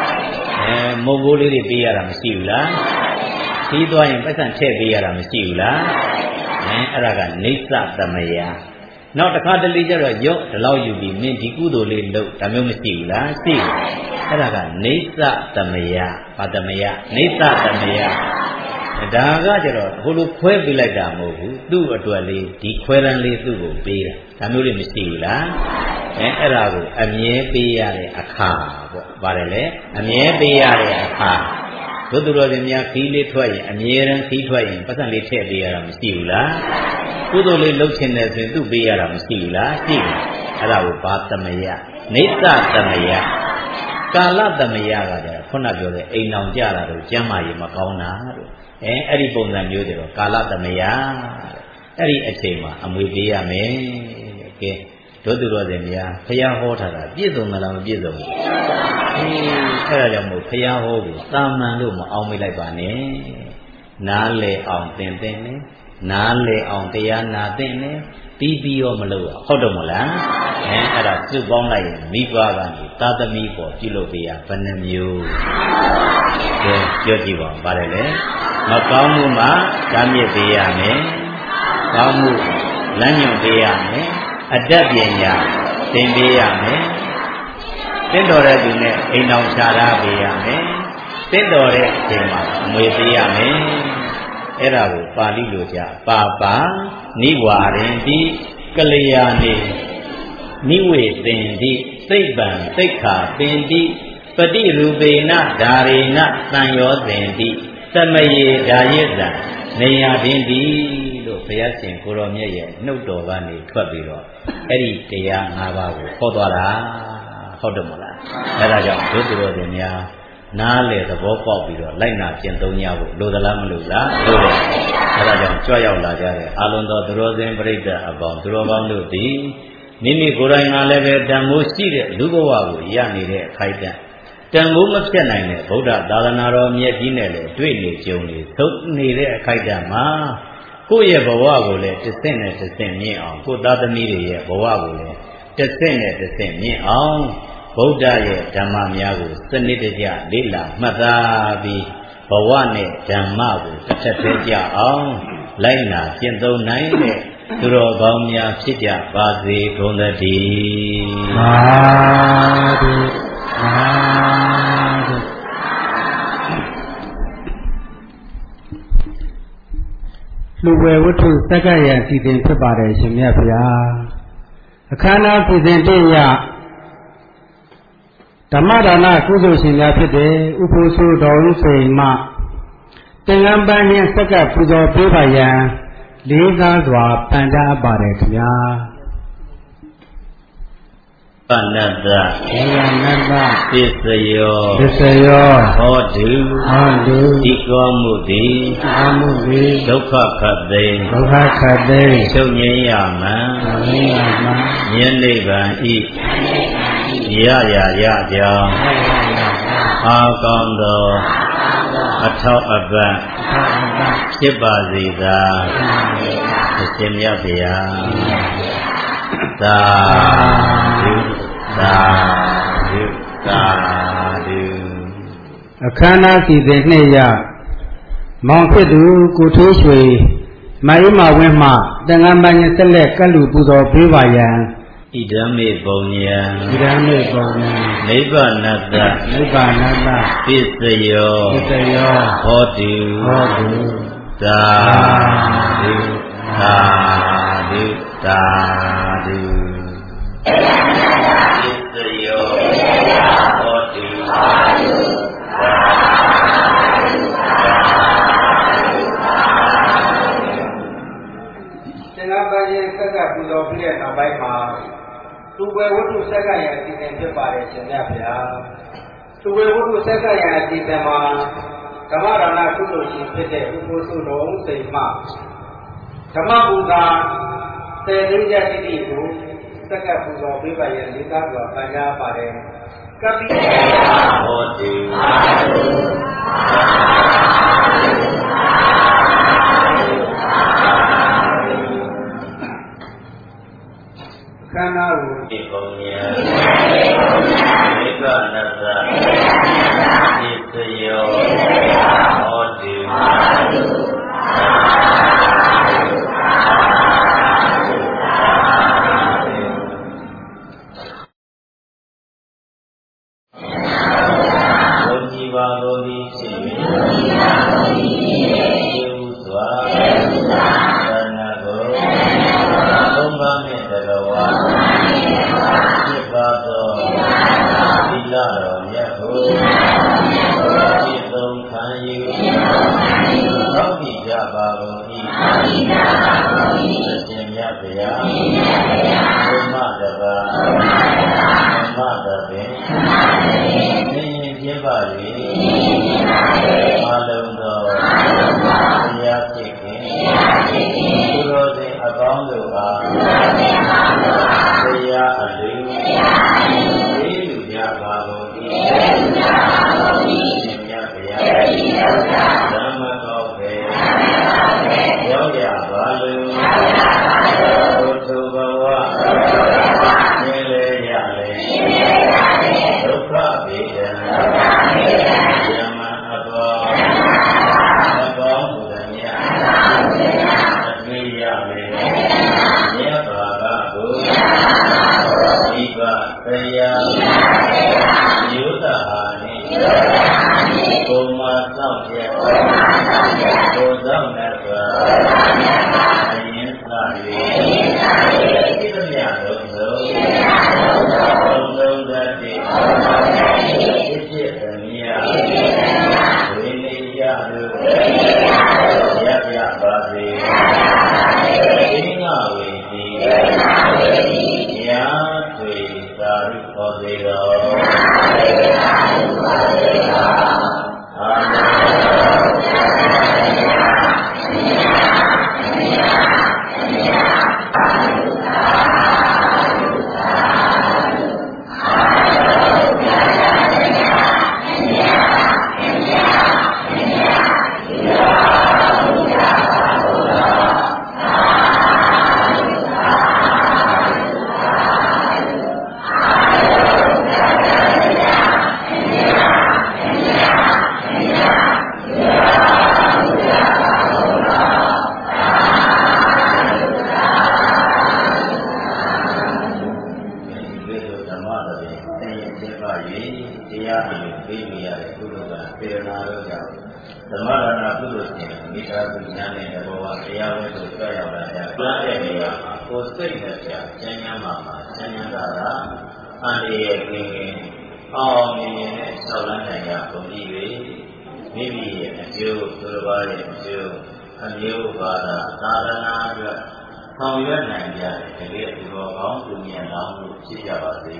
Mongoli đi bây làm siêu lá, khi tôi anh phải sang chơi bây làm siêu lá, era cái nisa tâm yi. Nó ta khai lý cho rồi dốt, ta lau dù bị mình thì cú đồ lên đâu, ta mới xỉu lá, xỉu. Thế là cả nisa tamaya, và tamaya, nisa tamaya. Đã ra cho rồi, hồ lúc khuê bị lại đà mô hú, tu ở tuổi lý, thì khuê răng lý tu gồm bê ra, ta mới lên xỉu lá. Thế là gồm, nhé bê ya lệ akha, bà rẻ lệ, nhé bê ya lệ akha. Tôi rồi thì nhà khí lý thoại, nhé răng khí thoại, bắt sang lý thệ bê ya làm xỉu lá. Cô tôi lên lâu trên này thì tôi bây giờ làm xỉu lá, xỉu. Ở đâu bà tâm ya, nisa tâm ya, kala tâm ya cái đó, con nàoပြောđấy, anh nào cha là rồi, cha mày mà con nào rồi, ấy đi bông làm gì rồi, kala tâm ya, ấy đi ở trên mà, anh mới bây giờ mấy, cái, tôi rồi thì nhà, phải học thật là, biết rồi mà làm biết rồi, cái là một phải học, tam năng luôn mà ông mới lại bảo nè, ná lệ ông tên nè. Ná lệ ông tìa ná tên nè, tí bí ô mà lưu à, khó đâu mà lá. Ở đó, sư bóng lại, mỹ qua gà nì, ta tâm mỹ bỏ, chỉ lộ bì à, phân nâm yêu. Cho chị bỏ, bà đây lẽ. Mà cao mù mà, cá miệt bì à mẹ. Cao mù, lánh nhung bì à mẹ. Ở đất bì nhà, tên bì à mẹ. Tên đồ ra dù nè, anh nông xa ra bì à mẹ. Tên đồ ra, thì mà, mùi bì à mẹ. Era ko Pali lo cha papa niwarinti kalyani niwe tinti tibban tikha tinti pati rupena dharena sanyo tinti samaye dayetta neya tinti lo Bhaya Sin Ko Ro Myatရဲ့နှုတ်တော်ကနေထွက်ပြီးတော့အဲ့ဒီတရား၅ပါးကိုဟောသွားတာဟုတ်တယ်မလားအဲ့ဒါကြောင့်ဒုတိယတော်များနားလေသဘောပေါက်ပြီးတော့လိုက်နာကျင့်သုံးကြဖို့လိုသလားမလိုလားလိုတယ်အဲဒါကြောင့်ကြွရောက်လာကြတဲ့အာလုံးသောသူတော်စင်ပြိဿအပေါင်းသူတော်ကောင်းတို့သည်မိမိကိုယ်တိုင်ကလည်းပဲတန်ဖိုးရှိတဲ့လူဘဝကိုရနေတဲ့အခိုက်အတန့်တန်ဖိုးမဖြတ်နိုင်တဲ့ဗုဒ္ဓသာသနာတော်မြတ်ကြီးနဲ့လည်းတွေ့နေကြုံနေသုတ်နေတဲ့အခိုက်အတန့်မှာကိုယ့်ရဲ့ဘဝကိုလည်းတစ်ဆင့်နဲ့တစ်ဆင့်မြင့်အောင်ကိုယ်သားသမီးတွေရဲ့ဘဝကိုလည်းတစ်ဆင့်နဲ့တစ်ဆင့်မြင့်အောင်ဗုဒ္ဓရဲ့ဓမ္မများကိုစနစ်တကျလေ့လာမှတ်သားပြီးဘဝနဲ့ဓမ္မကိုတစ်ထပ်သေးကြအောင်လိုက်နာကျင့်သုံးနိုင်တဲ့သူတော်ကောင်းများဖြစ်ကြပါစေကုန်သတည်းသာဓုသာဓုလူဝယ်ဝတ္ထုစက္ကန့်ရံစီစဉ်ဖြစ်ပါတယ်ရှင်မြတ်ဗျာအခမ်းအနားစီစဉ်တဲ့ရဓမ္မဒါနကုသိုလ်ရှင်များဖြစ်တဲ့ဥပုသ်ဆိုတော်ဦးစိန်မှသင်္ကန်းပန်းနှင့်စက္ကန့်ပူဇော်ပေးပါရန်လေးစားစွာပန်ကြားပါတယ်ခင်ဗျာပဏ္ဏတေယနတပစ္စယောဟောတုဤကောမှုသည်ဒုက္ခခတ်သိချုပ်ငြိမ်းရမှန်မြတ်နိဗ္ဗာန်ဤရကြောင်းအာကောင်းသောအထောက်အပံ့ဖြစ်ပါစေသာအရှင်မြတ်ဗျာသာဓုသာဓုသာဓုအခမ်းအနားစီစဉ်နှစ်ရမောင်ဖြစ်သူကိုထိုးရွှေမအေးမဝင်းမှတန်ခမ်းပိုင်းဆက်လက်ကလူပူဇော်ပေးပါရန်ဣဒံမေပုံယံနိဗ္ဗာနတ္တပစ္စယောဟောတုသာဓုသာဓုသာဓုပစ္စယောဟောတုသာဓုသင်္ဃပန်းရဲ့ဆက်ကပူဇော်ပြီးတဲ့နောက်ပိုင်းမှာသူဝေဝတ္ထုဆက်ကရံအစီအစဉ်ဖြစ်ပါတယ်ရှင်မြတ်ဗျာသူဝေဝတ္ထုဆက်ကရံအစီအစဉ်မှာဓမ္မဒါနကုသိုလ်ရှင်ဖြစ်တဲ့ဥပုသ်စုတော်စိတ်မှဓမ္မပူဇာ10သိန်းရတိတိကိုဆက်ကပူဇော်ပေးပါရဲ့လေးစားစွာပန်ကြားပါတယ်ကပိဟောတိခန္ဓာကိုဒီပုံညာဧကနတ္တပစ္စယောဟောတိပါကုန်၏ဖြစ်၍ယေဟုစွာသနာကိုသုံးပါးနှင့်တကဝါဖြစ်ပါသောသီလတော်မြတ်ကိုပြည့်စုံခံယူသောတိကြပါကုန်၏ရှင်မြတ်ဗျာဘုမတပါဘုမတပင်ကျင်းပါ၍အာလုံးသောဘုရားဖြစ်ခင်သူတော်စင်အပေါင်းတို့အားဘုရားအလူသိလူကြပါကုန်၏ရှင်မြတ်ဗျာဓမ္မကောက်ပဲရောက်ရပါလို့ဘုသူဘဝမြင်လေရလေဒုက္ခပေဒံယမအဘောအဘောဘုဒ္ဓမြတ်အတွေ့ရလေမြတ်ဘာဂဘုဒီပတရားယုတဟာနိဘုံမသောက်ပြဘုသောနတ်စွာအရင်သာ၍ဣဒမြတ်တို့သောလုံးသတိဖြစ်သမီးဝိနည်းရတို့ရပြပါစေအင်းငါဝေတိညာထွေသာရုဟောစေတော်အာမေနဆောင်ရွက်နိုင်ကြတဲ့တကယ်သူတော်ကောင်းသူမြတ်လောင်းတို့ဖြစ်ကြပါစေ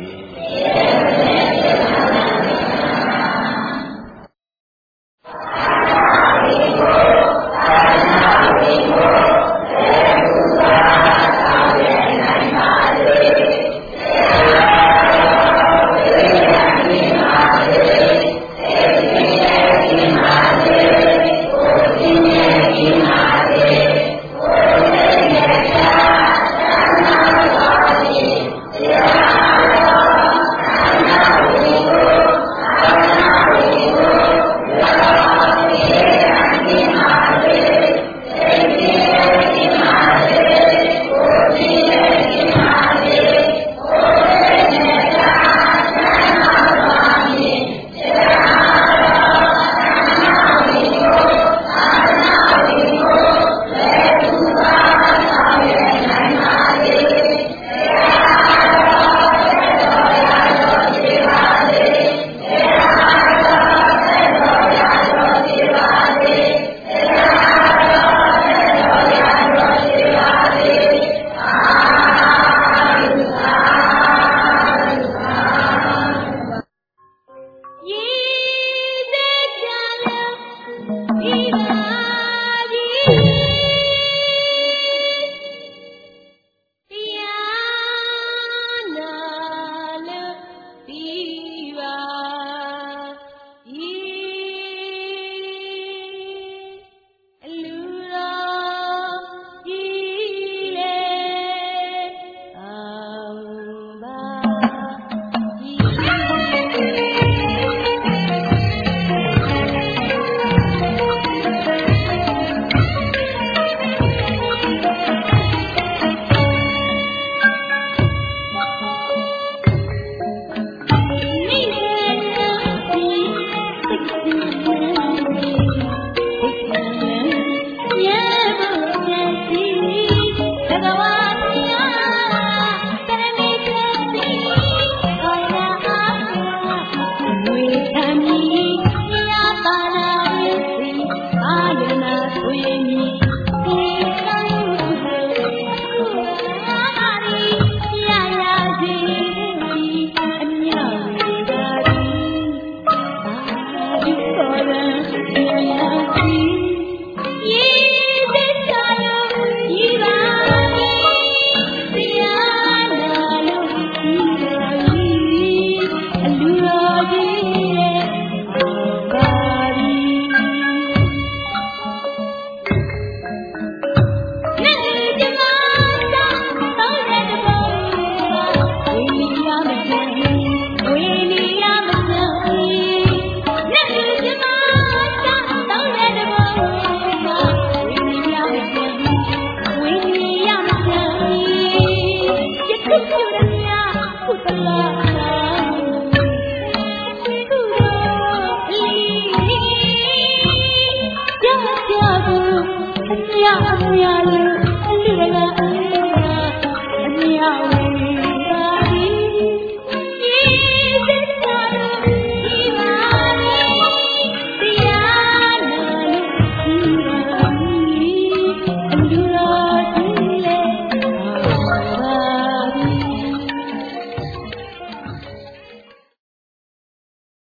ရလေ